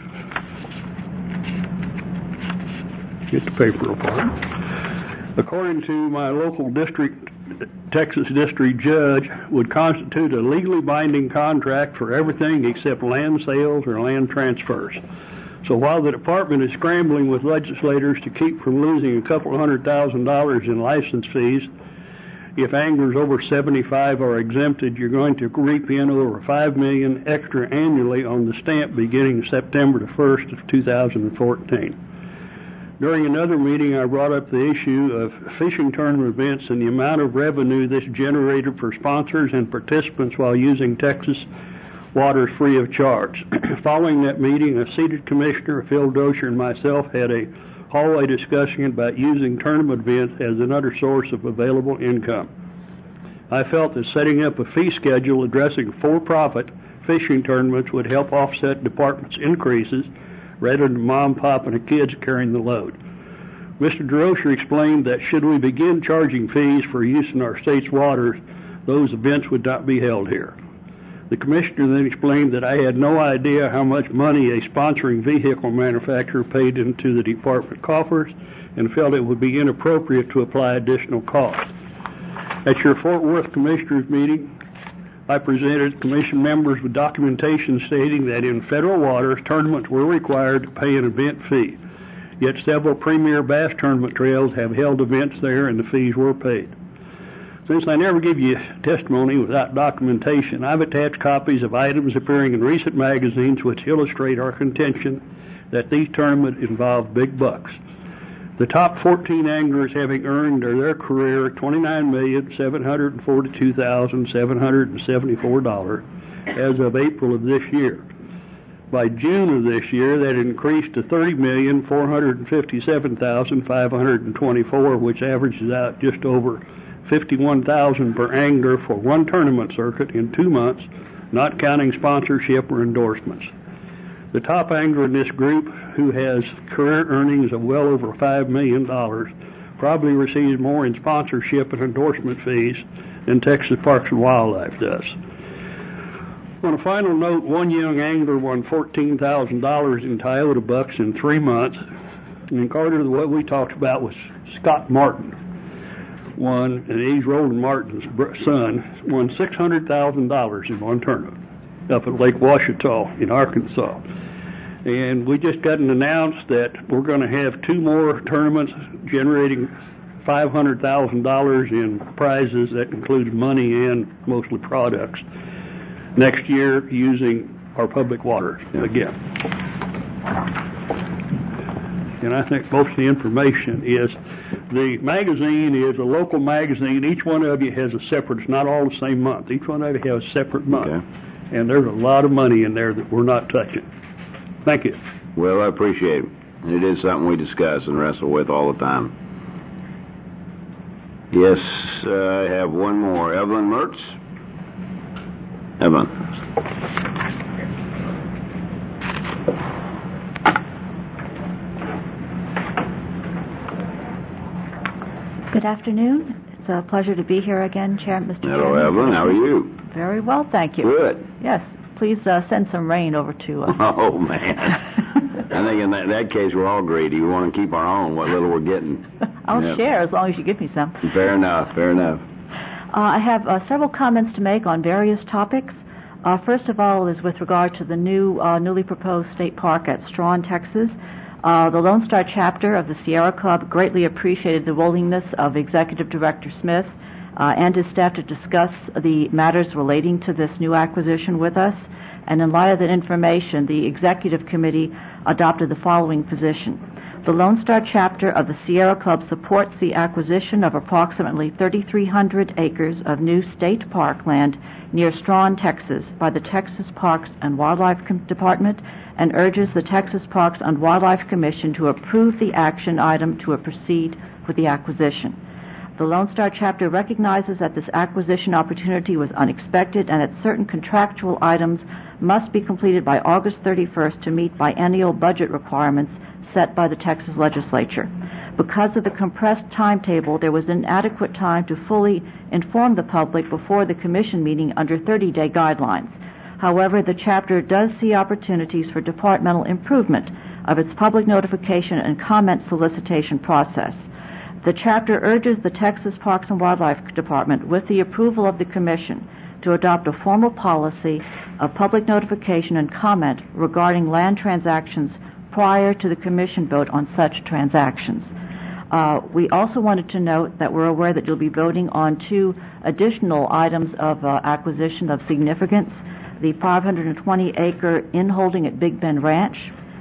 get the paper apart, according to my local district, Texas district judge, would constitute a legally binding contract for everything except land sales or land transfers. So while the department is scrambling with legislators to keep from losing a couple hundred thousand dollars in license fees, if anglers over seventy-five are exempted, you're going to reap in over five million dollars extra annually on the stamp beginning September the first of two thousand fourteen. During another meeting, I brought up the issue of fishing tournament events and the amount of revenue this generated for sponsors and participants while using Texas waters free of charge. Following that meeting, a seated commissioner, Phil Dozier, and myself had a hallway discussion about using tournament events as another source of available income. I felt that setting up a fee schedule addressing for-profit fishing tournaments would help offset department's increases rather than mom, pop, and the kids carrying the load. Mister DeRocher explained that should we begin charging fees for use in our state's waters, those events would not be held here. The commissioner then explained that I had no idea how much money a sponsoring vehicle manufacturer paid into the department coffers and felt it would be inappropriate to apply additional costs. At your Fort Worth Commissioners meeting, I presented commission members with documentation stating that in federal waters, tournaments were required to pay an event fee. Yet several premier bass tournament trails have held events there and the fees were paid. Since I never give you testimony without documentation, I've attached copies of items appearing in recent magazines which illustrate our contention that these tournaments involve big bucks. The top fourteen anglers having earned in their career twenty-nine million seven hundred forty-two thousand seven hundred seventy-four dollars as of April of this year. By June of this year, that increased to thirty million four hundred fifty-seven thousand five hundred twenty-four dollars, which averages out just over fifty-one thousand dollars per angler for one tournament circuit in two months, not counting sponsorship or endorsements. The top angler in this group, who has career earnings of well over five million dollars, probably receives more in sponsorship and endorsement fees than Texas Parks and Wildlife does. On a final note, one young angler won fourteen thousand dollars in Toyota bucks in three months. And Carter, what we talked about was Scott Martin. Won, and he's Roland Martin's son, won six hundred thousand dollars in one tournament up at Lake Ouachita in Arkansas. And we just got an announced that we're going to have two more tournaments generating five hundred thousand dollars in prizes that includes money and mostly products next year using our public waters again. And I think most of the information is, the magazine is a local magazine. Each one of you has a separate, it's not all the same month. Each one of you has a separate month. Okay. And there's a lot of money in there that we're not touching. Thank you. Well, I appreciate it. It is something we discuss and wrestle with all the time. Yes, uh, I have one more. Evelyn Mertz. Evelyn. Good afternoon. It's a pleasure to be here again, Chair, Mister Hello, Chairman. Evelyn. How are you? Very well, thank you. Good. Yes. Please uh, send some rain over to us. Oh, man. I think in that, that case, we're all greedy. We want to keep our own, what little we're getting. I'll Yep. share as long as you give me some. Fair enough, fair enough. Uh, I have uh, several comments to make on various topics. Uh, first of all is with regard to the new, uh, newly proposed state park at Strawn, Texas. Uh, the Lone Star chapter of the Sierra Club greatly appreciated the willingness of Executive Director Smith uh, and his staff to discuss the matters relating to this new acquisition with us. And in light of that information, the Executive Committee adopted the following position. The Lone Star chapter of the Sierra Club supports the acquisition of approximately thirty-three hundred acres of new state park land near Strawn, Texas, by the Texas Parks and Wildlife Department, and urges the Texas Parks and Wildlife Commission to approve the action item to proceed with the acquisition. The Lone Star chapter recognizes that this acquisition opportunity was unexpected and that certain contractual items must be completed by August thirty-first to meet biennial budget requirements set by the Texas legislature. Because of the compressed timetable, there was inadequate time to fully inform the public before the commission meeting under thirty-day guidelines. However, the chapter does see opportunities for departmental improvement of its public notification and comment solicitation process. The chapter urges the Texas Parks and Wildlife Department, with the approval of the Commission, to adopt a formal policy of public notification and comment regarding land transactions prior to the Commission vote on such transactions. Uh, we also wanted to note that we're aware that you'll be voting on two additional items of uh, acquisition of significance: the five hundred twenty acre inholding at Big Bend Ranch,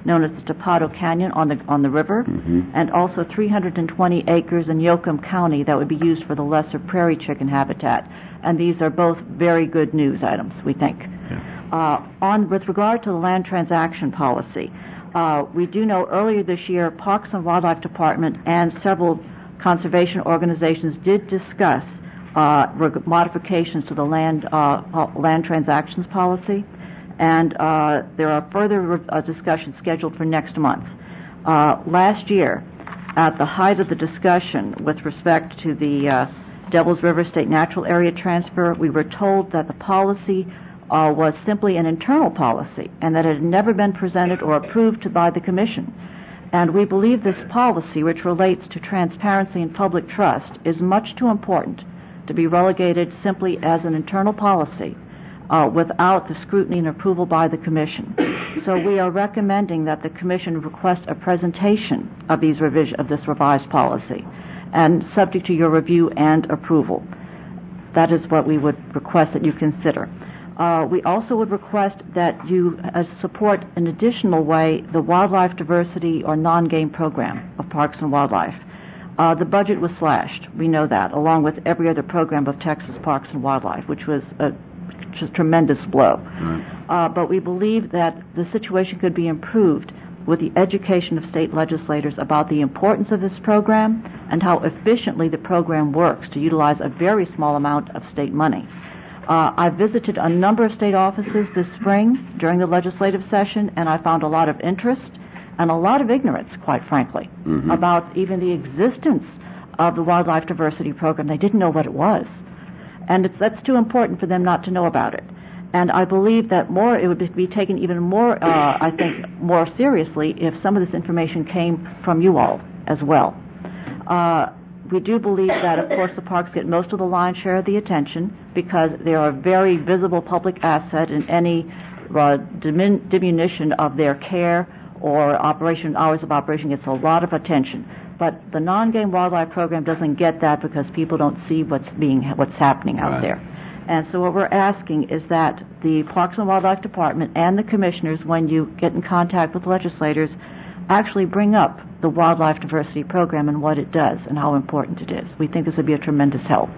known as the Tapado Canyon on the on the river, Mm-hmm. and also three hundred twenty acres in Yoakum County that would be used for the lesser prairie chicken habitat. And these are both very good news items, we think. Uh, on with regard to the land transaction policy, uh, we do know earlier this year Parks and Wildlife Department and several conservation organizations did discuss uh, reg- modifications to the land uh, po- land transactions policy, and uh, there are further re- uh, discussions scheduled for next month. Uh, last year, at the height of the discussion with respect to the uh, Devils River State Natural Area transfer, we were told that the policy uh, was simply an internal policy and that it had never been presented or approved by the Commission. And we believe this policy, which relates to transparency and public trust, is much too important to be relegated simply as an internal policy uh, without the scrutiny and approval by the Commission. So we are recommending that the Commission request a presentation of these revision of this revised policy, and subject to your review and approval. That is what we would request that you consider. Uh, we also would request that you uh, support in an additional way the wildlife diversity or non-game program of Parks and Wildlife. Uh, the budget was slashed, we know that, along with every other program of Texas Parks and Wildlife, which was a just tremendous blow. Right. Uh, but we believe that the situation could be improved with the education of state legislators about the importance of this program and how efficiently the program works to utilize a very small amount of state money. Uh, I visited a number of state offices this spring during the legislative session, and I found a lot of interest and a lot of ignorance, quite frankly, Mm-hmm. about even the existence of the Wildlife Diversity Program. They didn't know what it was. And it's, that's too important for them not to know about it. And I believe that more it would be taken even more, uh, I think, more seriously if some of this information came from you all as well. Uh, we do believe that, of course, the parks get most of the lion's share of the attention because they are a very visible public asset, and any uh, dimin- diminution of their care or operation hours of operation gets a lot of attention. But the non-game wildlife program doesn't get that because people don't see what's being what's happening out Right. there. And so what we're asking is that the Parks and Wildlife Department and the commissioners, when you get in contact with legislators, actually bring up the Wildlife Diversity Program and what it does and how important it is. We think this would be a tremendous help.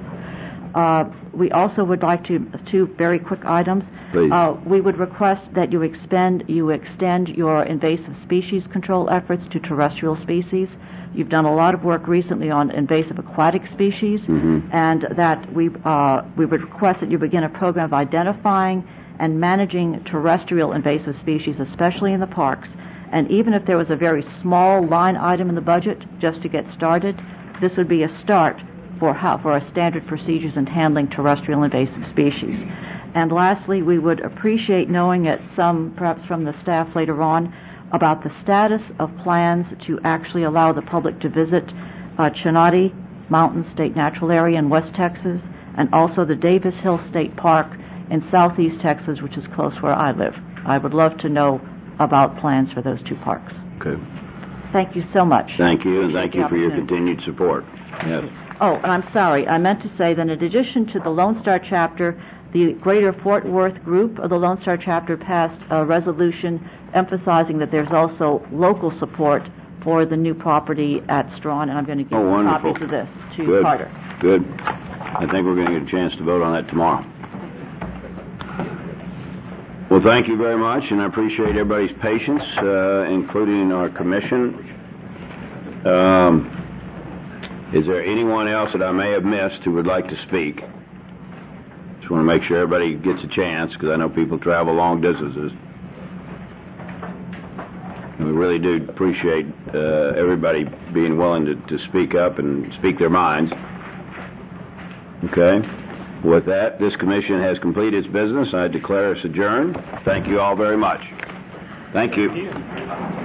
Uh, we also would like to, two very quick items. Please. Uh, we would request that you expend, you extend your invasive species control efforts to terrestrial species. You've done a lot of work recently on invasive aquatic species, Mm-hmm. and that we uh, we would request that you begin a program of identifying and managing terrestrial invasive species, especially in the parks. And even if there was a very small line item in the budget just to get started, this would be a start for how for our standard procedures in handling terrestrial invasive species. And lastly, we would appreciate knowing at some, perhaps from the staff later on, about the status of plans to actually allow the public to visit uh, Chinati Mountain State Natural Area in West Texas, and also the Davis Hill State Park in Southeast Texas, which is close where I live. I would love to know about plans for those two parks. Okay. Thank you so much. Thank you, and thank you for your opportunity. continued support. Yes. Oh, and I'm sorry, I meant to say that in addition to the Lone Star chapter, the Greater Fort Worth group of the Lone Star chapter passed a resolution emphasizing that there's also local support for the new property at Strawn, and I'm going to give Oh, wonderful. copies of this to Good. Carter. Good. I think we're going to get a chance to vote on that tomorrow. Well, thank you very much, and I appreciate everybody's patience, uh, including our commission. Um, is there anyone else that I may have missed who would like to speak? Just want to make sure everybody gets a chance, because I know people travel long distances. And we really do appreciate uh, everybody being willing to, to speak up and speak their minds. Okay. With that, this commission has completed its business. I declare us adjourned. Thank you all very much. Thank you.